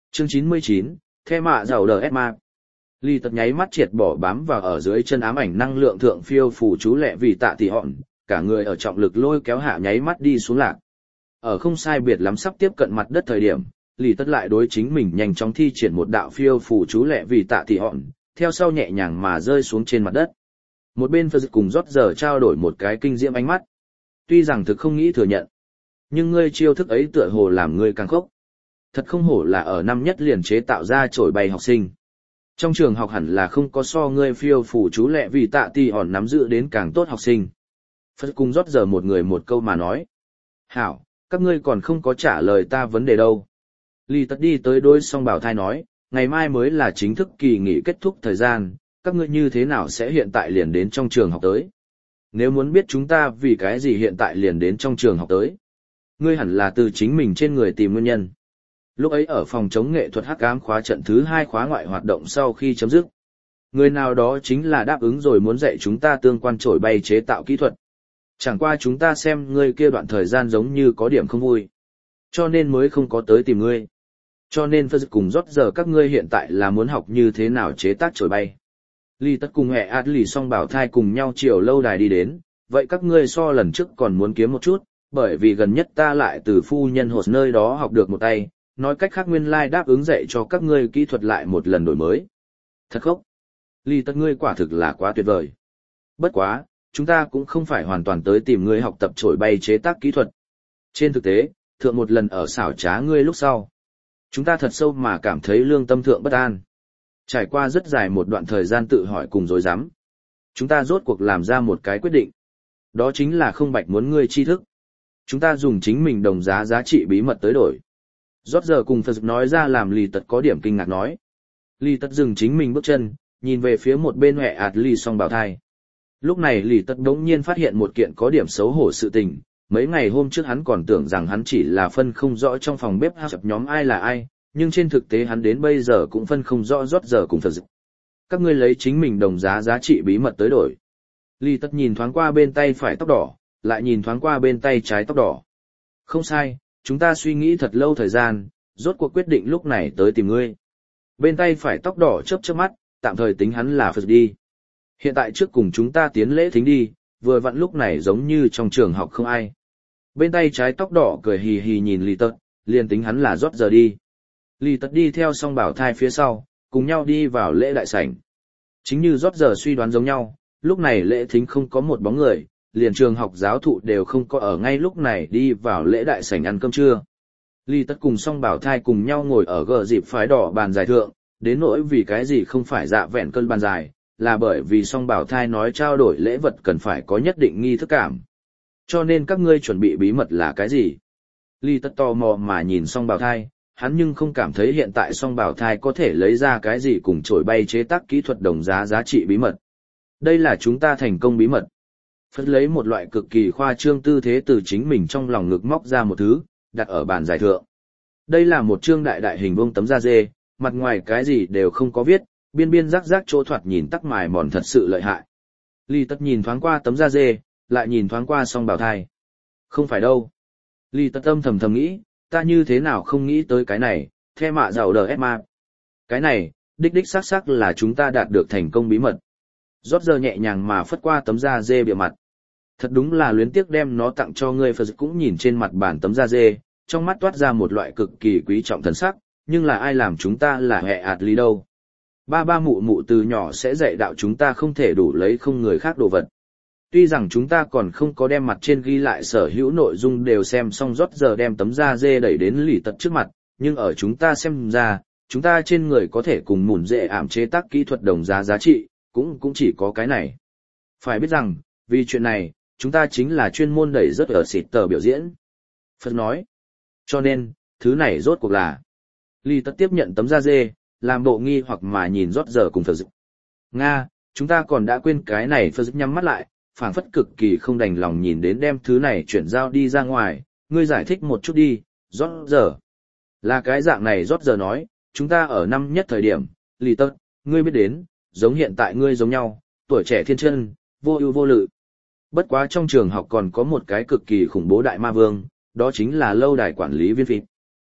Speaker 1: Chương chín mươi chín, The mạ giàu đờ ép map. Lý Tật nháy mắt triệt bỏ bám vào ở dưới chân ám ảnh năng lượng thượng phiêu phù chú lệ vì tạ tỷ hòn, cả người ở trọng lực lôi kéo hạ nháy mắt đi xuống lạc. Ở không sai biệt lắm sắp tiếp cận mặt đất thời điểm, Lý Tật lại đối chính mình nhanh chóng thi triển một đạo phiêu phù chú lệ vì tạ tỷ hòn, theo sau nhẹ nhàng mà rơi xuống trên mặt đất. Một bên Phật cùng rót giờ trao đổi một cái kinh diễm ánh mắt. Tuy rằng thực không nghĩ thừa nhận, nhưng ngươi chiêu thức ấy tựa hồ làm ngươi càng khốc. Thật không hổ là ở năm nhất liền chế tạo ra trổi bay học sinh. Trong trường học hẳn là không có so ngươi phiêu phủ chú lệ vì tạ tỷ hòn nắm giữ đến càng tốt học sinh. Phật cùng rót giờ một người một câu mà nói. Hảo, các ngươi còn không có trả lời ta vấn đề đâu. Lý Tật đi tới đôi song bảo thai nói, ngày mai mới là chính thức kỳ nghỉ kết thúc thời gian, các ngươi như thế nào sẽ hiện tại liền đến trong trường học tới? Nếu muốn biết chúng ta vì cái gì hiện tại liền đến trong trường học tới, ngươi hẳn là từ chính mình trên người tìm nguyên nhân. Lúc ấy ở phòng chống nghệ thuật hắc ám khóa trận thứ hai khóa ngoại hoạt động sau khi chấm dứt, người nào đó chính là đáp ứng rồi muốn dạy chúng ta tương quan trổi bay chế tạo kỹ thuật. Chẳng qua chúng ta xem ngươi kia đoạn thời gian giống như có điểm không vui, cho nên mới không có tới tìm ngươi. Cho nên Phật cùng rót giờ các ngươi hiện tại là muốn học như thế nào chế tác trổi bay. Lý Tất cùng hệ ạt lì song bảo thai cùng nhau chiều lâu đài đi đến, vậy các ngươi so lần trước còn muốn kiếm một chút, bởi vì gần nhất ta lại từ phu nhân hột nơi đó học được một tay, nói cách khác nguyên lai like đáp ứng dạy cho các ngươi kỹ thuật lại một lần đổi mới. Thật khốc. Lý Tất ngươi quả thực là quá tuyệt vời. Bất quá, chúng ta cũng không phải hoàn toàn tới tìm ngươi học tập trổi bay chế tác kỹ thuật. Trên thực tế, thượng một lần ở xảo trá ngươi lúc sau, chúng ta thật sâu mà cảm thấy lương tâm thượng bất an. Trải qua rất dài một đoạn thời gian tự hỏi cùng dối rắm, chúng ta rốt cuộc làm ra một cái quyết định. Đó chính là không bạch muốn ngươi tri thức. Chúng ta dùng chính mình đồng giá giá trị bí mật tới đổi. Rót giờ cùng Phật nói ra làm Lý Tật có điểm kinh ngạc nói. Lý Tật dừng chính mình bước chân, nhìn về phía một bên hệ ạt lì song bảo thai. Lúc này Lý Tật đống nhiên phát hiện một kiện có điểm xấu hổ sự tình. Mấy ngày hôm trước hắn còn tưởng rằng hắn chỉ là phân không rõ trong phòng bếp hát nhóm ai là ai, nhưng trên thực tế hắn đến bây giờ cũng phân không rõ rót giờ cùng Phật. Các ngươi lấy chính mình đồng giá giá trị bí mật tới đổi. Lý Tật nhìn thoáng qua bên tay phải tóc đỏ, lại nhìn thoáng qua bên tay trái tóc đỏ. Không sai, chúng ta suy nghĩ thật lâu thời gian, rốt cuộc quyết định lúc này tới tìm ngươi. Bên tay phải tóc đỏ chớp chớp mắt, tạm thời tính hắn là Phật đi. Hiện tại trước cùng chúng ta tiến lễ thính đi, vừa vặn lúc này giống như trong trường học không ai. Bên tay trái tóc đỏ cười hì hì nhìn Lý Tật, liền tính hắn là rót giờ đi. Lý Tật đi theo song bảo thai phía sau, cùng nhau đi vào lễ đại sảnh. Chính như rót giờ suy đoán giống nhau, lúc này lễ thính không có một bóng người, liền trường học giáo thụ đều không có ở ngay lúc này đi vào lễ đại sảnh ăn cơm trưa. Lý Tật cùng song bảo thai cùng nhau ngồi ở gờ dịp phái đỏ bàn dài thượng, đến nỗi vì cái gì không phải dạ vẹn cân bàn dài, là bởi vì song bảo thai nói trao đổi lễ vật cần phải có nhất định nghi thức cảm. Cho nên các ngươi chuẩn bị bí mật là cái gì? Lý Tật tò mò mà nhìn song bảo thai, hắn nhưng không cảm thấy hiện tại song bảo thai có thể lấy ra cái gì cùng trổi bay chế tác kỹ thuật đồng giá giá trị bí mật. Đây là chúng ta thành công bí mật. Phật lấy một loại cực kỳ khoa trương tư thế từ chính mình trong lòng ngực móc ra một thứ, đặt ở bàn giải thượng. Đây là một trương đại đại hình vuông tấm da dê, mặt ngoài cái gì đều không có viết, biên biên rắc rắc chỗ thoạt nhìn tắc mài mòn thật sự lợi hại. Lý Tật nhìn thoáng qua tấm da dê, lại nhìn thoáng qua song bảo thai. Không phải đâu. Lý Tật âm thầm thầm nghĩ, ta như thế nào không nghĩ tới cái này, The mạ giàu đờ ép map. Cái này, đích đích xác xác là chúng ta đạt được thành công bí mật. Rót giờ nhẹ nhàng mà phất qua tấm da dê bìa mặt. Thật đúng là luyến tiếc đem nó tặng cho ngươi. Phật cũng nhìn trên mặt bản tấm da dê, trong mắt toát ra một loại cực kỳ quý trọng thần sắc, nhưng là ai làm chúng ta là hệ ạt lý đâu. Ba ba mụ mụ từ nhỏ sẽ dạy đạo chúng ta không thể đủ lấy không người khác đồ vật. Tuy rằng chúng ta còn không có đem mặt trên ghi lại sở hữu nội dung đều xem xong, rót giờ đem tấm da dê đẩy đến Lý Tật trước mặt, nhưng ở chúng ta xem ra, chúng ta trên người có thể cùng mùn dễ ảm chế tác kỹ thuật đồng giá giá trị, cũng cũng chỉ có cái này. Phải biết rằng, vì chuyện này, chúng ta chính là chuyên môn đẩy rất ở xịt tờ biểu diễn. Phật nói, cho nên, thứ này rốt cuộc là. Lý Tật tiếp nhận tấm da dê, làm bộ nghi hoặc mà nhìn rót giờ cùng Phật dự. Nga, chúng ta còn đã quên cái này. Phật dự nhắm mắt lại, phảng phất cực kỳ không đành lòng nhìn đến đem thứ này chuyển giao đi ra ngoài, ngươi giải thích một chút đi, rót giờ. Là cái dạng này. Rót giờ nói, chúng ta ở năm nhất thời điểm, Lý Tật, ngươi biết đến, giống hiện tại ngươi giống nhau, tuổi trẻ thiên chân, vô ưu vô lự. Bất quá trong trường học còn có một cái cực kỳ khủng bố đại ma vương, đó chính là lâu đài quản lý viên phịt.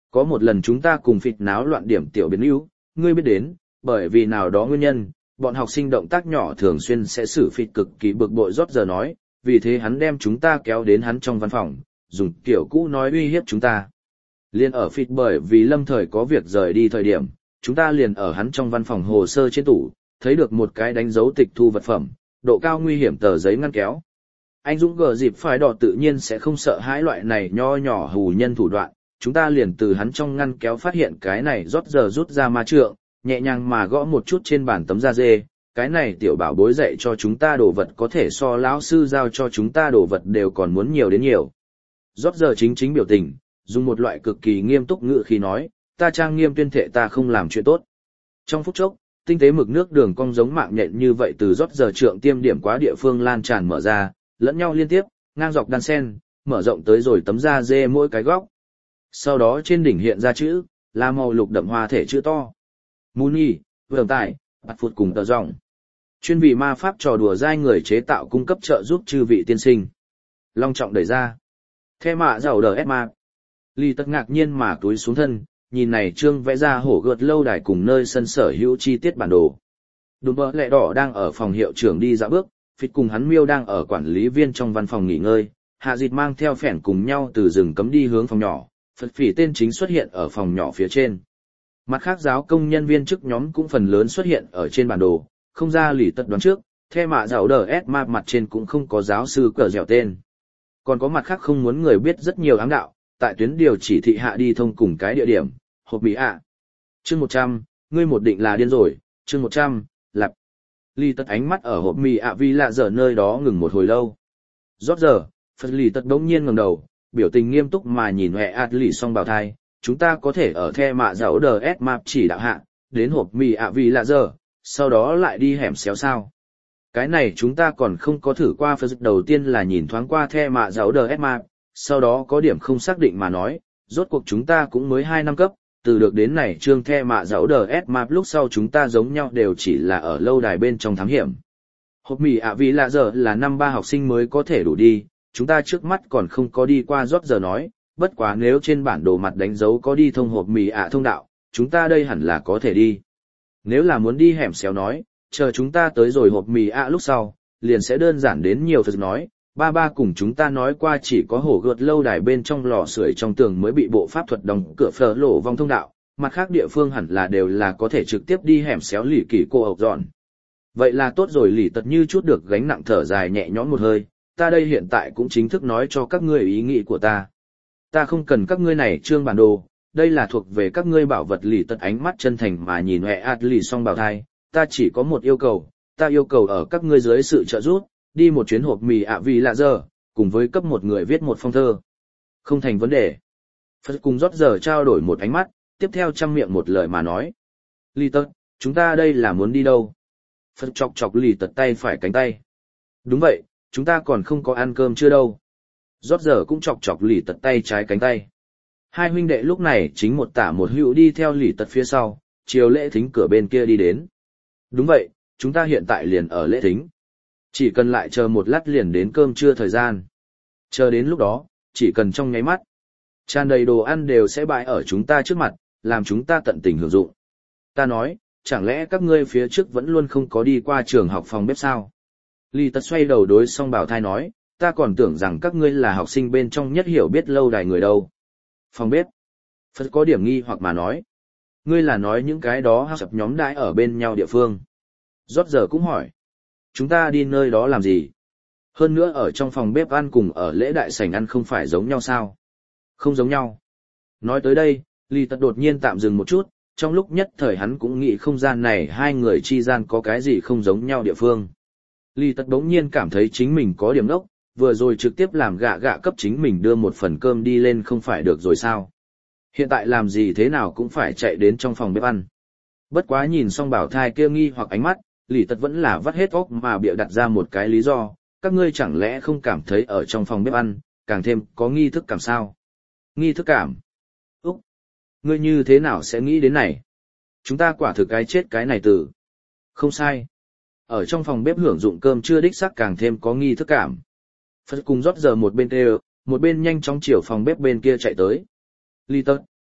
Speaker 1: Có một lần chúng ta cùng phịt náo loạn điểm tiểu biến yếu, ngươi biết đến, bởi vì nào đó nguyên nhân, bọn học sinh động tác nhỏ thường xuyên sẽ xử phịt cực kỳ bực bội rót giờ nói, vì thế hắn đem chúng ta kéo đến hắn trong văn phòng, dùng kiểu cũ nói uy hiếp chúng ta. Liên ở phịt bởi vì lâm thời có việc rời đi thời điểm, chúng ta liền ở hắn trong văn phòng hồ sơ trên tủ, thấy được một cái đánh dấu tịch thu vật phẩm, độ cao nguy hiểm tờ giấy ngăn kéo. Anh Dũng gờ dịp phải đỏ tự nhiên sẽ không sợ hãi loại này nho nhỏ hù nhân thủ đoạn, chúng ta liền từ hắn trong ngăn kéo phát hiện cái này rót giờ rút ra ma trượng, nhẹ nhàng mà gõ một chút trên bàn tấm da dê, cái này tiểu bảo bối dạy cho chúng ta đồ vật có thể so lão sư giao cho chúng ta đồ vật đều còn muốn nhiều đến nhiều. Rót giờ chính chính biểu tình, dùng một loại cực kỳ nghiêm túc ngữ khi nói, ta trang nghiêm tuyên thệ ta không làm chuyện tốt. Trong phút chốc, tinh tế mực nước đường cong giống mạng nhện như vậy từ rót giờ trượng tiêm điểm quá địa phương lan tràn mở ra, lẫn nhau liên tiếp, ngang dọc đan sen, mở rộng tới rồi tấm da dê mỗi cái góc. Sau đó trên đỉnh hiện ra chữ, là màu lục đậm hoa thể chữ to. Muni, vườn tài, bạt phụt cùng tờ ròng. Chuyên vị ma pháp trò đùa dai người chế tạo cung cấp trợ giúp chư vị tiên sinh. Long trọng đẩy ra. The mạ giàu đờ ép ma. Ly tất ngạc nhiên mà túi xuống thân, nhìn này trương vẽ ra hổ gợt lâu đài cùng nơi sân sở hữu chi tiết bản đồ. Đùm bơ lẹ đỏ đang ở phòng hiệu trưởng đi dạo bước, phịt cùng hắn miêu đang ở quản lý viên trong văn phòng nghỉ ngơi, hạ dịt mang theo phẻn cùng nhau từ rừng cấm đi hướng phòng nhỏ, phật phỉ tên chính xuất hiện ở phòng nhỏ phía trên. Mặt khác giáo công nhân viên chức nhóm cũng phần lớn xuất hiện ở trên bản đồ, không ra lì tật đoán trước, the mạ giàu đờ ép map mặt trên cũng không có giáo sư cờ dẻo tên. Còn có mặt khác không muốn người biết rất nhiều ám đạo, tại tuyến điều chỉ thị hạ đi thông cùng cái địa điểm, hộp mỹ ạ. Chương một trăm, ngươi một định là điên rồi, chương một trăm, lặp. Lì tật ánh mắt ở hộp mì ạ vì lạ giờ nơi đó ngừng một hồi lâu. Rót giờ, Phật lì tật đống nhiên ngẩng đầu, biểu tình nghiêm túc mà nhìn hệ ạt lì song bào thai, chúng ta có thể ở the mạ giàu đờ ép map chỉ đạo hạ, đến hộp mì ạ vì lạ giờ, sau đó lại đi hẻm xéo sao. Cái này chúng ta còn không có thử qua. Phật đầu tiên là nhìn thoáng qua the mạ giàu đờ ép map, sau đó có điểm không xác định mà nói, rốt cuộc chúng ta cũng mới hai năm cấp, từ được đến này trương the mạ giàu đờ ép map lúc sau chúng ta giống nhau đều chỉ là ở lâu đài bên trong thám hiểm. Hộp mì ạ vì lạ giờ là năm ba học sinh mới có thể đủ đi, chúng ta trước mắt còn không có đi qua. Rót giờ nói, bất quá nếu trên bản đồ mặt đánh dấu có đi thông hộp mì ạ thông đạo, chúng ta đây hẳn là có thể đi. Nếu là muốn đi hẻm xéo nói, chờ chúng ta tới rồi hộp mì ạ lúc sau, liền sẽ đơn giản đến nhiều. Phật nói, ba ba cùng chúng ta nói qua chỉ có hổ gợt lâu đài bên trong lò sưởi trong tường mới bị bộ pháp thuật đóng cửa phở lộ vòng thông đạo, mặt khác địa phương hẳn là đều là có thể trực tiếp đi hẻm xéo lì kỳ cô ộc dọn. Vậy là tốt rồi. Lì tật như chút được gánh nặng thở dài nhẹ nhõm một hơi, ta đây hiện tại cũng chính thức nói cho các ngươi ý nghĩ của ta. Ta không cần các ngươi này trương bản đồ, đây là thuộc về các ngươi bảo vật. Lì tật ánh mắt chân thành mà nhìn hệ ạt lì song bào thai, ta chỉ có một yêu cầu, ta yêu cầu ở các ngươi dưới sự trợ giúp, đi một chuyến hộp mì ạ vì lạ giờ, cùng với cấp một người viết một phong thơ. Không thành vấn đề. Phật cùng rót giờ trao đổi một ánh mắt, tiếp theo chăm miệng một lời mà nói. Lì tật, chúng ta đây là muốn đi đâu? Phật chọc chọc lì tật tay phải cánh tay. Đúng vậy, chúng ta còn không có ăn cơm chưa đâu. Rót giờ cũng chọc chọc lì tật tay trái cánh tay. Hai huynh đệ lúc này chính một tả một hữu đi theo lì tật phía sau, chiều lễ thính cửa bên kia đi đến. Đúng vậy, chúng ta hiện tại liền ở lễ thính. Chỉ cần lại chờ một lát liền đến cơm trưa thời gian. Chờ đến lúc đó, chỉ cần trong nháy mắt, tràn đầy đồ ăn đều sẽ bày ở chúng ta trước mặt, làm chúng ta tận tình hưởng dụng. Ta nói, chẳng lẽ các ngươi phía trước vẫn luôn không có đi qua trường học phòng bếp sao? Lý Tật xoay đầu đối song bảo thai nói, ta còn tưởng rằng các ngươi là học sinh bên trong nhất hiểu biết lâu đài người đâu. Phòng bếp. Phật có điểm nghi hoặc mà nói. Ngươi là nói những cái đó học tập nhóm đãi ở bên nhau địa phương. Rót giờ cũng hỏi. Chúng ta đi nơi đó làm gì? Hơn nữa ở trong phòng bếp ăn cùng ở lễ đại sảnh ăn không phải giống nhau sao? Không giống nhau. Nói tới đây, Lý Tật đột nhiên tạm dừng một chút, trong lúc nhất thời hắn cũng nghĩ không gian này hai người chi gian có cái gì không giống nhau địa phương. Lý Tật bỗng nhiên cảm thấy chính mình có điểm đốc, vừa rồi trực tiếp làm gạ gạ cấp chính mình đưa một phần cơm đi lên không phải được rồi sao? Hiện tại làm gì thế nào cũng phải chạy đến trong phòng bếp ăn. Bất quá nhìn xong bảo thai kia nghi hoặc ánh mắt, Lý Tật vẫn là vắt hết óc mà bịa đặt ra một cái lý do, các ngươi chẳng lẽ không cảm thấy ở trong phòng bếp ăn, càng thêm có nghi thức cảm sao? Nghi thức cảm? Úc! Ngươi như thế nào sẽ nghĩ đến này? Chúng ta quả thực cái chết cái này từ. Không sai. Ở trong phòng bếp hưởng dụng cơm chưa đích xác càng thêm có nghi thức cảm. Phật cùng rót giờ một bên đều, một bên nhanh chóng chiều phòng bếp bên kia chạy tới. Lý Tật!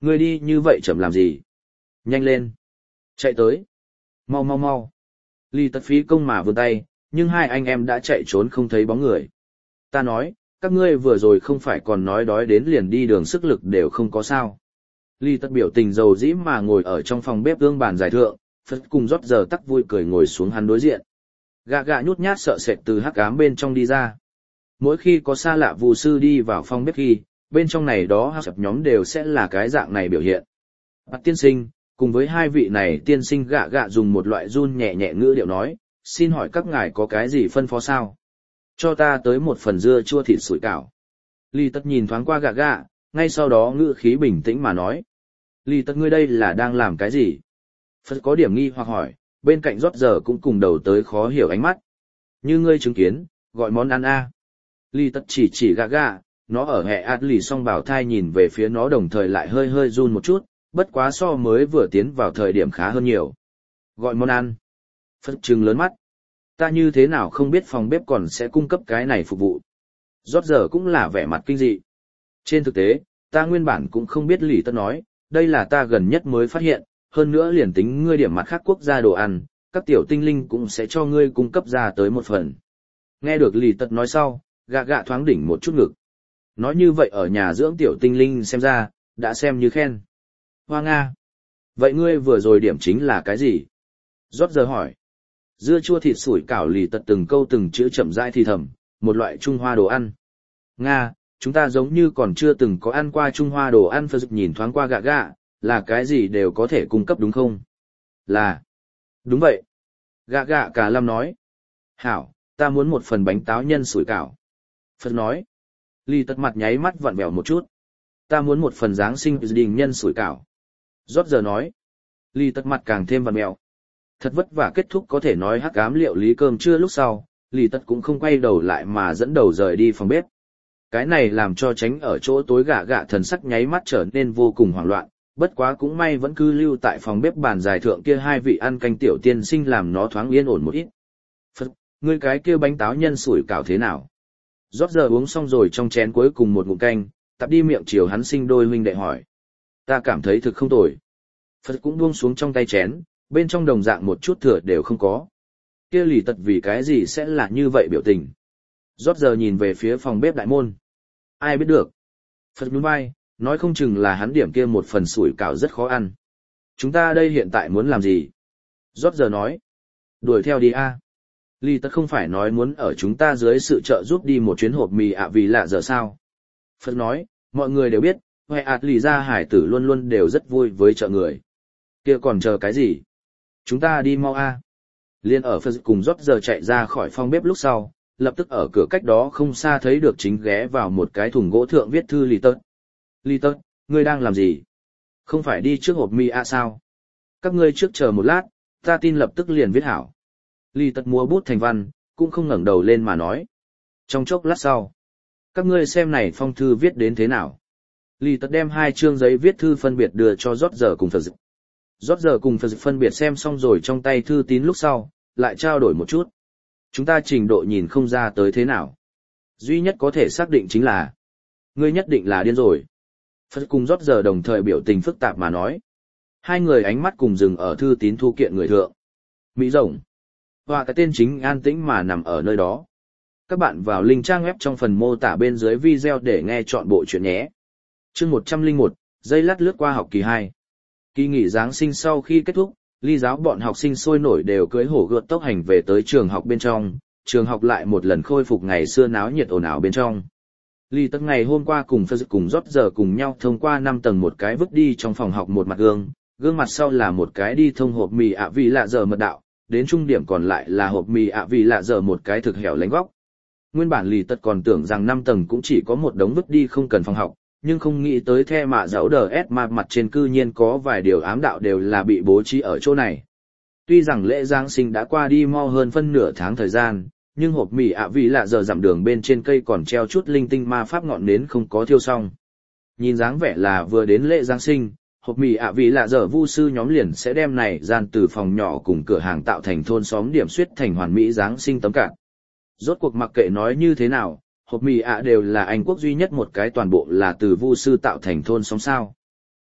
Speaker 1: Ngươi đi như vậy chậm làm gì? Nhanh lên. Chạy tới. Mau mau mau. Lý Tật phí công mà vươn tay, nhưng hai anh em đã chạy trốn không thấy bóng người. Ta nói, các ngươi vừa rồi không phải còn nói đói đến liền đi đường sức lực đều không có sao. Lý Tật biểu tình dầu dĩ mà ngồi ở trong phòng bếp ương bàn giải thượng, Phật cùng rót giờ tắc vui cười ngồi xuống hắn đối diện. Gạ gạ nhút nhát sợ sệt từ hắc ám bên trong đi ra. Mỗi khi có xa lạ vụ sư đi vào phòng bếp khi, bên trong này đó hắc sập nhóm đều sẽ là cái dạng này biểu hiện. Bạch tiên sinh, cùng với hai vị này tiên sinh gạ gạ dùng một loại run nhẹ nhẹ ngữ điệu nói, xin hỏi các ngài có cái gì phân phó sao? Cho ta tới một phần dưa chua thịt sủi cảo. Lý Tật nhìn thoáng qua gạ gạ, ngay sau đó ngữ khí bình tĩnh mà nói. Lý Tật ngươi đây là đang làm cái gì? Phật có điểm nghi hoặc hỏi, bên cạnh rót giờ cũng cùng đầu tới khó hiểu ánh mắt. Như ngươi chứng kiến, gọi món ăn a. Lý Tật chỉ chỉ gạ gạ, nó ở hệ ạt lì song bảo thai nhìn về phía nó đồng thời lại hơi hơi run một chút, bất quá so mới vừa tiến vào thời điểm khá hơn nhiều. Gọi món ăn. Phật trừng lớn mắt. Ta như thế nào không biết phòng bếp còn sẽ cung cấp cái này phục vụ. Rót giờ cũng là vẻ mặt kinh dị. Trên thực tế, ta nguyên bản cũng không biết Lý Tật nói, đây là ta gần nhất mới phát hiện, hơn nữa liền tính ngươi điểm mặt khác quốc gia đồ ăn, các tiểu tinh linh cũng sẽ cho ngươi cung cấp ra tới một phần. Nghe được Lý Tật nói sau, gạ gạ thoáng đỉnh một chút ngực. Nói như vậy ở nhà dưỡng tiểu tinh linh xem ra, đã xem như khen. Hoa Nga. Vậy ngươi vừa rồi điểm chính là cái gì? Rót giờ hỏi. Dưa chua thịt sủi cảo. Lý Tật từng câu từng chữ chậm rãi thì thầm, một loại Trung Hoa đồ ăn. Nga, chúng ta giống như còn chưa từng có ăn qua Trung Hoa đồ ăn. Phật nhìn thoáng qua gạ gạ, là cái gì đều có thể cung cấp đúng không? Là. Đúng vậy. Gạ gạ cả lâm nói. Hảo, ta muốn một phần bánh táo nhân sủi cảo. Phật nói. Lý Tật mặt nháy mắt vặn vẹo một chút. Ta muốn một phần Giáng sinh đình nhân sủi cảo. Rót giờ nói. Lý Tật mặt càng thêm vặn vẹo. Thật vất vả kết thúc có thể nói hắc ám liệu lý cơm trưa lúc sau, Lý Tật cũng không quay đầu lại mà dẫn đầu rời đi phòng bếp. Cái này làm cho tránh ở chỗ tối gạ gạ thần sắc nháy mắt trở nên vô cùng hoảng loạn, bất quá cũng may vẫn cứ lưu tại phòng bếp bàn dài thượng kia hai vị ăn canh tiểu tiên sinh làm nó thoáng yên ổn một ít. Phật, ngươi cái kia bánh táo nhân sủi cảo thế nào? Rót giờ uống xong rồi trong chén cuối cùng một ngụm canh, tập đi miệng chiều hắn sinh đôi huynh đệ hỏi. Ta cảm thấy thực không tồi. Phật cũng buông xuống trong tay chén, bên trong đồng dạng một chút thừa đều không có. Kia Lý Tật vì cái gì sẽ là như vậy biểu tình? Rót giờ nhìn về phía phòng bếp đại môn. Ai biết được? Phật nhún vai, nói không chừng là hắn điểm kia một phần sủi cảo rất khó ăn. Chúng ta đây hiện tại muốn làm gì? Rót giờ nói. Đuổi theo đi a. Lý Tật không phải nói muốn ở chúng ta dưới sự trợ giúp đi một chuyến hộp mì ạ vì lạ giờ sao? Phật nói, mọi người đều biết, hệ ạt lì ra hải tử luôn luôn đều rất vui với chợ người. Kia còn chờ cái gì? Chúng ta đi mau a. Liên ở Phật cùng rót giờ chạy ra khỏi phòng bếp lúc sau, lập tức ở cửa cách đó không xa thấy được chính ghé vào một cái thùng gỗ thượng viết thư Lý Tật. Lý Tật, ngươi đang làm gì? Không phải đi trước hộp mì ạ sao? Các ngươi trước chờ một lát, ta tin lập tức liền viết hảo. Lý Tật mua bút thành văn, cũng không ngẩng đầu lên mà nói. Trong chốc lát sau, các ngươi xem này phong thư viết đến thế nào? Lý Tật đem hai chương giấy viết thư phân biệt đưa cho rót giờ cùng Phật Dịch. Rót giờ cùng Phật Dịch phân biệt xem xong rồi trong tay thư tín lúc sau, lại trao đổi một chút. Chúng ta trình độ nhìn không ra tới thế nào. Duy nhất có thể xác định chính là, ngươi nhất định là điên rồi. Phật cùng rót giờ đồng thời biểu tình phức tạp mà nói. Hai người ánh mắt cùng dừng ở thư tín thu kiện người thượng. Mỹ rồng. Và cái tên chính an tĩnh mà nằm ở nơi đó. Các bạn vào link trang web trong phần mô tả bên dưới video để nghe chọn bộ chuyện nhé. Chương một trăm lẻ một, giây lát lướt qua học kỳ hai. Kỳ nghỉ Giáng sinh sau khi kết thúc, Ly giáo bọn học sinh sôi nổi đều cưỡi hổ gợt tốc hành về tới trường học bên trong, trường học lại một lần khôi phục ngày xưa náo nhiệt ồn ào bên trong. Ly Tật ngày hôm qua cùng Phật cùng rót giờ cùng nhau thông qua năm tầng một cái vứt đi trong phòng học một mặt gương, gương mặt sau là một cái đi thông hộp mì ạ vì lạ giờ mật đạo, đến trung điểm còn lại là hộp mì ạ vì lạ giờ một cái thực hẻo lánh góc. Nguyên bản Lý Tật còn tưởng rằng năm tầng cũng chỉ có một đống vứt đi không cần phòng học, nhưng không nghĩ tới the mạ dẫu đờ ép mà mặt trên cư nhiên có vài điều ám đạo đều là bị bố trí ở chỗ này. Tuy rằng lễ Giáng sinh đã qua đi mau hơn phân nửa tháng thời gian, nhưng hộp mì ạ vì lạ giờ dặm đường bên trên cây còn treo chút linh tinh ma pháp ngọn nến không có thiêu xong. Nhìn dáng vẻ là vừa đến lễ Giáng sinh, hộp mì ạ vì lạ giờ vu sư nhóm liền sẽ đem này gian từ phòng nhỏ cùng cửa hàng tạo thành thôn xóm điểm suyết thành hoàn mỹ Giáng sinh tấm cạn. Rốt cuộc mặc kệ nói như thế nào, hộp mì ạ đều là Anh quốc duy nhất một cái toàn bộ là từ vu sư tạo thành thôn xóm sao.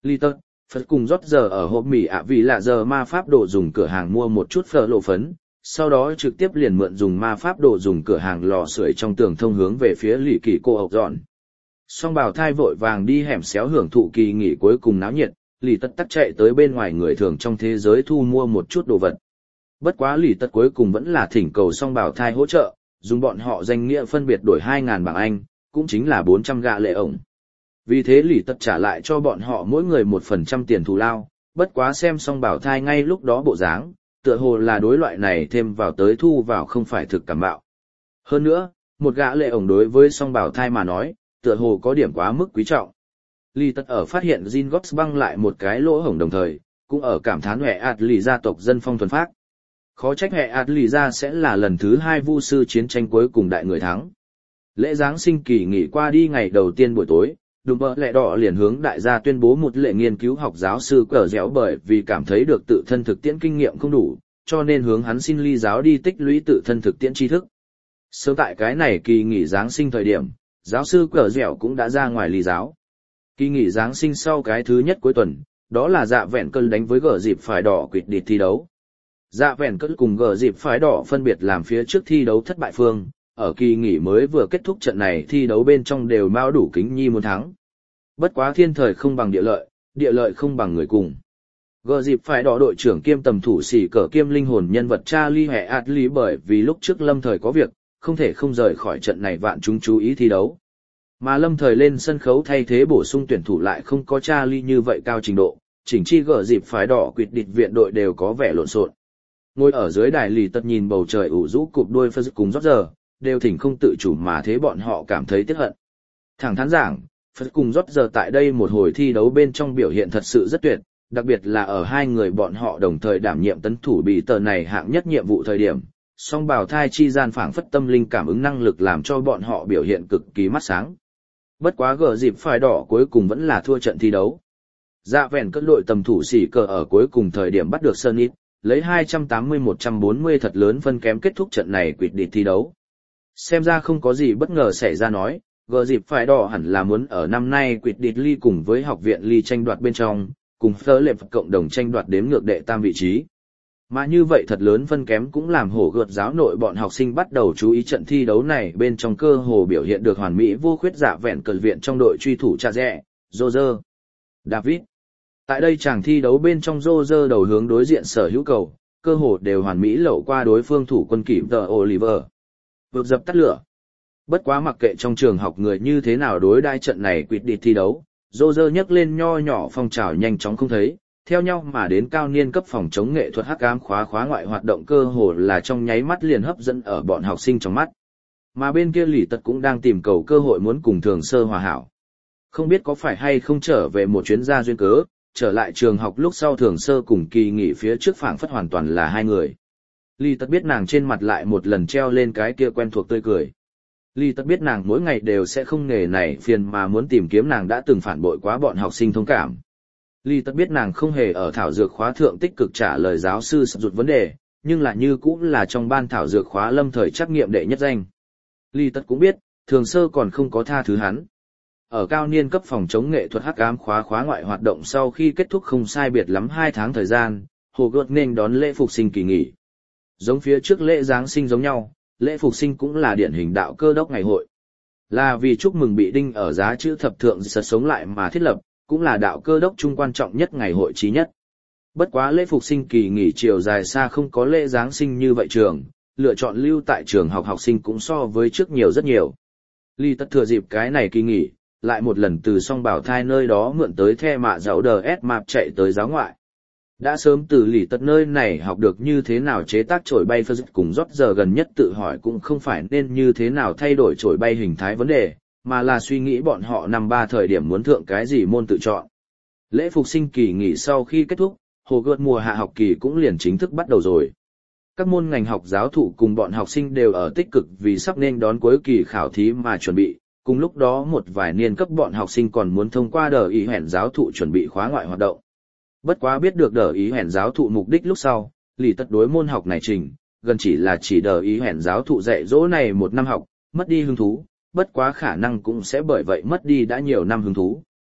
Speaker 1: Lý Tật, Phật cùng rót giờ ở hộp mì ạ vì là giờ ma pháp đồ dùng cửa hàng mua một chút phở lộ phấn, sau đó trực tiếp liền mượn dùng ma pháp đồ dùng cửa hàng lò sưởi trong tường thông hướng về phía lì kỳ cô ốc dọn. Song bào thai vội vàng đi hẻm xéo hưởng thụ kỳ nghỉ cuối cùng náo nhiệt, lì tật tắt chạy tới bên ngoài người thường trong thế giới thu mua một chút đồ vật. Bất quá lì tật cuối cùng vẫn là thỉnh cầu song bào thai hỗ trợ, dùng bọn họ danh nghĩa phân biệt đổi hai ngàn bảng Anh, cũng chính là bốn trăm gạ lệ ổng. Vì thế lì tật trả lại cho bọn họ mỗi người một phần trăm tiền thù lao, bất quá xem song bào thai ngay lúc đó bộ dáng, tựa hồ là đối loại này thêm vào tới thu vào không phải thực cảm bạo. Hơn nữa, một gã lệ ổng đối với song bào thai mà nói, tựa hồ có điểm quá mức quý trọng. Lý Tật ở phát hiện Jin Gox băng lại một cái lỗ hổng đồng thời, cũng ở cảm thán hệ ạt lì gia tộc dân phong thuần phác. Khó trách hệ ạt lì gia sẽ là lần thứ hai vu sư chiến tranh cuối cùng đại người thắng. Lễ Giáng sinh kỳ nghỉ qua đi ngày đầu tiên buổi tối, Đùm bờ lẹ đỏ liền hướng đại gia tuyên bố một lệ nghiên cứu học giáo sư cờ dẻo bởi vì cảm thấy được tự thân thực tiễn kinh nghiệm không đủ, cho nên hướng hắn xin ly giáo đi tích lũy tự thân thực tiễn tri thức. Sớm tại cái này kỳ nghỉ Giáng sinh thời điểm, giáo sư cờ dẻo cũng đã ra ngoài ly giáo. Kỳ nghỉ Giáng sinh sau cái thứ nhất cuối tuần, đó là dạ vẹn cơn đánh với gờ dịp phải đỏ quỵt địch thi đấu. Dạ vẹn cơn cùng gờ dịp phải đỏ phân biệt làm phía trước thi đấu thất bại phương, ở kỳ nghỉ mới vừa kết thúc trận này thi đấu bên trong đều mao đủ kính nhi muốn thắng. Bất quá thiên thời không bằng địa lợi, địa lợi không bằng người cùng. Gờ dịp phải đỏ đội trưởng kiêm tầm thủ xỉ cờ kiêm linh hồn nhân vật Charlie Hệ Atlee bởi vì lúc trước lâm thời có việc, không thể không rời khỏi trận này vạn chúng chú ý thi đấu. Mà lâm thời lên sân khấu thay thế bổ sung tuyển thủ lại không có Charlie như vậy cao trình độ, chỉnh chi gờ dịp phải đỏ quỵt địch viện đội đều có vẻ lộn xộn. Ngồi ở dưới đài lì tật nhìn bầu trời ủ rũ cụp đuôi phân cùng rót giờ, đều thỉnh không tự chủ mà thế bọn họ cảm thấy tiếc hận. Thẳng thắn giảng, Phật cùng rót giờ tại đây một hồi thi đấu bên trong biểu hiện thật sự rất tuyệt, đặc biệt là ở hai người bọn họ đồng thời đảm nhiệm tấn thủ bị tờ này hạng nhất nhiệm vụ thời điểm, song bào thai chi gian phảng phất tâm linh cảm ứng năng lực làm cho bọn họ biểu hiện cực kỳ mắt sáng. Bất quá gờ dịp phải đỏ cuối cùng vẫn là thua trận thi đấu. Dạ vẹn cất đội tầm thủ xỉ cờ ở cuối cùng thời điểm bắt được Sunit, lấy hai trăm tám mươi một trăm bốn mươi thật lớn phân kém kết thúc trận này quỵt địch thi đấu. Xem ra không có gì bất ngờ xảy ra nói, gờ dịp phải đỏ hẳn là muốn ở năm nay quỵt địch ly cùng với học viện ly tranh đoạt bên trong, cùng phơ lệp cộng đồng tranh đoạt đếm ngược đệ tam vị trí. Mà như vậy thật lớn phân kém cũng làm hổ gợt giáo nội bọn học sinh bắt đầu chú ý trận thi đấu này bên trong cơ hồ biểu hiện được hoàn mỹ vô khuyết dạ vẹn cờ viện trong đội truy thủ Cha Rẽ, Roger, David. Tại đây chàng thi đấu bên trong Roger đầu hướng đối diện sở hữu cầu, cơ hồ đều hoàn mỹ lậu qua đối phương thủ quân kỷ tờ Oliver. Vượt dập tắt lửa. Bất quá mặc kệ trong trường học người như thế nào đối đai trận này quỵt địch thi đấu, Roger nhấc lên nho nhỏ phong trào nhanh chóng không thấy, theo nhau mà đến cao niên cấp phòng chống nghệ thuật hắc ám khóa khóa ngoại hoạt động cơ hồ là trong nháy mắt liền hấp dẫn ở bọn học sinh trong mắt. Mà bên kia Lý Tật cũng đang tìm cầu cơ hội muốn cùng Thường Sơ hòa hảo. Không biết có phải hay không trở về một chuyến gia duyên cớ, trở lại trường học lúc sau Thường Sơ cùng kỳ nghỉ phía trước phảng phất hoàn toàn là hai người. Lý Tật biết nàng trên mặt lại một lần treo lên cái kia quen thuộc tươi cười. Lý Tật biết nàng mỗi ngày đều sẽ không nghề này phiền mà muốn tìm kiếm nàng đã từng phản bội quá bọn học sinh thông cảm. Lý Tật biết nàng không hề ở thảo dược khóa thượng tích cực trả lời giáo sư sập rụt vấn đề, nhưng là như cũng là trong ban thảo dược khóa lâm thời trắc nghiệm đệ nhất danh. Lý Tật cũng biết, Thường Sơ còn không có tha thứ hắn. Ở cao niên cấp phòng chống nghệ thuật hắc ám khóa khóa ngoại hoạt động sau khi kết thúc không sai biệt lắm hai tháng thời gian, Hồ Gợt nên đón lễ phục sinh kỳ nghỉ. Giống phía trước lễ Giáng sinh giống nhau, lễ phục sinh cũng là điển hình đạo cơ đốc ngày hội. Là vì chúc mừng bị đinh ở giá chữ thập thượng sật sống lại mà thiết lập, cũng là đạo cơ đốc trung quan trọng nhất ngày hội trí nhất. Bất quá lễ phục sinh kỳ nghỉ chiều dài xa không có lễ Giáng sinh như vậy trường, lựa chọn lưu tại trường học học sinh cũng so với trước nhiều rất nhiều. Lý Tật thừa dịp cái này kỳ nghỉ, lại một lần từ song bảo thai nơi đó mượn tới the mạ dạo đờ ép map chạy tới giáo ngoại. Đã sớm từ Lý Tật nơi này học được như thế nào chế tác chổi bay phơ dịch cùng rót giờ gần nhất tự hỏi cũng không phải nên như thế nào thay đổi chổi bay hình thái vấn đề, mà là suy nghĩ bọn họ năm ba thời điểm muốn thượng cái gì môn tự chọn. Lễ phục sinh kỳ nghỉ sau khi kết thúc, Hồ Gợt mùa hạ học kỳ cũng liền chính thức bắt đầu rồi. Các môn ngành học giáo thụ cùng bọn học sinh đều ở tích cực vì sắp nên đón cuối kỳ khảo thí mà chuẩn bị, cùng lúc đó một vài niên cấp bọn học sinh còn muốn thông qua đờ ý hẹn giáo thụ chuẩn bị khóa ngoại hoạt động. Bất quá biết được đờ ý hẹn giáo thụ mục đích lúc sau, Lý Tật đối môn học này trình, gần chỉ là chỉ đờ ý hẹn giáo thụ dạy dỗ này một năm học, mất đi hứng thú, bất quá khả năng cũng sẽ bởi vậy mất đi đã nhiều năm hứng thú.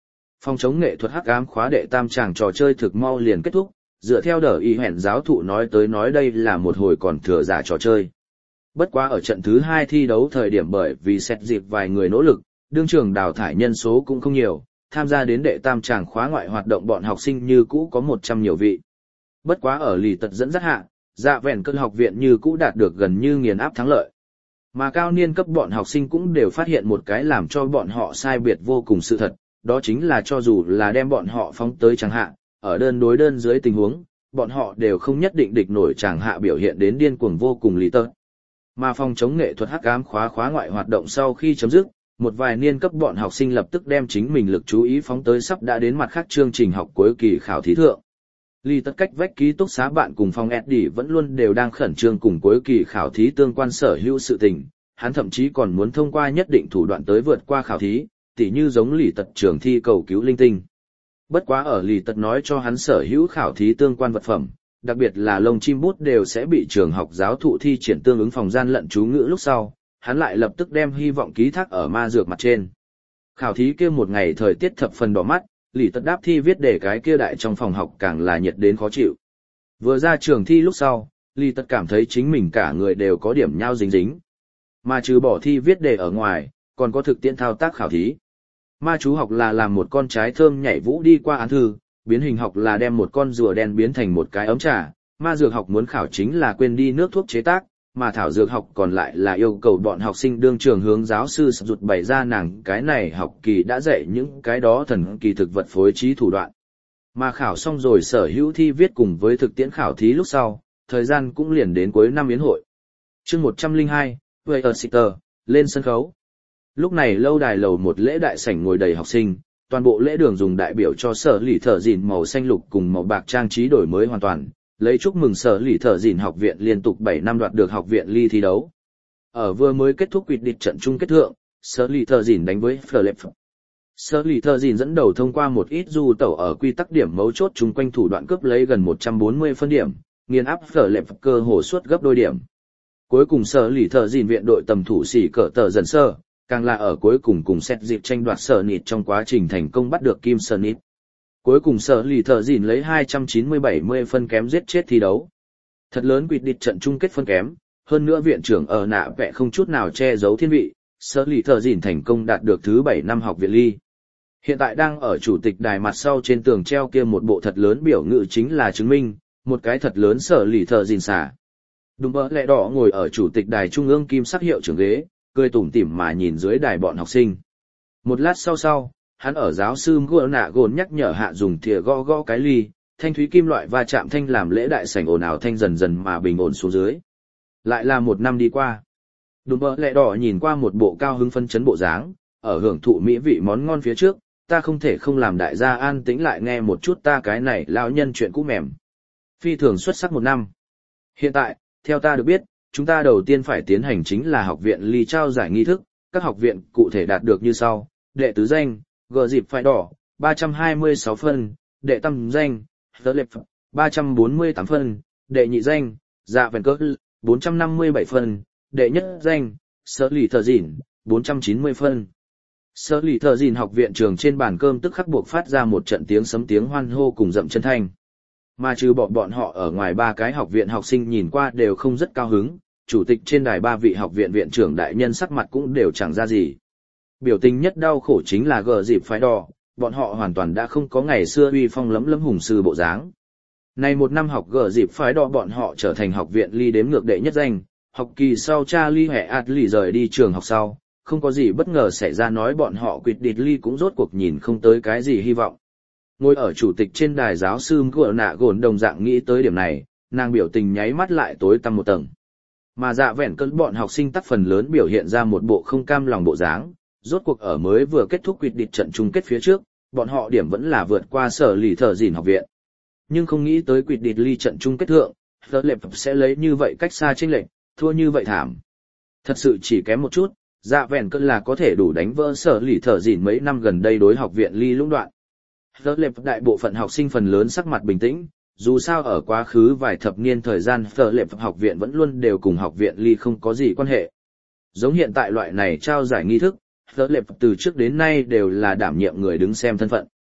Speaker 1: Phòng chống nghệ thuật hắc ám khóa đệ tam tràng trò chơi thực mau liền kết thúc, dựa theo đờ y hẹn giáo thụ nói tới nói đây là một hồi còn thừa giả trò chơi. Bất quá ở trận thứ hai thi đấu thời điểm bởi vì xét dịp vài người nỗ lực, đương trường đào thải nhân số cũng không nhiều, tham gia đến đệ tam tràng khóa ngoại hoạt động bọn học sinh như cũ có một trăm nhiều vị. Bất quá ở lì tật dẫn dắt hạ, dạ vẹn cơn học viện như cũ đạt được gần như nghiền áp thắng lợi. Mà cao niên cấp bọn học sinh cũng đều phát hiện một cái làm cho bọn họ sai biệt vô cùng sự thật, đó chính là cho dù là đem bọn họ phóng tới chẳng hạn, ở đơn đối đơn dưới tình huống, bọn họ đều không nhất định địch nổi chẳng hạ biểu hiện đến điên cuồng vô cùng lý tật. Mà phòng chống nghệ thuật hắc ám khóa khóa ngoại hoạt động sau khi chấm dứt, một vài niên cấp bọn học sinh lập tức đem chính mình lực chú ý phóng tới sắp đã đến mặt khác chương trình học cuối kỳ khảo thí thượng. Lý tất cách vách ký túc xá bạn cùng phòng Eddie vẫn luôn đều đang khẩn trương cùng cuối kỳ khảo thí tương quan sở hữu sự tình, hắn thậm chí còn muốn thông qua nhất định thủ đoạn tới vượt qua khảo thí, tỉ như giống Lý tật trường thi cầu cứu linh tinh. Bất quá ở Lý tật nói cho hắn sở hữu khảo thí tương quan vật phẩm, đặc biệt là lông chim bút đều sẽ bị trường học giáo thụ thi triển tương ứng phòng gian lận chú ngữ lúc sau, hắn lại lập tức đem hy vọng ký thác ở ma dược mặt trên. Khảo thí kia một ngày thời tiết thập phần đỏ mắt, Lý tật đáp thi viết để cái kia đại trong phòng học càng là nhiệt đến khó chịu. Vừa ra trường thi lúc sau, Lý tật cảm thấy chính mình cả người đều có điểm nhau dính dính. Mà trừ bỏ thi viết đề ở ngoài, còn có thực tiễn thao tác khảo thí. Ma chú học là làm một con trái thơm nhảy vũ đi qua án thư, biến hình học là đem một con rùa đen biến thành một cái ấm trà, ma dược học muốn khảo chính là quên đi nước thuốc chế tác, mà thảo dược học còn lại là yêu cầu bọn học sinh đương trường hướng giáo sư rụt bày ra nàng cái này học kỳ đã dạy những cái đó thần kỳ thực vật phối trí thủ đoạn. Mà khảo xong rồi sở hữu thi viết cùng với thực tiễn khảo thí lúc sau, thời gian cũng liền đến cuối năm yến hội. Chương một trăm lẻ hai, Weirsitter, lên sân khấu. Lúc này lâu đài lầu một lễ đại sảnh ngồi đầy học sinh, toàn bộ lễ đường dùng đại biểu cho sở lì thợ dìn màu xanh lục cùng màu bạc trang trí đổi mới hoàn toàn, lấy chúc mừng sở lì thợ dìn học viện liên tục bảy năm đoạt được học viện ly thi đấu. Ở vừa mới kết thúc quyết định trận chung kết thượng, sở lì thợ dìn đánh với Fleur. Sở lì thợ dìn dẫn đầu thông qua một ít du tẩu ở quy tắc điểm mấu chốt chung quanh thủ đoạn cướp lấy gần một trăm bốn mươi phân điểm, nghiền áp Fleur cơ hồ suốt gấp đôi điểm. Cuối cùng sở lì thợ dìn viện đội tầm thủ xỉ cỡ tờ dần sơ, càng là ở cuối cùng cùng xét dịp tranh đoạt sở nịt trong quá trình thành công bắt được kim sở nịt. Cuối cùng sở lì thợ dìn lấy hai trăm chín mươi bảy mươi phân kém giết chết thi đấu. Thật lớn quyết định trận chung kết phân kém, hơn nữa viện trưởng ở nạ vẽ không chút nào che giấu thiên vị, sở lì thợ dìn thành công đạt được thứ bảy năm học viện ly. Hiện tại đang ở chủ tịch đài mặt sau trên tường treo kia một bộ thật lớn biểu ngữ chính là chứng minh, một cái thật lớn sở lì thợ dìn xả. Đúng bỡ lẹ đỏ ngồi ở chủ tịch đài trung ương kim sắc hiệu trưởng ghế, cười tủm tỉm mà nhìn dưới đài bọn học sinh. Một lát sau sau, hắn ở giáo sư Gua nạ gồn nhắc nhở hạ dùng thìa gõ gõ cái ly, thanh thúy kim loại va chạm thanh làm lễ đại sảnh ồn ào thanh dần dần mà bình ổn xuống dưới. Lại là một năm đi qua. Đúng bỡ lẹ đỏ nhìn qua một bộ cao hứng phân chấn bộ dáng, ở hưởng thụ mỹ vị món ngon phía trước, ta không thể không làm đại gia an tĩnh lại nghe một chút ta cái này lão nhân chuyện cũ mềm. Phi thường xuất sắc một năm. Hiện tại, theo ta được biết, chúng ta đầu tiên phải tiến hành chính là học viện ly trao giải nghi thức, các học viện cụ thể đạt được như sau: đệ tứ danh, gờ dịp phải đỏ, ba trăm hai mươi sáu phân, đệ tam danh, tớ lệp, ba trăm bốn mươi tám phân, đệ nhị danh, dạ vẹn cỡ, bốn trăm năm mươi bảy phân, đệ nhất danh, sở lì thợ dìn, bốn trăm chín mươi phân. Sở lì thợ dìn học viện trường trên bàn cơm tức khắc buộc phát ra một trận tiếng sấm tiếng hoan hô cùng dậm chân thanh. Mà trừ bọn bọn họ ở ngoài ba cái học viện học sinh nhìn qua đều không rất cao hứng, chủ tịch trên đài ba vị học viện viện trưởng đại nhân sắc mặt cũng đều chẳng ra gì. Biểu tình nhất đau khổ chính là gờ dịp phái đỏ, bọn họ hoàn toàn đã không có ngày xưa uy phong lấm lấm hùng sư bộ dáng. Này một năm học gờ dịp phái đỏ bọn họ trở thành học viện ly đếm ngược đệ nhất danh, học kỳ sau Charlie Hẻ Adley rời đi trường học sau, không có gì bất ngờ xảy ra nói bọn họ quyết định ly cũng rốt cuộc nhìn không tới cái gì hy vọng. Ngồi ở chủ tịch trên đài giáo sư Gua nạ gồn đồng dạng nghĩ tới điểm này, nàng biểu tình nháy mắt lại tối tăm một tầng. Mà dạ vẹn cơn bọn học sinh tác phần lớn biểu hiện ra một bộ không cam lòng bộ dáng, rốt cuộc ở mới vừa kết thúc quyết định trận chung kết phía trước, bọn họ điểm vẫn là vượt qua sở lì thợ dìn học viện. Nhưng không nghĩ tới quyết định ly trận chung kết thượng, Tớ lệp sẽ lấy như vậy cách xa chênh lệch, thua như vậy thảm. Thật sự chỉ kém một chút, dạ vẹn cơn là có thể đủ đánh vỡ sở lì thợ dìn mấy năm gần đây đối học viện ly lũng đoạn. Tớ lệp đại bộ phận học sinh phần lớn sắc mặt bình tĩnh, dù sao ở quá khứ vài thập niên thời gian Tớ lệp học viện vẫn luôn đều cùng học viện ly không có gì quan hệ. Giống hiện tại loại này trao giải nghi thức, Tớ lệp từ trước đến nay đều là đảm nhiệm người đứng xem thân phận.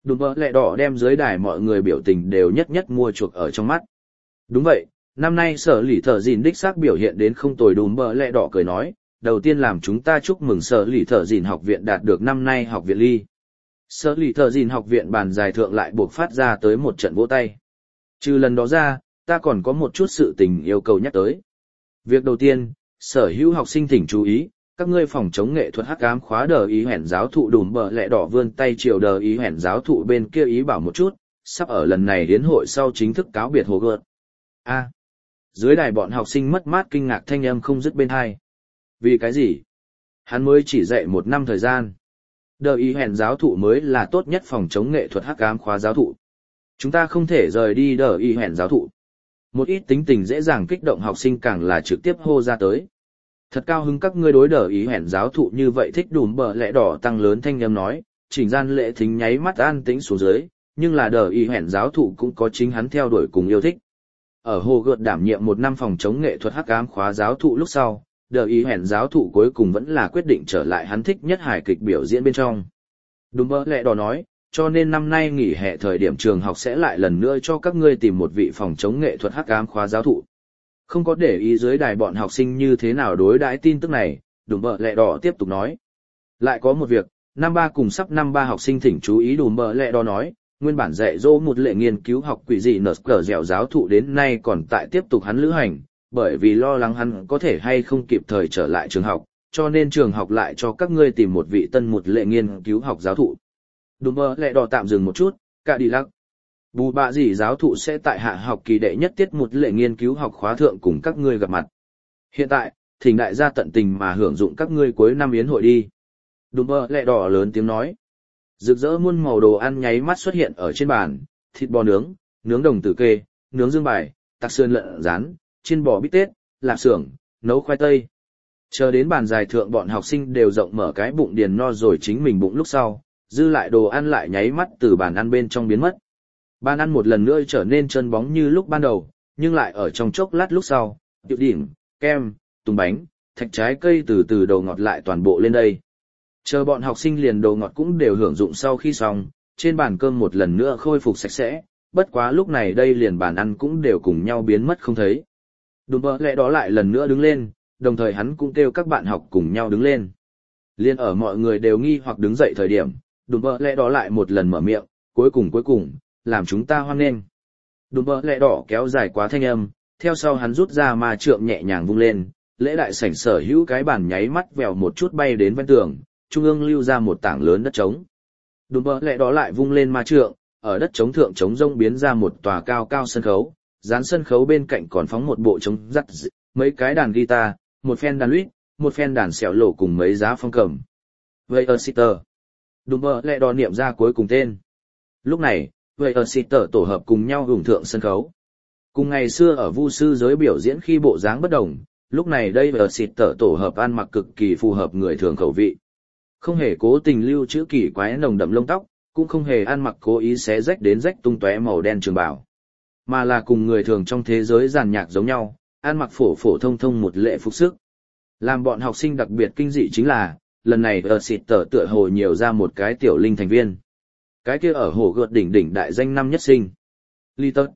Speaker 1: Đùm bờ lẹ đỏ đem dưới đài mọi người biểu tình đều nhất nhất mua chuộc ở trong mắt. Đúng vậy, năm nay sở lì thợ dìn đích xác biểu hiện đến không tồi. Đùm bờ lẹ đỏ cười nói, đầu tiên làm chúng ta chúc mừng sở lì thợ dìn học viện đạt được năm nay học viện ly. Sở lì thợ dìn học viện bàn giải thượng lại buộc phát ra tới một trận vỗ tay. Trừ lần đó ra, ta còn có một chút sự tình yêu cầu nhắc tới. Việc đầu tiên, sở hữu học sinh thỉnh chú ý, các ngươi phòng chống nghệ thuật hắc ám khóa đờ ý hẻn giáo thụ Đùm bờ lẹ đỏ vươn tay chiều đờ ý hẻn giáo thụ bên kia ý bảo một chút, sắp ở lần này đến hội sau chính thức cáo biệt hồ gợt. A. Dưới đài bọn học sinh mất mát kinh ngạc thanh âm không dứt bên hai. Vì cái gì? Hắn mới chỉ dạy một năm thời gian. Đờ ý hẹn giáo thụ mới là tốt nhất phòng chống nghệ thuật hắc ám khóa giáo thụ. Chúng ta không thể rời đi đờ ý hẹn giáo thụ. Một ít tính tình dễ dàng kích động học sinh càng là trực tiếp hô ra tới. Thật cao hứng các ngươi đối đờ ý hẹn giáo thụ như vậy. Thích Đùm bờ lẹ đỏ tăng lớn thanh âm nói, chỉnh gian lễ thính nháy mắt an tĩnh xuống dưới, nhưng là đờ ý hẹn giáo thụ cũng có chính hắn theo đuổi cùng yêu thích. Ở hồ gợt đảm nhiệm một năm phòng chống nghệ thuật hắc ám khóa giáo thụ lúc sau, đờ ý hẹn giáo thụ cuối cùng vẫn là quyết định trở lại hắn thích nhất hài kịch biểu diễn bên trong. Đùm bờ lẹ đỏ nói, cho nên năm nay nghỉ hè thời điểm trường học sẽ lại lần nữa cho các ngươi tìm một vị phòng chống nghệ thuật hắc ám khóa giáo thụ. Không có để ý dưới đài bọn học sinh như thế nào đối đãi tin tức này, Đùm bờ lẹ đỏ tiếp tục nói. Lại có một việc, năm ba cùng sắp năm ba học sinh thỉnh chú ý. Đùm bờ lẹ đỏ nói, nguyên bản dạy dỗ một lệ nghiên cứu học quỷ dị nở cờ dẻo giáo thụ đến nay còn tại tiếp tục hắn lữ hành, bởi vì lo lắng hắn có thể hay không kịp thời trở lại trường học, cho nên trường học lại cho các ngươi tìm một vị tân một lệ nghiên cứu học giáo thụ. Đùm bờ lẹ đỏ tạm dừng một chút, cả đi lắc. Bù bạ gì giáo thụ sẽ tại hạ học kỳ đệ nhất tiết một lệ nghiên cứu học khóa thượng cùng các ngươi gặp mặt. Hiện tại, thỉnh đại gia tận tình mà hưởng dụng các ngươi cuối năm yến hội đi. Đùm bờ lẹ đỏ lớn tiếng nói. Rực rỡ muôn màu đồ ăn nháy mắt xuất hiện ở trên bàn, thịt bò nướng, nướng đồng tử kê, nướng dương bài, tạc sơn lợn rán, chiên bò bít tết, lạp xưởng, nấu khoai tây. Chờ đến bàn dài thượng bọn học sinh đều rộng mở cái bụng điền no rồi chính mình bụng lúc sau, dư lại đồ ăn lại nháy mắt từ bàn ăn bên trong biến mất. Bàn ăn một lần nữa trở nên trơn bóng như lúc ban đầu, nhưng lại ở trong chốc lát lúc sau, tiểu điểm, kem, tùng bánh, thạch trái cây từ từ đầu ngọt lại toàn bộ lên đây. Chờ bọn học sinh liền đồ ngọt cũng đều hưởng dụng sau khi xong, trên bàn cơm một lần nữa khôi phục sạch sẽ, bất quá lúc này đây liền bàn ăn cũng đều cùng nhau biến mất không thấy. Đùm bờ lẹ đó lại lần nữa đứng lên, đồng thời hắn cũng kêu các bạn học cùng nhau đứng lên. Liên ở mọi người đều nghi hoặc đứng dậy thời điểm, đùm bờ lẹ đó lại một lần mở miệng, cuối cùng cuối cùng, làm chúng ta hoan nghênh. Đùm bờ lẹ đỏ kéo dài quá thanh âm, theo sau hắn rút ra ma trượng nhẹ nhàng vung lên, lễ đại sảnh sở hữu cái bàn nháy mắt vèo một chút bay đến ven tường, trung ương lưu ra một tảng lớn đất trống. Đùm bờ lẹ đó lại vung lên ma trượng, ở đất trống thượng trống rông biến ra một tòa cao cao sân khấu, dán sân khấu bên cạnh còn phóng một bộ trống rắc dị, mấy cái đàn guitar, một phen đàn luyết, một phen đàn xẻo lộ cùng mấy giá phong cầm. Vậy ở Sitter. Đùm bờ lẹ đó niệm ra cuối cùng tên. Lúc này, vậy ở Sitter tổ hợp cùng nhau hưởng thượng sân khấu. Cùng ngày xưa ở vu sư giới biểu diễn khi bộ dáng bất đồng, lúc này đây ở Sitter tổ hợp ăn mặc cực kỳ phù hợp người thường khẩu vị. Không hề cố tình lưu trữ kỳ quái nồng đậm lông tóc, cũng không hề ăn mặc cố ý xé rách đến rách tung tóe màu đen trường bào, mà là cùng người thường trong thế giới giàn nhạc giống nhau, ăn mặc phổ phổ thông thông một lệ phục sức. Làm bọn học sinh đặc biệt kinh dị chính là, lần này ở xịt tở tựa hồ nhiều ra một cái tiểu linh thành viên. Cái kia ở hồ gợt đỉnh đỉnh đại danh năm nhất sinh. Ly tớt.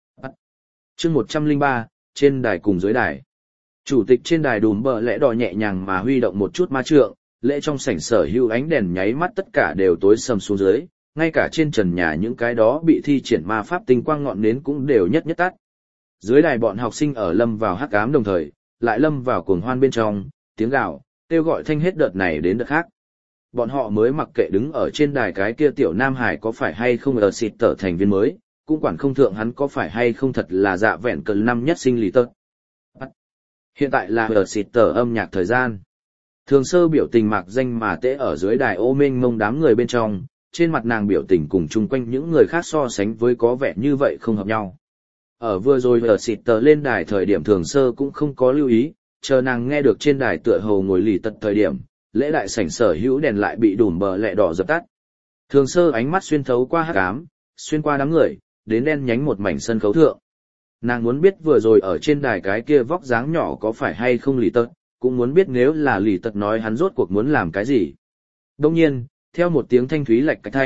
Speaker 1: Chương một trăm lẻ ba, trên đài cùng dưới đài. Chủ tịch trên đài Đùm bờ lẽ đỏ nhẹ nhàng mà huy động một chút ma trượng, lễ trong sảnh sở hữu ánh đèn nháy mắt tất cả đều tối sầm xuống dưới, ngay cả trên trần nhà những cái đó bị thi triển ma pháp tinh quang ngọn nến cũng đều nhất nhất tắt. Dưới đài bọn học sinh ở lâm vào hắc ám đồng thời, lại lâm vào cuồng hoan bên trong, tiếng gào, kêu gọi thanh hết đợt này đến đợt khác. Bọn họ mới mặc kệ đứng ở trên đài cái kia tiểu Nam Hải có phải hay không ở xịt tở thành viên mới, cũng quản không thượng hắn có phải hay không thật là dạ vẹn cờ năm nhất sinh lý tớt. Hiện tại là ở xịt tở âm nhạc thời gian. Thường sơ biểu tình mạc danh mà tễ ở dưới đài ô mênh mông đám người bên trong, trên mặt nàng biểu tình cùng chung quanh những người khác so sánh với có vẻ như vậy không hợp nhau. Ở vừa rồi ở xịt tờ lên đài thời điểm thường sơ cũng không có lưu ý, chờ nàng nghe được trên đài tựa hồ ngồi lì tật thời điểm, lễ đại sảnh sở hữu đèn lại bị Đùm bờ lẹ đỏ dập tắt. Thường sơ ánh mắt xuyên thấu qua hắc ám, xuyên qua đám người, đến đen nhánh một mảnh sân khấu thượng. Nàng muốn biết vừa rồi ở trên đài cái kia vóc dáng nhỏ có phải hay không lì tật, cũng muốn biết nếu là lì tật nói hắn rốt cuộc muốn làm cái gì. Đông nhiên, theo một tiếng thanh thúy lạch cạch thanh,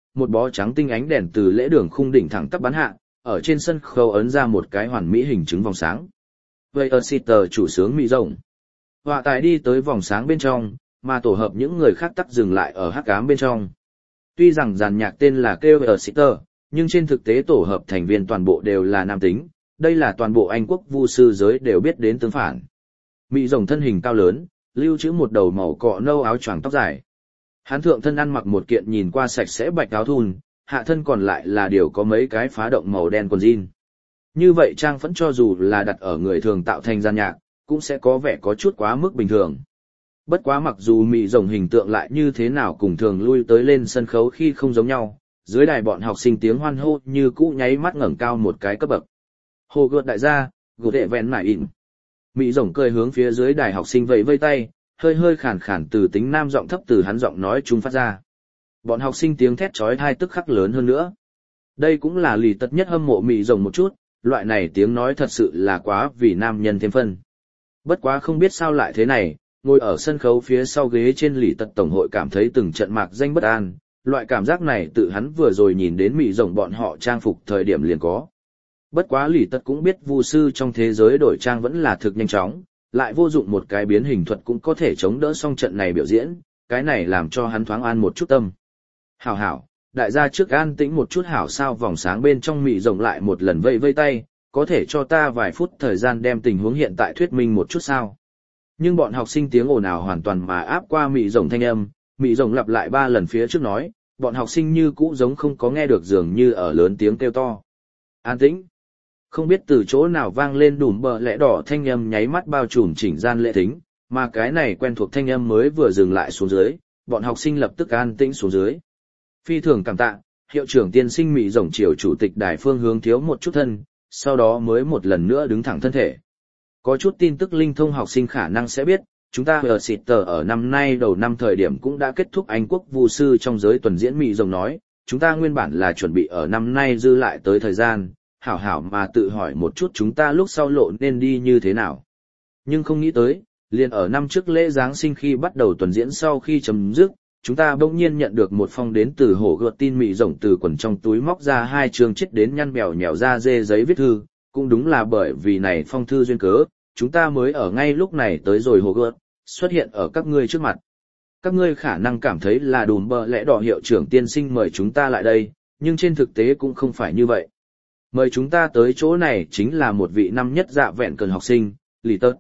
Speaker 1: một bó trắng tinh ánh đèn từ lễ đường khung đỉnh thẳng tắp bắn hạ, ở trên sân khấu ấn ra một cái hoàn mỹ hình chứng vòng sáng. Vậy ở Sitter chủ sướng mỹ rộng. Họa tài đi tới vòng sáng bên trong, mà tổ hợp những người khác tắc dừng lại ở hắc ám bên trong. Tuy rằng dàn nhạc tên là kêu ở Sitter, nhưng trên thực tế tổ hợp thành viên toàn bộ đều là nam tính, đây là toàn bộ Anh quốc vu sư giới đều biết đến tương phản. Mỹ rồng thân hình cao lớn, lưu trữ một đầu màu cọ nâu áo choàng tóc dài. Hán thượng thân ăn mặc một kiện nhìn qua sạch sẽ bạch áo thun, hạ thân còn lại là điều có mấy cái phá động màu đen quần jean. Như vậy trang phẫn cho dù là đặt ở người thường tạo thành gian nhạc, cũng sẽ có vẻ có chút quá mức bình thường. Bất quá mặc dù Mỹ rồng hình tượng lại như thế nào cùng thường lui tới lên sân khấu khi không giống nhau, dưới đài bọn học sinh tiếng hoan hô như cũ nháy mắt ngẩng cao một cái cấp bậc. Hồ gợt đại gia, gột đệ vẹn mải ịn. Mỹ rồng cười hướng phía dưới đài học sinh vẫy vây tay, hơi hơi khàn khàn từ tính nam giọng thấp từ hắn giọng nói trung phát ra. Bọn học sinh tiếng thét chói tai tức khắc lớn hơn nữa. Đây cũng là lì tật nhất hâm mộ Mỹ rồng một chút, loại này tiếng nói thật sự là quá vì nam nhân thêm phân. Bất quá không biết sao lại thế này, ngồi ở sân khấu phía sau ghế trên lì tật tổng hội cảm thấy từng trận mạc danh bất an, loại cảm giác này tự hắn vừa rồi nhìn đến Mỹ rồng bọn họ trang phục thời điểm liền có. Bất quá lì tật cũng biết vu sư trong thế giới đổi trang vẫn là thực nhanh chóng, lại vô dụng một cái biến hình thuật cũng có thể chống đỡ xong trận này biểu diễn, cái này làm cho hắn thoáng an một chút tâm. Hảo hảo, đại gia trước an tĩnh một chút hảo sao vòng sáng bên trong Mỹ rồng lại một lần vây vây tay, có thể cho ta vài phút thời gian đem tình huống hiện tại thuyết minh một chút sao. Nhưng bọn học sinh tiếng ồn ào hoàn toàn mà áp qua Mỹ rồng thanh âm, Mỹ rồng lặp lại ba lần phía trước nói, bọn học sinh như cũ giống không có nghe được dường như ở lớn tiếng kêu to. An tĩnh. Không biết từ chỗ nào vang lên đùm bờ lẽ đỏ thanh âm nháy mắt bao trùm chỉnh gian lễ thính, mà cái này quen thuộc thanh âm mới vừa dừng lại xuống dưới, bọn học sinh lập tức an tĩnh xuống dưới. Phi thường cảm tạ, hiệu trưởng tiên sinh Mỹ rồng triều chủ tịch đài phương hướng thiếu một chút thân, sau đó mới một lần nữa đứng thẳng thân thể. Có chút tin tức linh thông học sinh khả năng sẽ biết, chúng ta ở Sitter ở năm nay đầu năm thời điểm cũng đã kết thúc Anh quốc vu sư trong giới tuần diễn Mỹ rồng nói, chúng ta nguyên bản là chuẩn bị ở năm nay dư lại tới thời gian, hảo hảo mà tự hỏi một chút chúng ta lúc sau lộ nên đi như thế nào. Nhưng không nghĩ tới, liền ở năm trước lễ Giáng sinh khi bắt đầu tuần diễn sau khi chấm dứt, chúng ta bỗng nhiên nhận được một phong đến từ hổ gợt tin Mỹ rồng từ quần trong túi móc ra hai chương chết đến nhăn bèo nhèo ra dê giấy viết thư, cũng đúng là bởi vì này phong thư duyên cớ, chúng ta mới ở ngay lúc này tới rồi hổ gợt, xuất hiện ở các ngươi trước mặt. Các ngươi khả năng cảm thấy là đùm bờ lẽ đỏ hiệu trưởng tiên sinh mời chúng ta lại đây, nhưng trên thực tế cũng không phải như vậy. Mời chúng ta tới chỗ này chính là một vị năm nhất dạ vẹn cần học sinh, lì tớt.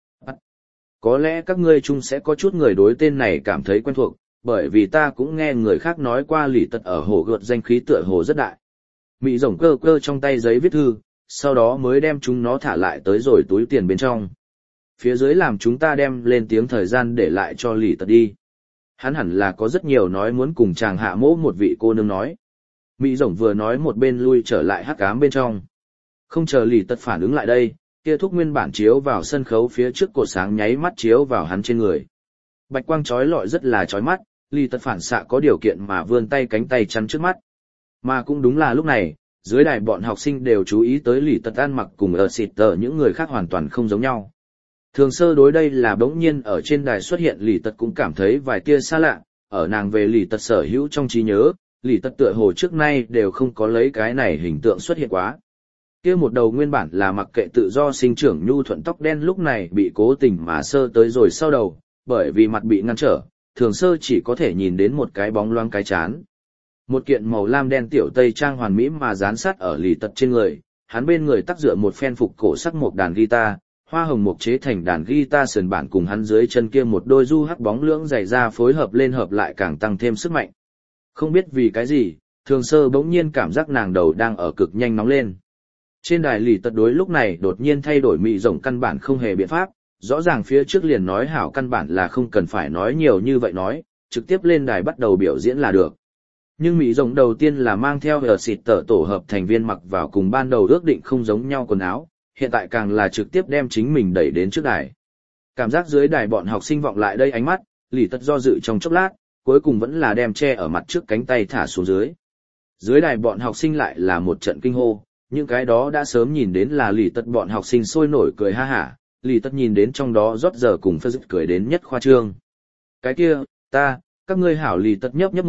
Speaker 1: Có lẽ các ngươi chung sẽ có chút người đối tên này cảm thấy quen thuộc, bởi vì ta cũng nghe người khác nói qua lì tật ở hồ gợt danh khí tựa hồ rất đại. Mỹ rồng cơ cơ trong tay giấy viết thư, sau đó mới đem chúng nó thả lại tới rồi túi tiền bên trong. Phía dưới làm chúng ta đem lên tiếng thời gian để lại cho lì tật đi. Hắn hẳn là có rất nhiều nói muốn cùng chàng hạ mỗ một vị cô nương nói. Mỹ rồng vừa nói một bên lui trở lại hắc ám bên trong. Không chờ lì tật phản ứng lại đây, kia thuốc nguyên bản chiếu vào sân khấu phía trước cột sáng nháy mắt chiếu vào hắn trên người. Bạch quang chói lọi rất là chói mắt, lì tật phản xạ có điều kiện mà vươn tay cánh tay chắn trước mắt. Mà cũng đúng là lúc này, dưới đài bọn học sinh đều chú ý tới lì tật ăn mặc cùng ở xịt tờ những người khác hoàn toàn không giống nhau. Thường sơ đối đây là bỗng nhiên ở trên đài xuất hiện lì tật cũng cảm thấy vài tia xa lạ, ở nàng về lì tật sở hữu trong trí nhớ, lì tật tựa hồ trước nay đều không có lấy cái này hình tượng xuất hiện quá. Kia một đầu nguyên bản là mặc kệ tự do sinh trưởng nhu thuận tóc đen lúc này bị cố tình mà sơ tới rồi sau đầu, bởi vì mặt bị ngăn trở, thường sơ chỉ có thể nhìn đến một cái bóng loáng cái chán. Một kiện màu lam đen tiểu tây trang hoàn mỹ mà dán sát ở lì tật trên người, hắn bên người tắc dựa một phen phục cổ sắc một đàn guitar, hoa hồng mộc chế thành đàn guitar sườn bản cùng hắn dưới chân kia một đôi du hắc bóng lưỡng dày ra phối hợp lên hợp lại càng tăng thêm sức mạnh. Không biết vì cái gì, thường sơ bỗng nhiên cảm giác nàng đầu đang ở cực nhanh nóng lên. Trên đài lì tật đối lúc này đột nhiên thay đổi mị rồng căn bản không hề biện pháp, rõ ràng phía trước liền nói hảo căn bản là không cần phải nói nhiều như vậy nói, trực tiếp lên đài bắt đầu biểu diễn là được. Nhưng mị rồng đầu tiên là mang theo ở xịt tở tổ hợp thành viên mặc vào cùng ban đầu ước định không giống nhau quần áo, hiện tại càng là trực tiếp đem chính mình đẩy đến trước đài. Cảm giác dưới đài bọn học sinh vọng lại đây ánh mắt, lì tật do dự trong chốc lát, cuối cùng vẫn là đem che ở mặt trước cánh tay thả xuống dưới. Dưới đài bọn học sinh lại là một trận kinh hô, những cái đó đã sớm nhìn đến là lì tật bọn học sinh sôi nổi cười ha hả, lì tật nhìn đến trong đó rót giờ cùng phơ dứt cười đến nhất khoa trương. Cái kia, ta, các ngươi hảo lì tật nhấp nhấp môi,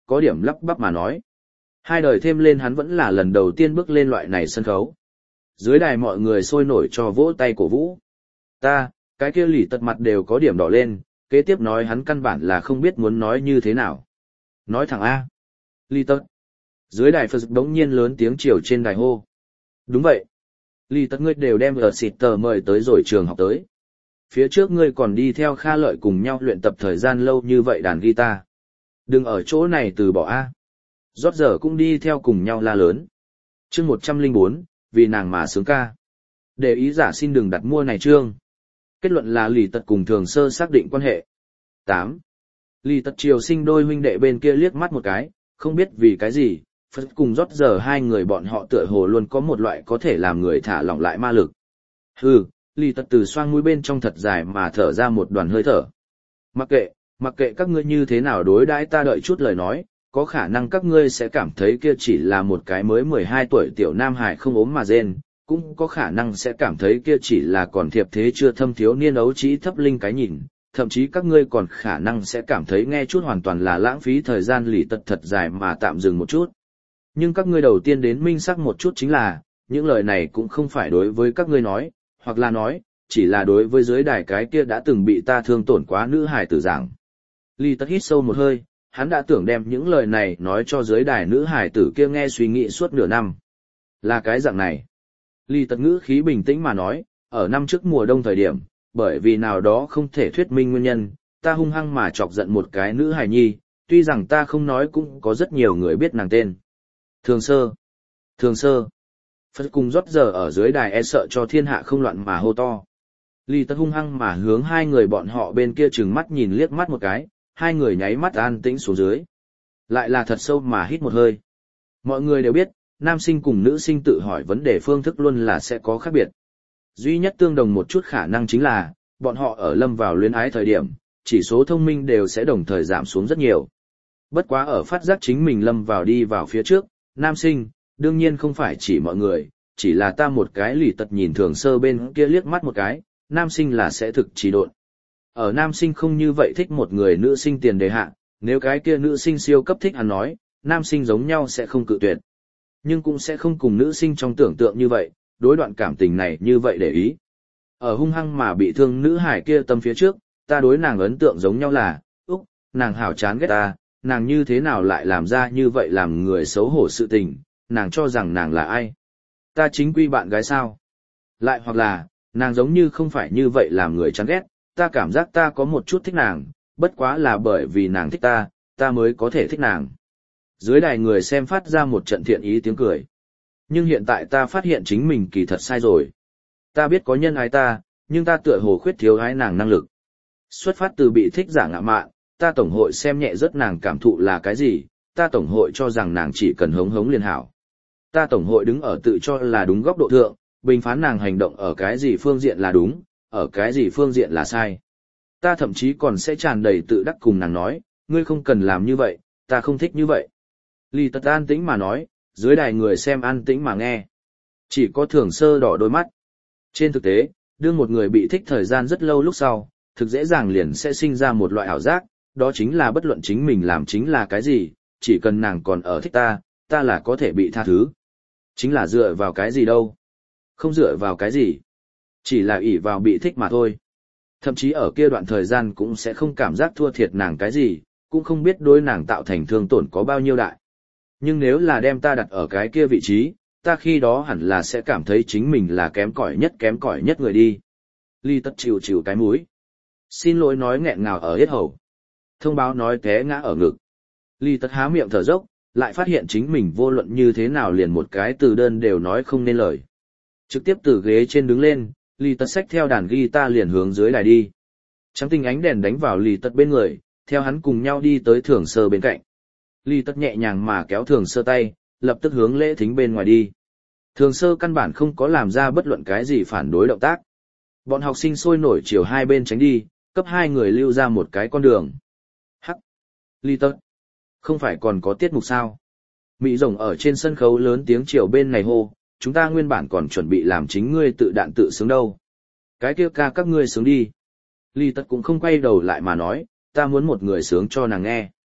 Speaker 1: có điểm lắp bắp mà nói. Hai đời thêm lên hắn vẫn là lần đầu tiên bước lên loại này sân khấu. Dưới đài mọi người sôi nổi cho vỗ tay cổ vũ. Ta, cái kia lì tật mặt đều có điểm đỏ lên, kế tiếp nói hắn căn bản là không biết muốn nói như thế nào. Nói thẳng A. Lì tật. Dưới đài Phật đống nhiên lớn tiếng chiều trên đài hô. Đúng vậy. Lì tật ngươi đều đem ở xịt tờ mời tới rồi trường học tới. Phía trước ngươi còn đi theo Kha Lợi cùng nhau luyện tập thời gian lâu như vậy đàn guitar. Đừng ở chỗ này từ bỏ A. Rót giờ cũng đi theo cùng nhau la lớn. Chương một trăm lẻ bốn, vì nàng mà sướng ca. Để ý giả xin đừng đặt mua này chương. Kết luận là lì tật cùng thường sơ xác định quan hệ. tám. Lì tật triều sinh đôi huynh đệ bên kia liếc mắt một cái, không biết vì cái gì, Phật cùng rót giờ hai người bọn họ tựa hồ luôn có một loại có thể làm người thả lỏng lại ma lực. Hừ, lì tật từ xoang mũi bên trong thật dài mà thở ra một đoàn hơi thở. Mặc kệ, mặc kệ các ngươi như thế nào đối đãi ta đợi chút lời nói, có khả năng các ngươi sẽ cảm thấy kia chỉ là một cái mới mười hai tuổi tiểu nam hải không ốm mà rên, cũng có khả năng sẽ cảm thấy kia chỉ là còn thiệp thế chưa thâm thiếu niên ấu trí thấp linh cái nhìn, thậm chí các ngươi còn khả năng sẽ cảm thấy nghe chút hoàn toàn là lãng phí thời gian lì tật thật dài mà tạm dừng một chút. Nhưng các ngươi đầu tiên đến minh xác một chút chính là, những lời này cũng không phải đối với các ngươi nói, hoặc là nói, chỉ là đối với dưới đài cái kia đã từng bị ta thương tổn quá nữ hài tử giảng. Lì tật hít sâu một hơi, hắn đã tưởng đem những lời này nói cho dưới đài nữ hài tử kia nghe suy nghĩ suốt nửa năm. Là cái dạng này. Lì tật ngữ khí bình tĩnh mà nói, ở năm trước mùa đông thời điểm, bởi vì nào đó không thể thuyết minh nguyên nhân, ta hung hăng mà chọc giận một cái nữ hài nhi, tuy rằng ta không nói cũng có rất nhiều người biết nàng tên. Thường sơ. Thường sơ. Phật cùng rót giờ ở dưới đài e sợ cho thiên hạ không loạn mà hô to. Lì tật hung hăng mà hướng hai người bọn họ bên kia trừng mắt nhìn liếc mắt một cái, hai người nháy mắt an tĩnh xuống dưới. Lại là thật sâu mà hít một hơi. Mọi người đều biết, nam sinh cùng nữ sinh tự hỏi vấn đề phương thức luôn là sẽ có khác biệt. Duy nhất tương đồng một chút khả năng chính là, bọn họ ở lâm vào luyến ái thời điểm, chỉ số thông minh đều sẽ đồng thời giảm xuống rất nhiều. Bất quá ở phát giác chính mình lâm vào đi vào phía trước, nam sinh, đương nhiên không phải chỉ mọi người, chỉ là ta một cái lì tật nhìn thường sơ bên kia liếc mắt một cái, nam sinh là sẽ thực trì độn. Ở nam sinh không như vậy thích một người nữ sinh tiền đề hạ, nếu cái kia nữ sinh siêu cấp thích hắn nói, nam sinh giống nhau sẽ không cự tuyệt. Nhưng cũng sẽ không cùng nữ sinh trong tưởng tượng như vậy, đối đoạn cảm tình này như vậy để ý. Ở hung hăng mà bị thương nữ hải kia tâm phía trước, ta đối nàng ấn tượng giống nhau là, úc, nàng hảo chán ghét ta, nàng như thế nào lại làm ra như vậy làm người xấu hổ sự tình, nàng cho rằng nàng là ai? Ta chính quy bạn gái sao? Lại hoặc là, nàng giống như không phải như vậy làm người chán ghét, ta cảm giác ta có một chút thích nàng, bất quá là bởi vì nàng thích ta, ta mới có thể thích nàng. Dưới đài người xem phát ra một trận thiện ý tiếng cười. Nhưng hiện tại ta phát hiện chính mình kỳ thật sai rồi. Ta biết có nhân ái ta, nhưng ta tựa hồ khuyết thiếu ái nàng năng lực. Xuất phát từ bị thích giả ngạ mạn, ta tổng hội xem nhẹ rất nàng cảm thụ là cái gì, ta tổng hội cho rằng nàng chỉ cần hống hống liền hảo. Ta tổng hội đứng ở tự cho là đúng góc độ thượng, bình phán nàng hành động ở cái gì phương diện là đúng, ở cái gì phương diện là sai. Ta thậm chí còn sẽ tràn đầy tự đắc cùng nàng nói, ngươi không cần làm như vậy, ta không thích như vậy. Lì tật an tĩnh mà nói, dưới đài người xem an tĩnh mà nghe. Chỉ có thường sơ đỏ đôi mắt. Trên thực tế, đương một người bị thích thời gian rất lâu lúc sau, thực dễ dàng liền sẽ sinh ra một loại ảo giác, đó chính là bất luận chính mình làm chính là cái gì, chỉ cần nàng còn ở thích ta, ta là có thể bị tha thứ. Chính là dựa vào cái gì đâu. Không dựa vào cái gì. Chỉ là ỷ vào bị thích mà thôi. Thậm chí ở kia đoạn thời gian cũng sẽ không cảm giác thua thiệt nàng cái gì, cũng không biết đối nàng tạo thành thương tổn có bao nhiêu đại. Nhưng nếu là đem ta đặt ở cái kia vị trí, ta khi đó hẳn là sẽ cảm thấy chính mình là kém cỏi nhất kém cỏi nhất người đi. Ly tất chịu chịu cái mũi. Xin lỗi nói nghẹn ngào ở hết hầu. Thông báo nói té ngã ở ngực. Ly tất há miệng thở dốc, lại phát hiện chính mình vô luận như thế nào liền một cái từ đơn đều nói không nên lời. Trực tiếp từ ghế trên đứng lên, Ly tất xách theo đàn guitar liền hướng dưới đài đi. Trắng tinh ánh đèn đánh vào Ly tất bên người, theo hắn cùng nhau đi tới thường sơ bên cạnh. Ly tất nhẹ nhàng mà kéo thường sơ tay, lập tức hướng lễ thính bên ngoài đi. Thường sơ căn bản không có làm ra bất luận cái gì phản đối động tác. Bọn học sinh sôi nổi chiều hai bên tránh đi, cấp hai người lưu ra một cái con đường. Hắc! Ly tất! Không phải còn có tiết mục sao? Mỹ rồng ở trên sân khấu lớn tiếng chiều bên này hô, chúng ta nguyên bản còn chuẩn bị làm chính ngươi tự đạn tự sướng đâu. Cái kia ca các ngươi sướng đi. Ly tất cũng không quay đầu lại mà nói, ta muốn một người sướng cho nàng nghe.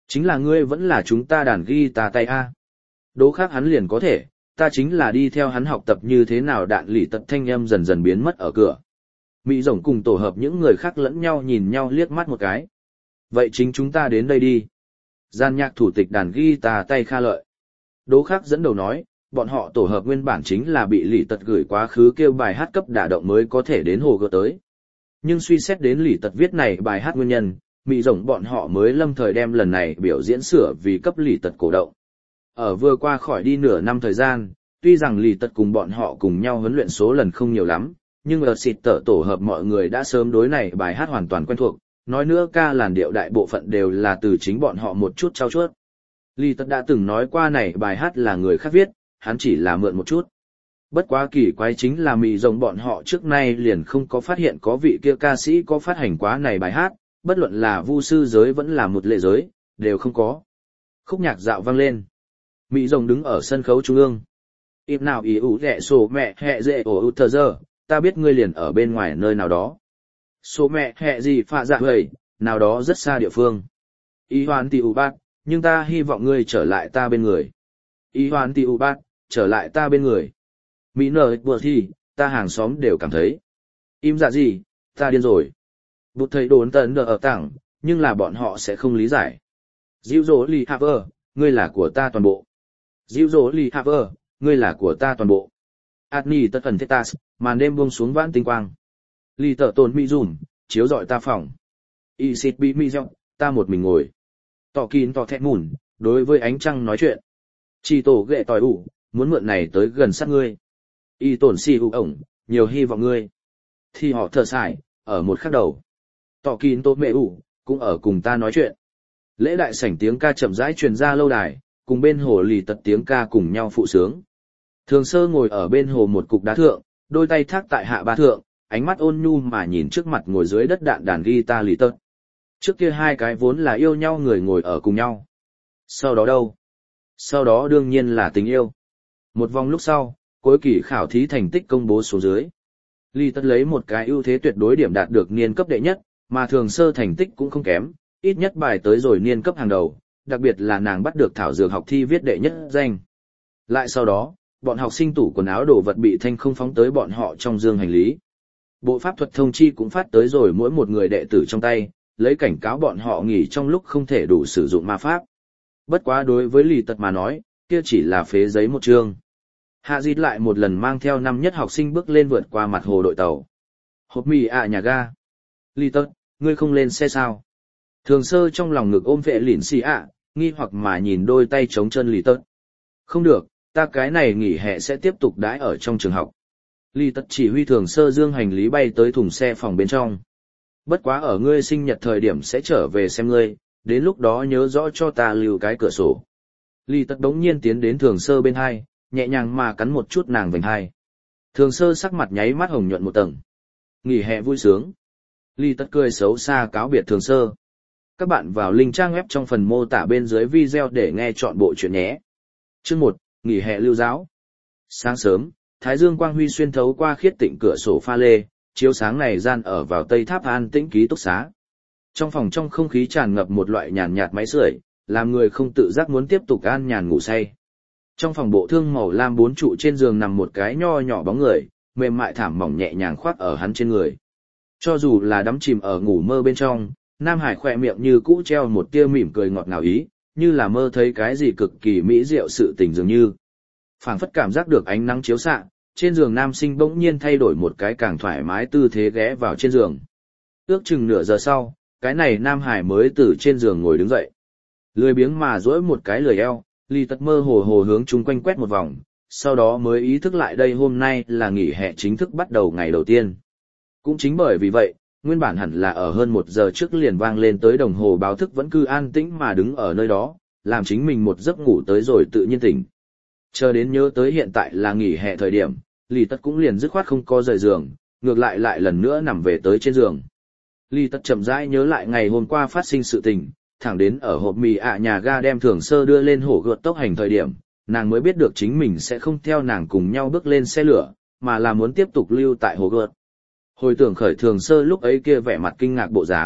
Speaker 1: Chính là ngươi vẫn là chúng ta đàn guitar tay A. Đố khác hắn liền có thể, ta chính là đi theo hắn học tập như thế nào đạn lì tật thanh âm dần dần biến mất ở cửa. Mỹ rồng cùng tổ hợp những người khác lẫn nhau nhìn nhau liếc mắt một cái. Vậy chính chúng ta đến đây đi. Gian nhạc thủ tịch đàn guitar tay Kha Lợi. Đố khác dẫn đầu nói, bọn họ tổ hợp nguyên bản chính là bị lì tật gửi quá khứ kêu bài hát cấp đả động mới có thể đến hồ gợt tới. Nhưng suy xét đến lì tật viết này bài hát nguyên nhân, Mỹ rồng bọn họ mới lâm thời đem lần này biểu diễn sửa vì cấp lì tật cổ động. Ở vừa qua khỏi đi nửa năm thời gian, tuy rằng lì tật cùng bọn họ cùng nhau huấn luyện số lần không nhiều lắm, nhưng ở xịt tở tổ hợp mọi người đã sớm đối này bài hát hoàn toàn quen thuộc, nói nữa ca làn điệu đại bộ phận đều là từ chính bọn họ một chút trao chuốt. Lì tật đã từng nói qua này bài hát là người khác viết, hắn chỉ là mượn một chút. Bất quá kỳ quái chính là Mỹ rồng bọn họ trước nay liền không có phát hiện có vị kia ca sĩ có phát hành quá này bài hát, bất luận là vu sư giới vẫn là một lệ giới, đều không có. Khúc nhạc dạo vang lên. Mỹ rồng đứng ở sân khấu trung ương. Im nào ý ủ rẻ sổ mẹ hẹ dễ ổ ụ thờ giờ, ta biết ngươi liền ở bên ngoài nơi nào đó. Số mẹ hẹ gì phạ dạ hầy, nào đó rất xa địa phương. Ý hoán tì ủ bát, nhưng ta hy vọng ngươi trở lại ta bên người. Ý hoán tì ủ bát, trở lại ta bên người. Mỹ nở vừa thì, ta hàng xóm đều cảm thấy. Im dạ gì, ta điên rồi. Bụt thầy đồn tấn đờ ở tảng, nhưng là bọn họ sẽ không lý giải. Diệu dỗ lì hạ vơ, ngươi là của ta toàn bộ. Diệu dỗ lì hạ vơ, ngươi là của ta toàn bộ. Adni tất ẩn thiết tas, màn đêm buông xuống vãn tinh quang. Lì tờ tồn mỹ dùn, chiếu rọi ta phòng. Y xịt bị mỹ rộng, ta một mình ngồi. Tỏ kín tỏ thẹn mùn, đối với ánh trăng nói chuyện. Chỉ tổ ghệ tòi ủ, muốn mượn này tới gần sát ngươi. Y tổn si ủ ổng, nhiều hy vọng ngươi. Thì họ thở dài, ở một khắc đầu. Tỏ kín tốt mẹ ủ, cũng ở cùng ta nói chuyện. Lễ đại sảnh tiếng ca chậm rãi truyền ra lâu đài, cùng bên hồ lì tật tiếng ca cùng nhau phụ sướng. Thường sơ ngồi ở bên hồ một cục đá thượng, đôi tay thác tại hạ ba thượng, ánh mắt ôn nhu mà nhìn trước mặt ngồi dưới đất đạn đàn guitar lì tật. Trước kia hai cái vốn là yêu nhau người ngồi ở cùng nhau. Sau đó đâu? Sau đó đương nhiên là tình yêu. Một vòng lúc sau, cuối kỳ khảo thí thành tích công bố số dưới. Lì tật lấy một cái ưu thế tuyệt đối điểm đạt được niên cấp đệ nhất, mà thường sơ thành tích cũng không kém, ít nhất bài tới rồi niên cấp hàng đầu, đặc biệt là nàng bắt được thảo dược học thi viết đệ nhất danh. Lại sau đó, bọn học sinh tủ quần áo đồ vật bị thanh không phóng tới bọn họ trong dương hành lý. Bộ pháp thuật thông chi cũng phát tới rồi mỗi một người đệ tử trong tay, lấy cảnh cáo bọn họ nghỉ trong lúc không thể đủ sử dụng ma pháp. Bất quá đối với lì tật mà nói, kia chỉ là phế giấy một chương. Hạ dịt lại một lần mang theo năm nhất học sinh bước lên vượt qua mặt hồ đội tàu. Hộp mì ạ nhà ga. Lì tật, ngươi không lên xe sao? Thường sơ trong lòng ngực ôm vệ lỉn xì ạ, nghi hoặc mà nhìn đôi tay chống chân lì tật. Không được, ta cái này nghỉ hè sẽ tiếp tục đãi ở trong trường học. Lì tật chỉ huy thường sơ dương hành lý bay tới thùng xe phòng bên trong. Bất quá ở ngươi sinh nhật thời điểm sẽ trở về xem ngươi, đến lúc đó nhớ rõ cho ta lưu cái cửa sổ. Lì tật đống nhiên tiến đến thường sơ bên hai, nhẹ nhàng mà cắn một chút nàng vành hai. Thường sơ sắc mặt nháy mắt hồng nhuận một tầng. Nghỉ hè vui sướng. Lì tật cười xấu xa cáo biệt thường sơ. Các bạn vào link trang web trong phần mô tả bên dưới video để nghe chọn bộ chuyện nhé. Chương một, nghỉ hè lưu giáo. Sáng sớm, thái dương quang huy xuyên thấu qua khiết tịnh cửa sổ pha lê, chiếu sáng này gian ở vào tây tháp an tĩnh ký túc xá. Trong phòng trong không khí tràn ngập một loại nhàn nhạt máy sưởi, làm người không tự giác muốn tiếp tục an nhàn ngủ say. Trong phòng bộ thương màu lam bốn trụ trên giường nằm một cái nho nhỏ bóng người, mềm mại thảm mỏng nhẹ nhàng khoác ở hắn trên người. Cho dù là đắm chìm ở ngủ mơ bên trong, Nam Hải khỏe miệng như cũ treo một tia mỉm cười ngọt ngào ý, như là mơ thấy cái gì cực kỳ mỹ diệu sự tình dường như. Phảng phất cảm giác được ánh nắng chiếu xạ, trên giường nam sinh bỗng nhiên thay đổi một cái càng thoải mái tư thế ghé vào trên giường. Ước chừng nửa giờ sau, cái này Nam Hải mới từ trên giường ngồi đứng dậy. Lười biếng mà duỗi một cái lười eo, Lì tật mơ hồ hồ hướng chung quanh quét một vòng, sau đó mới ý thức lại đây hôm nay là nghỉ hè chính thức bắt đầu ngày đầu tiên. Cũng chính bởi vì vậy, nguyên bản hẳn là ở hơn một giờ trước liền vang lên tới đồng hồ báo thức vẫn cứ an tĩnh mà đứng ở nơi đó, làm chính mình một giấc ngủ tới rồi tự nhiên tỉnh. Chờ đến nhớ tới hiện tại là nghỉ hè thời điểm, Lì tật cũng liền dứt khoát không có rời giường, ngược lại lại lần nữa nằm về tới trên giường. Lì tật chậm rãi nhớ lại ngày hôm qua phát sinh sự tình, thẳng đến ở hộp mì ạ nhà ga đem thường sơ đưa lên hổ gợt tốc hành thời điểm, nàng mới biết được chính mình sẽ không theo nàng cùng nhau bước lên xe lửa, mà là muốn tiếp tục lưu tại hồ gợt. Hồi tưởng khởi thường sơ lúc ấy kia vẻ mặt kinh ngạc bộ dáng,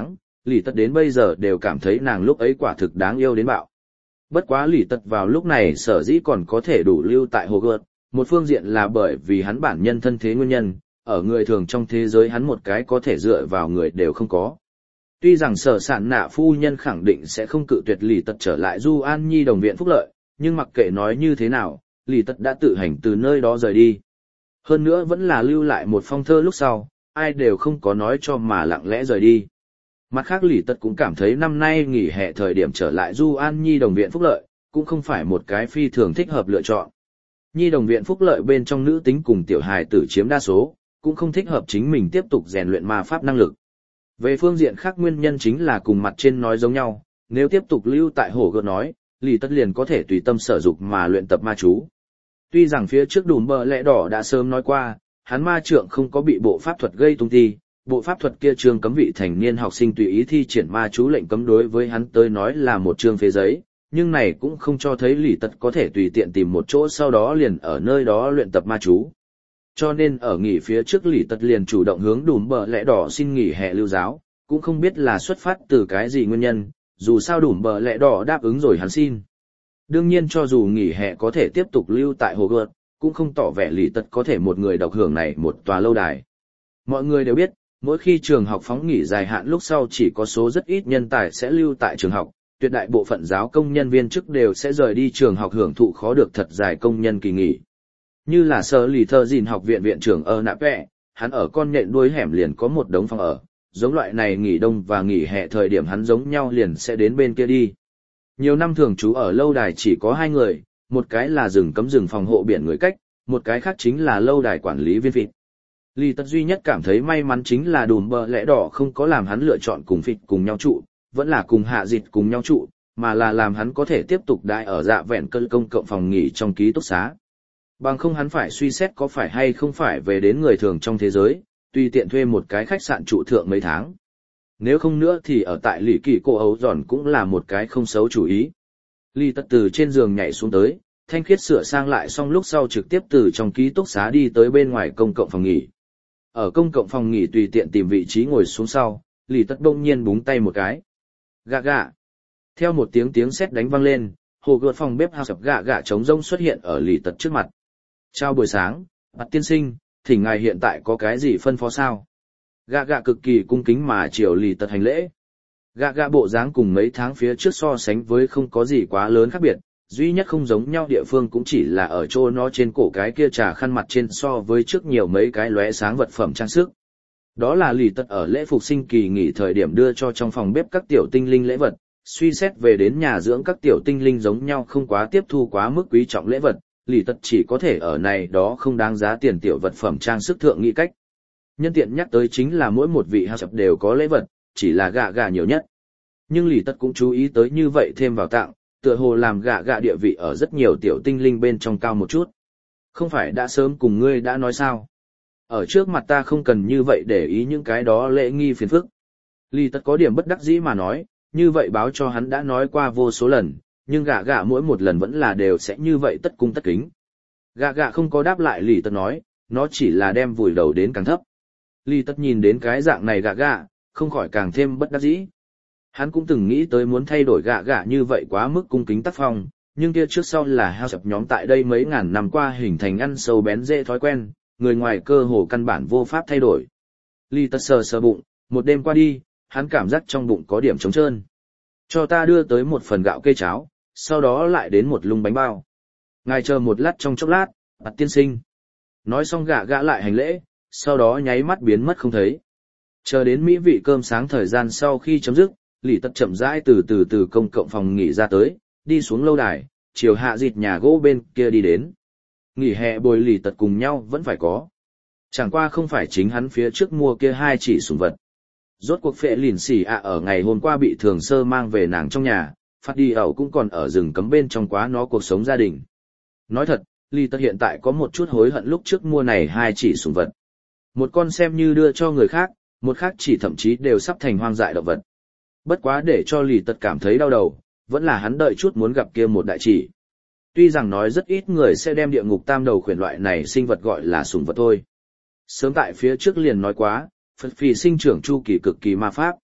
Speaker 1: Lý Tật đến bây giờ đều cảm thấy nàng lúc ấy quả thực đáng yêu đến bạo. Bất quá Lý Tật vào lúc này sở dĩ còn có thể đủ lưu tại Hogwarts, một phương diện là bởi vì hắn bản nhân thân thế nguyên nhân, ở người thường trong thế giới hắn một cái có thể dựa vào người đều không có. Tuy rằng sở sản nạ phu nhân khẳng định sẽ không cự tuyệt Lý Tật trở lại Du An Nhi đồng viện phúc lợi, nhưng mặc kệ nói như thế nào, Lý Tật đã tự hành từ nơi đó rời đi. Hơn nữa vẫn là lưu lại một phong thơ lúc sau, ai đều không có nói cho mà lặng lẽ rời đi. Mặt khác Lý Tật cũng cảm thấy năm nay nghỉ hè thời điểm trở lại Du An Nhi đồng viện phúc lợi, cũng không phải một cái phi thường thích hợp lựa chọn. Nhi đồng viện phúc lợi bên trong nữ tính cùng tiểu hài tử chiếm đa số, cũng không thích hợp chính mình tiếp tục rèn luyện ma pháp năng lực. Về phương diện khác nguyên nhân chính là cùng mặt trên nói giống nhau, nếu tiếp tục lưu tại hồ gợt nói, Lý Tật liền có thể tùy tâm sở dục mà luyện tập ma chú. Tuy rằng phía trước Đùm Bờ Lẽ Đỏ đã sớm nói qua, hắn ma trượng không có bị bộ pháp thuật gây tung ti, bộ pháp thuật kia chương cấm vị thành niên học sinh tùy ý thi triển ma chú lệnh cấm đối với hắn tới nói là một chương phế giấy, nhưng này cũng không cho thấy Lý Tật có thể tùy tiện tìm một chỗ sau đó liền ở nơi đó luyện tập ma chú. Cho nên ở nghỉ phía trước Lý Tật liền chủ động hướng Đùm Bờ Lẽ Đỏ xin nghỉ hè lưu giáo, cũng không biết là xuất phát từ cái gì nguyên nhân, dù sao Đùm Bờ Lẽ Đỏ đáp ứng rồi hắn xin. Đương nhiên cho dù nghỉ hè có thể tiếp tục lưu tại Hogwarts, cũng không tỏ vẻ Lý Tật có thể một người độc hưởng này một tòa lâu đài. Mọi người đều biết, mỗi khi trường học phóng nghỉ dài hạn lúc sau chỉ có số rất ít nhân tài sẽ lưu tại trường học, tuyệt đại bộ phận giáo công nhân viên chức đều sẽ rời đi trường học hưởng thụ khó được thật dài công nhân kỳ nghỉ. Như là Sở Lì Thơ Dìn học viện viện trưởng ở Nạ Vẹ, hắn ở con nhện đuôi hẻm liền có một đống phòng ở, giống loại này nghỉ đông và nghỉ hè thời điểm hắn giống nhau liền sẽ đến bên kia đi. Nhiều năm thường trú ở lâu đài chỉ có hai người, một cái là rừng cấm rừng phòng hộ biển người cách, một cái khác chính là lâu đài quản lý viên Phịt. Lý Tật duy nhất cảm thấy may mắn chính là Đùm Bờ Lẽ Đỏ không có làm hắn lựa chọn cùng Phịt cùng nhau trụ, vẫn là cùng Hạ Dịch cùng nhau trụ, mà là làm hắn có thể tiếp tục đãi ở Dạ Vẹn Cơn công cộng phòng nghỉ trong ký túc xá. Bằng không hắn phải suy xét có phải hay không phải về đến người thường trong thế giới, tùy tiện thuê một cái khách sạn trụ thượng mấy tháng. Nếu không nữa thì ở tại Lỷ Kỳ Cô Ấu Giòn cũng là một cái không xấu chủ ý. Lý Tật từ trên giường nhảy xuống tới, thanh khiết sửa sang lại xong lúc sau trực tiếp từ trong ký túc xá đi tới bên ngoài công cộng phòng nghỉ. Ở công cộng phòng nghỉ tùy tiện tìm vị trí ngồi xuống sau, Lý Tật bỗng nhiên búng tay một cái. Gạ gạ. Theo một tiếng tiếng sét đánh vang lên, hồ gợt phòng bếp hao sập gạ gạ trống rông xuất hiện ở Lý Tật trước mặt. Chào buổi sáng, Bạt tiên sinh, thỉnh ngài hiện tại có cái gì phân phó sao? Gạ gạ cực kỳ cung kính mà chiều Lý Tật hành lễ. Gạ gạ bộ dáng cùng mấy tháng phía trước so sánh với không có gì quá lớn khác biệt, duy nhất không giống nhau địa phương cũng chỉ là ở chỗ nó trên cổ cái kia trà khăn mặt trên so với trước nhiều mấy cái lóe sáng vật phẩm trang sức. Đó là Lý Tật ở lễ phục sinh kỳ nghỉ thời điểm đưa cho trong phòng bếp các tiểu tinh linh lễ vật, suy xét về đến nhà dưỡng các tiểu tinh linh giống nhau không quá tiếp thu quá mức quý trọng lễ vật, Lý Tật chỉ có thể ở này đó không đáng giá tiền tiểu vật phẩm trang sức thượng nghĩ cách. Nhân tiện nhắc tới chính là mỗi một vị hao đều có lễ vật, chỉ là gạ gạ nhiều nhất. Nhưng Lý Tật cũng chú ý tới như vậy thêm vào tặng, tựa hồ làm gạ gạ địa vị ở rất nhiều tiểu tinh linh bên trong cao một chút. Không phải đã sớm cùng ngươi đã nói sao? Ở trước mặt ta không cần như vậy để ý những cái đó lễ nghi phiền phức. Lý Tật có điểm bất đắc dĩ mà nói, như vậy báo cho hắn đã nói qua vô số lần, nhưng gạ gạ mỗi một lần vẫn là đều sẽ như vậy tất cung tất kính. Gạ gạ không có đáp lại Lý Tật nói, nó chỉ là đem vùi đầu đến càng thấp. Lý Tật nhìn đến cái dạng này gạ gạ, không khỏi càng thêm bất đắc dĩ. Hắn cũng từng nghĩ tới muốn thay đổi gạ gạ như vậy quá mức cung kính tác phong, nhưng kia trước sau là heo sập nhóm tại đây mấy ngàn năm qua hình thành ăn sâu bén dễ thói quen, người ngoài cơ hồ căn bản vô pháp thay đổi. Lý Tật sờ sờ bụng, một đêm qua đi, hắn cảm giác trong bụng có điểm trống trơn. Cho ta đưa tới một phần gạo kê cháo, sau đó lại đến một lung bánh bao. Ngài chờ một lát trong chốc lát, Bạt tiên sinh. Nói xong gạ gạ lại hành lễ, sau đó nháy mắt biến mất không thấy. Chờ đến mỹ vị cơm sáng thời gian sau khi chấm dứt, Lý Tật chậm rãi từ từ từ công cộng phòng nghỉ ra tới, đi xuống lâu đài, chiều Hạ Dịch nhà gỗ bên kia đi đến. Nghỉ hè bồi Lý Tật cùng nhau vẫn phải có. Chẳng qua không phải chính hắn phía trước mua kia hai chỉ sủng vật. Rốt cuộc Phệ Lìn Xỉ ạ ở ngày hôm qua bị Thường Sơ mang về nàng trong nhà, Phát Đi ẩu cũng còn ở rừng cấm bên trong quá nó cuộc sống gia đình. Nói thật, Lý Tật hiện tại có một chút hối hận lúc trước mua này hai chỉ sủng vật. Một con xem như đưa cho người khác, một khác chỉ thậm chí đều sắp thành hoang dại động vật. Bất quá để cho Lý Tật cảm thấy đau đầu, vẫn là hắn đợi chút muốn gặp kia một đại chỉ. Tuy rằng nói rất ít người sẽ đem địa ngục tam đầu khuyển loại này sinh vật gọi là sủng vật thôi. Sớm tại phía trước liền nói quá, Phật Phì sinh trưởng chu kỳ cực kỳ ma pháp.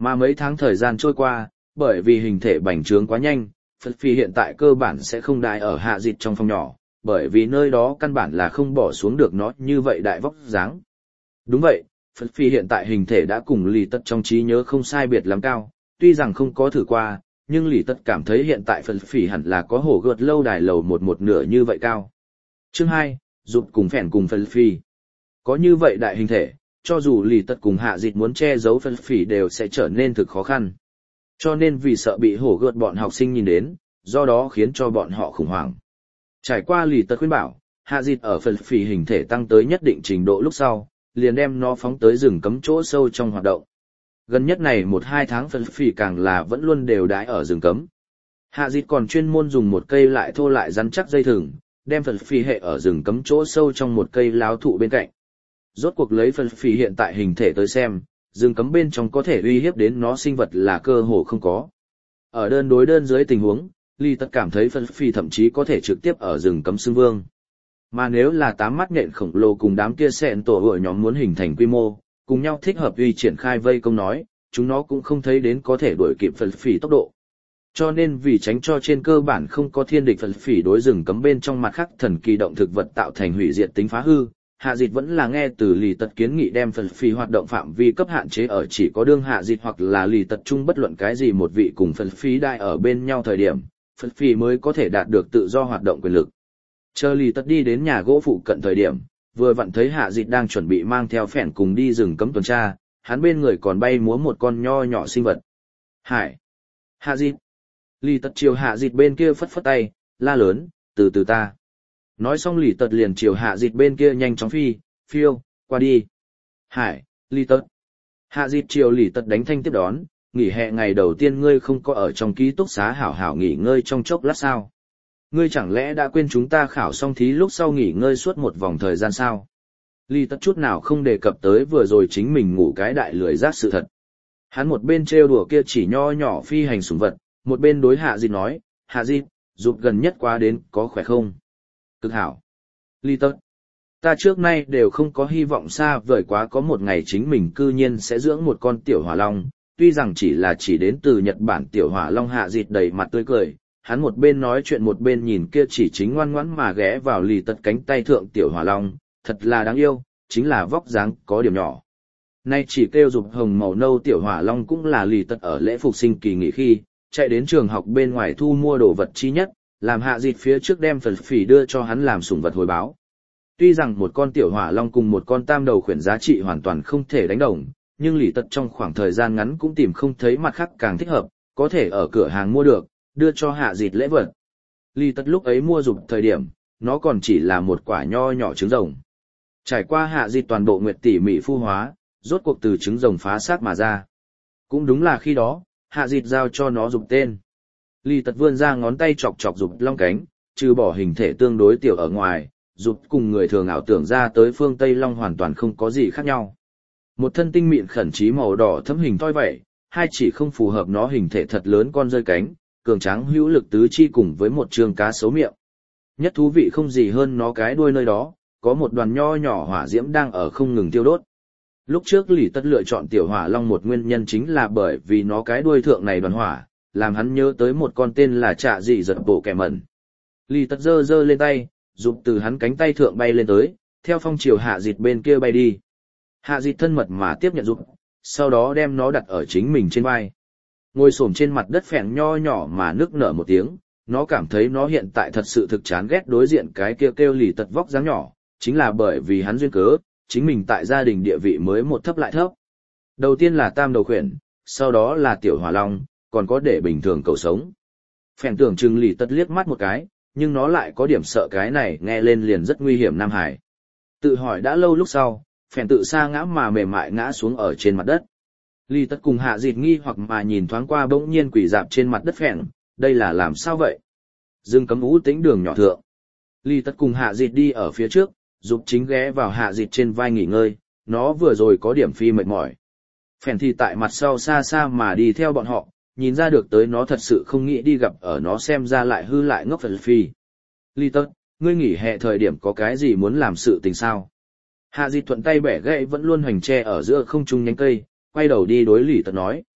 Speaker 1: Mà mấy tháng thời gian trôi qua, bởi vì hình thể bành trướng quá nhanh, Phật Phi hiện tại cơ bản sẽ không đai ở hạ dịch trong phòng nhỏ, bởi vì nơi đó căn bản là không bỏ xuống được nó như vậy đại vóc dáng. Đúng vậy, Phật Phi hiện tại hình thể đã cùng Lý Tật trong trí nhớ không sai biệt lắm cao, tuy rằng không có thử qua, nhưng Lý Tật cảm thấy hiện tại Phật Phi hẳn là có hổ gợt lâu đài lầu một một nửa như vậy cao. Chương hai, Dục cùng phèn cùng Phật Phi. Có như vậy đại hình thể, cho dù Lý Tật cùng hạ dịch muốn che giấu Phật Phi đều sẽ trở nên thực khó khăn. Cho nên vì sợ bị hổ gợt bọn học sinh nhìn đến, do đó khiến cho bọn họ khủng hoảng. Trải qua Lý Tật khuyên bảo, hạ dịch ở Phật Phi hình thể tăng tới nhất định trình độ lúc sau, liền đem nó phóng tới rừng cấm chỗ sâu trong hoạt động. Gần nhất này một hai tháng Phật Phi càng là vẫn luôn đều đãi ở rừng cấm. Hạ dịch còn chuyên môn dùng một cây lại thô lại rắn chắc dây thừng, đem Phật Phi hệ ở rừng cấm chỗ sâu trong một cây láo thụ bên cạnh. Rốt cuộc lấy Phật Phi hiện tại hình thể tới xem, rừng cấm bên trong có thể uy hiếp đến nó sinh vật là cơ hồ không có. Ở đơn đối đơn dưới tình huống, Lý Tật cảm thấy Phật Phi thậm chí có thể trực tiếp ở rừng cấm xưng vương. Mà nếu là tám mắt nhện khổng lồ cùng đám kia sẹn tổ hội nhóm muốn hình thành quy mô, cùng nhau thích hợp uy triển khai vây công nói, chúng nó cũng không thấy đến có thể đuổi kịp Phật Phi tốc độ. Cho nên vì tránh cho trên cơ bản không có thiên địch Phật Phi đối rừng cấm bên trong mặt khác thần kỳ động thực vật tạo thành hủy diệt tính phá hư, hạ dịch vẫn là nghe từ Lý Tật kiến nghị đem Phật Phi hoạt động phạm vi cấp hạn chế ở chỉ có đương hạ dịch hoặc là Lý Tật chung bất luận cái gì một vị cùng Phật Phi đại ở bên nhau thời điểm, Phật Phi mới có thể đạt được tự do hoạt động quyền lực. Chờ Lý Tật đi đến nhà gỗ phụ cận thời điểm, vừa vặn thấy hạ dịch đang chuẩn bị mang theo phèn cùng đi rừng cấm tuần tra, hắn bên người còn bay múa một con nho nhỏ sinh vật. Hải! Hạ dịch! Lý Tật chiều hạ dịch bên kia phất phất tay, la lớn, từ từ ta. Nói xong Lý Tật liền chiều hạ dịch bên kia nhanh chóng phi, phiêu, qua đi. Hải! Lý Tật! Hạ dịch chiều Lý Tật đánh thanh tiếp đón, nghỉ hè ngày đầu tiên ngươi không có ở trong ký túc xá hảo hảo nghỉ ngơi trong chốc lát sao? Ngươi chẳng lẽ đã quên chúng ta khảo xong thí lúc sau nghỉ ngơi suốt một vòng thời gian sao? Lý Tật chút nào không đề cập tới vừa rồi chính mình ngủ cái đại lười giác sự thật. Hắn một bên trêu đùa kia chỉ nho nhỏ phi hành sủng vật, một bên đối hạ dịch nói, hạ dịch, dục gần nhất quá đến có khỏe không? Cực hảo. Lý Tật, ta trước nay đều không có hy vọng xa vời quá có một ngày chính mình cư nhiên sẽ dưỡng một con tiểu hỏa long, tuy rằng chỉ là chỉ đến từ Nhật Bản tiểu hỏa long. Hạ dịch đầy mặt tươi cười. Hắn một bên nói chuyện một bên nhìn kia chỉ chính ngoan ngoãn mà ghé vào Lý Tật cánh tay thượng tiểu hỏa long, thật là đáng yêu, chính là vóc dáng có điểm nhỏ. Nay chỉ kêu dục hồng màu nâu tiểu hỏa long cũng là Lý Tật ở lễ phục sinh kỳ nghỉ khi, chạy đến trường học bên ngoài thu mua đồ vật chi nhất, làm hạ dịch phía trước đem Phật Phi đưa cho hắn làm sủng vật hồi báo. Tuy rằng một con tiểu hỏa long cùng một con tam đầu khuyển giá trị hoàn toàn không thể đánh đồng, nhưng Lý Tật trong khoảng thời gian ngắn cũng tìm không thấy mặt khác càng thích hợp, có thể ở cửa hàng mua được, đưa cho hạ dịch lễ vật. Lý Tật lúc ấy mua dục thời điểm, nó còn chỉ là một quả nho nhỏ trứng rồng. Trải qua hạ dịch toàn bộ nguyệt tỉ mỉ phu hóa, rốt cuộc từ trứng rồng phá xác mà ra. Cũng đúng là khi đó, hạ dịch giao cho nó dục tên. Lý Tật vươn ra ngón tay chọc chọc dục long cánh, trừ bỏ hình thể tương đối tiểu ở ngoài, dục cùng người thường ảo tưởng ra tới phương Tây Long hoàn toàn không có gì khác nhau. Một thân tinh mịn khẩn trí màu đỏ thấm hình toi vậy, hai chỉ không phù hợp nó hình thể thật lớn con rơi cánh, cường tráng hữu lực tứ chi cùng với một trường cá sấu miệng. Nhất thú vị không gì hơn nó cái đuôi nơi đó, có một đoàn nho nhỏ hỏa diễm đang ở không ngừng tiêu đốt. Lúc trước Lý Tật lựa chọn tiểu hỏa long một nguyên nhân chính là bởi vì nó cái đuôi thượng này đoàn hỏa, làm hắn nhớ tới một con tên là Trạ Dị Giật Bộ Kẻ Mẩn. Lý Tật giơ giơ lên tay, dục từ hắn cánh tay thượng bay lên tới, theo phong chiều hạ dịch bên kia bay đi. Hạ dịch thân mật mà tiếp nhận dục, sau đó đem nó đặt ở chính mình trên vai. Ngồi xổm trên mặt đất phèn nho nhỏ mà nức nở một tiếng, nó cảm thấy nó hiện tại thật sự thực chán ghét đối diện cái kia kêu, kêu Lý Tật vóc dáng nhỏ, chính là bởi vì hắn duyên cớ, chính mình tại gia đình địa vị mới một thấp lại thấp. Đầu tiên là tam đầu khuyển, sau đó là tiểu hỏa long, còn có để bình thường cầu sống. Phèn tưởng chừng Lý Tật liếc mắt một cái, nhưng nó lại có điểm sợ cái này nghe lên liền rất nguy hiểm Nam Hải. Tự hỏi đã lâu lúc sau, phèn tự sa ngã mà mềm mại ngã xuống ở trên mặt đất. Lý Tật cùng hạ dịch nghi hoặc mà nhìn thoáng qua bỗng nhiên quỷ dạp trên mặt đất phèn, đây là làm sao vậy? Dừng cấm ú tĩnh đường nhỏ thượng. Lý Tật cùng hạ dịch đi ở phía trước, dục chính ghé vào hạ dịch trên vai nghỉ ngơi, nó vừa rồi có điểm phi mệt mỏi. Phèn thì tại mặt sau xa xa mà đi theo bọn họ, nhìn ra được tới nó thật sự không nghĩ đi gặp ở nó xem ra lại hư lại ngốc Phật Phi. Lý Tật, ngươi nghỉ hè thời điểm có cái gì muốn làm sự tình sao? Hạ dịch thuận tay bẻ gãy vẫn luôn hoành tre ở giữa không trung nhánh cây, quay đầu đi đối Lý Tật nói.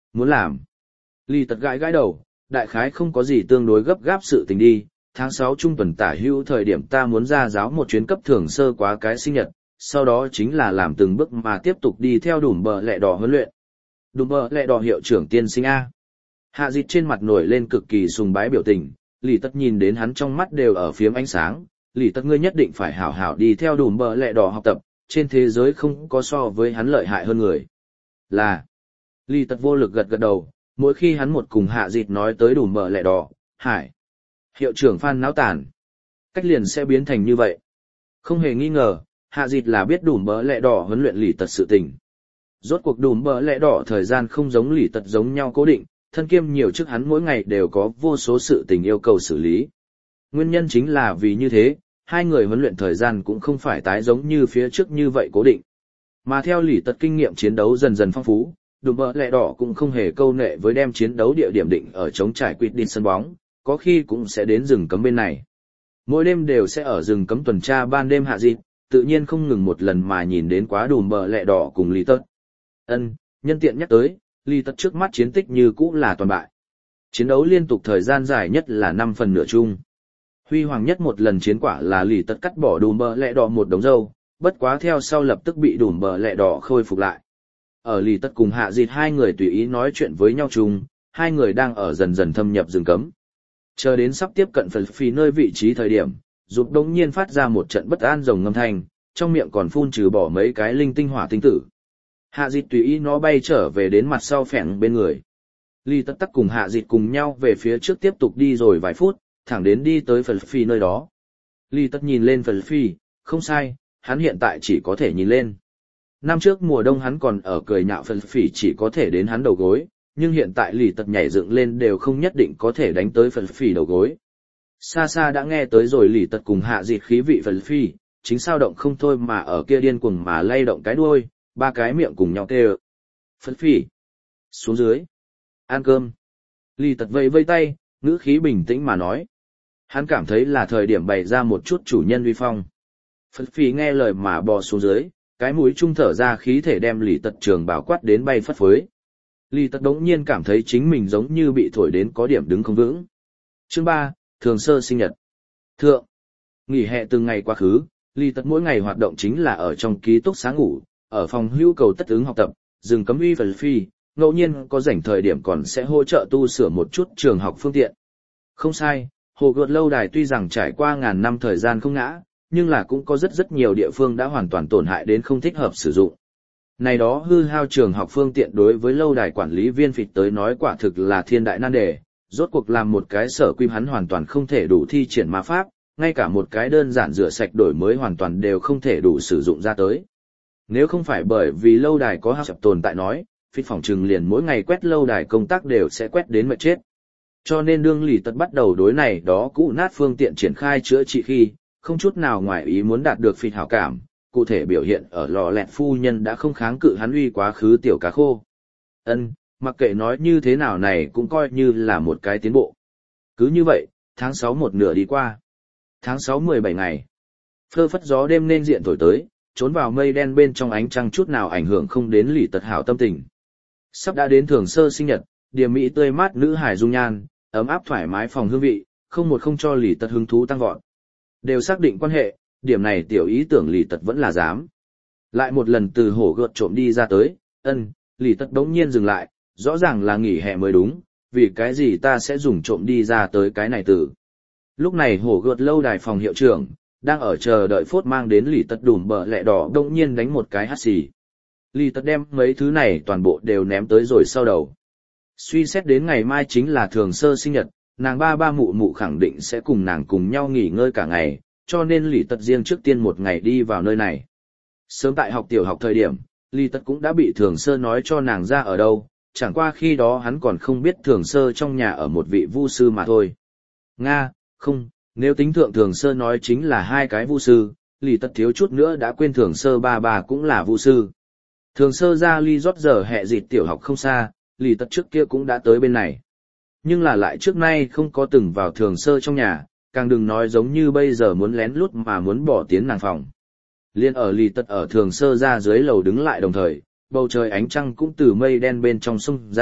Speaker 1: Muốn làm. Lý tật gãi gãi đầu, đại khái không có gì tương đối gấp gáp sự tình đi, tháng sáu trung tuần tả hữu thời điểm ta muốn ra giáo một chuyến cấp thường sơ quá cái sinh nhật, sau đó chính là làm từng bước mà tiếp tục đi theo đùm bờ lẹ đỏ huấn luyện. Đùm bờ lẹ đỏ hiệu trưởng tiên sinh A. Hạ dịch trên mặt nổi lên cực kỳ sùng bái biểu tình, Lý Tất nhìn đến hắn trong mắt đều ở phiếm ánh sáng, Lý Tất ngươi nhất định phải hảo hảo đi theo đùm bờ lẹ đỏ học tập, trên thế giới không có so với hắn lợi hại hơn người. Là. Lý Tất vô lực gật gật đầu, mỗi khi hắn một cùng hạ dịch nói tới đùm bờ lẹ đỏ, hải. Hiệu trưởng Phan náo tàn. Cách liền sẽ biến thành như vậy. Không hề nghi ngờ, hạ dịch là biết đùm bờ lẹ đỏ huấn luyện Lý Tật sự tình. Rốt cuộc đùm bờ lẹ đỏ thời gian không giống Lý Tật giống nhau cố định, thân kiêm nhiều chức hắn mỗi ngày đều có vô số sự tình yêu cầu xử lý. Nguyên nhân chính là vì như thế, hai người huấn luyện thời gian cũng không phải tái giống như phía trước như vậy cố định. Mà theo Lý Tật kinh nghiệm chiến đấu dần dần phong phú, đùm bờ lẹ đỏ cũng không hề câu nệ với đem chiến đấu địa điểm định ở chống trải quyết định sân bóng, có khi cũng sẽ đến rừng cấm bên này. Mỗi đêm đều sẽ ở rừng cấm tuần tra ban đêm hạ dịch, tự nhiên không ngừng một lần mà nhìn đến quá đùm bờ lẹ đỏ cùng Lý Tật. Ân, nhân tiện nhắc tới, Lý Tật trước mắt chiến tích như cũ là toàn bại. Chiến đấu liên tục thời gian dài nhất là năm phần nửa chung. Huy hoàng nhất một lần chiến quả là Lý Tật cắt bỏ đùm bờ lẹ đỏ một đống dâu, bất quá theo sau lập tức bị đùm bờ lẹ đỏ khôi phục lại. Ở Lý Tật cùng hạ dịch hai người tùy ý nói chuyện với nhau chung, hai người đang ở dần dần thâm nhập rừng cấm. Chờ đến sắp tiếp cận phần phi nơi vị trí thời điểm, rụt đống nhiên phát ra một trận bất an rồng ngâm thanh, trong miệng còn phun trừ bỏ mấy cái linh tinh hỏa tinh tử. Hạ dịch tùy ý nó bay trở về đến mặt sau phèn bên người. Lý Tất Tắc cùng hạ dịch cùng nhau về phía trước tiếp tục đi rồi vài phút, thẳng đến đi tới phần phi nơi đó. Lý Tất nhìn lên phần phi, không sai, hắn hiện tại chỉ có thể nhìn lên. Năm trước mùa đông hắn còn ở cười nhạo phần phi chỉ có thể đến hắn đầu gối, nhưng hiện tại Lý Tật nhảy dựng lên đều không nhất định có thể đánh tới phần phi đầu gối. Xa xa đã nghe tới rồi Lý Tật cùng hạ dịch khí vị phần phi, chính sao động không thôi mà ở kia điên cuồng mà lay động cái đuôi, ba cái miệng cùng nhau kêu. Phần phi, xuống dưới, ăn cơm. Lý Tật vẫy vây tay, ngữ khí bình tĩnh mà nói. Hắn cảm thấy là thời điểm bày ra một chút chủ nhân uy phong. Phần phi nghe lời mà bò xuống dưới, cái mũi trung thở ra khí thể đem Lý Tật trường bảo quát đến bay phất phới. Lý Tật đống nhiên cảm thấy chính mình giống như bị thổi đến có điểm đứng không vững. Chương ba, thường sơ sinh nhật. Thượng. Nghỉ hè từng ngày quá khứ, Lý Tật mỗi ngày hoạt động chính là ở trong ký túc xá ngủ, ở phòng hưu cầu tất ứng học tập, rừng cấm uy phần phi, ngẫu nhiên có rảnh thời điểm còn sẽ hỗ trợ tu sửa một chút trường học phương tiện. Không sai, hồ gợt lâu đài tuy rằng trải qua ngàn năm thời gian không ngã, nhưng là cũng có rất rất nhiều địa phương đã hoàn toàn tổn hại đến không thích hợp sử dụng. Này đó hư hao trường học phương tiện đối với lâu đài quản lý viên phịch tới nói quả thực là thiên đại nan đề, rốt cuộc làm một cái sở quy hắn hoàn toàn không thể đủ thi triển ma pháp, ngay cả một cái đơn giản rửa sạch đổi mới hoàn toàn đều không thể đủ sử dụng ra tới. Nếu không phải bởi vì lâu đài có hao chập tồn tại nói, phịch phòng trừng liền mỗi ngày quét lâu đài công tác đều sẽ quét đến mệt chết. Cho nên đương Lý Tật bắt đầu đối này đó cũ nát phương tiện triển khai chữa trị khi, không chút nào ngoài ý muốn đạt được phịch hảo cảm. Cụ thể biểu hiện ở lò lẹt phu nhân đã không kháng cự hắn uy quá khứ tiểu cá khô. Ân, mặc kệ nói như thế nào này cũng coi như là một cái tiến bộ. Cứ như vậy, tháng sáu một nửa đi qua. Tháng sáu mười bảy ngày. Phơ phất gió đêm nên diện thổi tới, trốn vào mây đen bên trong ánh trăng chút nào ảnh hưởng không đến Lý Tật hảo tâm tình. Sắp đã đến thường sơ sinh nhật, điềm mỹ tươi mát nữ hải dung nhan, ấm áp thoải mái phòng hương vị, không một không cho Lý Tật hứng thú tăng vọt. Đều xác định quan hệ, điểm này tiểu ý tưởng Lý Tật vẫn là dám. Lại một lần từ hổ gợt trộm đi ra tới, ân, Lý Tật đống nhiên dừng lại, rõ ràng là nghỉ hè mới đúng, vì cái gì ta sẽ dùng trộm đi ra tới cái này từ. Lúc này hổ gợt lâu đài phòng hiệu trưởng, đang ở chờ đợi phốt mang đến Lý Tật đùm bờ lẹ đỏ đống nhiên đánh một cái hắt xì. Lý Tật đem mấy thứ này toàn bộ đều ném tới rồi sau đầu. Suy xét đến ngày mai chính là thường sơ sinh nhật, nàng ba ba mụ mụ khẳng định sẽ cùng nàng cùng nhau nghỉ ngơi cả ngày, cho nên Lý Tật riêng trước tiên một ngày đi vào nơi này. Sớm tại học tiểu học thời điểm, Lý Tật cũng đã bị Thường Sơ nói cho nàng ra ở đâu, chẳng qua khi đó hắn còn không biết Thường Sơ trong nhà ở một vị vu sư mà thôi. Nga, không, nếu tính thượng Thường Sơ nói chính là hai cái vu sư, Lý Tật thiếu chút nữa đã quên Thường Sơ ba bà cũng là vu sư. Thường Sơ ra ly rót giờ hẹ dịt tiểu học không xa, Lý Tật trước kia cũng đã tới bên này. Nhưng là lại trước nay không có từng vào Thường Sơ trong nhà, càng đừng nói giống như bây giờ muốn lén lút mà muốn bỏ tiến nàng phòng. Liên ở Lý Tật ở Thường Sơ ra dưới lầu đứng lại đồng thời, bầu trời ánh trăng cũng từ mây đen bên trong sông ra,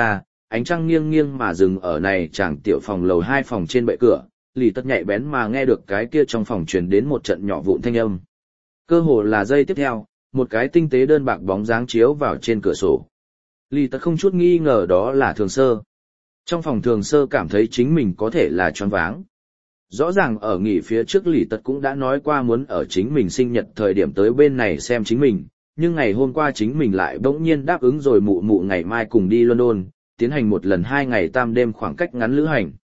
Speaker 1: ánh trăng nghiêng nghiêng mà dừng ở này chàng tiểu phòng lầu hai phòng trên bệ cửa, lì tất nhạy bén mà nghe được cái kia trong phòng truyền đến một trận nhỏ vụn thanh âm. Cơ hồ là giây tiếp theo, một cái tinh tế đơn bạc bóng dáng chiếu vào trên cửa sổ. Lì tất không chút nghi ngờ đó là Thường Sơ. Trong phòng Thường Sơ cảm thấy chính mình có thể là choáng váng. Rõ ràng ở nghỉ phía trước Lì Tật cũng đã nói qua muốn ở chính mình sinh nhật thời điểm tới bên này xem chính mình, nhưng ngày hôm qua chính mình lại bỗng nhiên đáp ứng rồi mụ mụ ngày mai cùng đi London, tiến hành một lần hai ngày tam đêm khoảng cách ngắn lữ hành.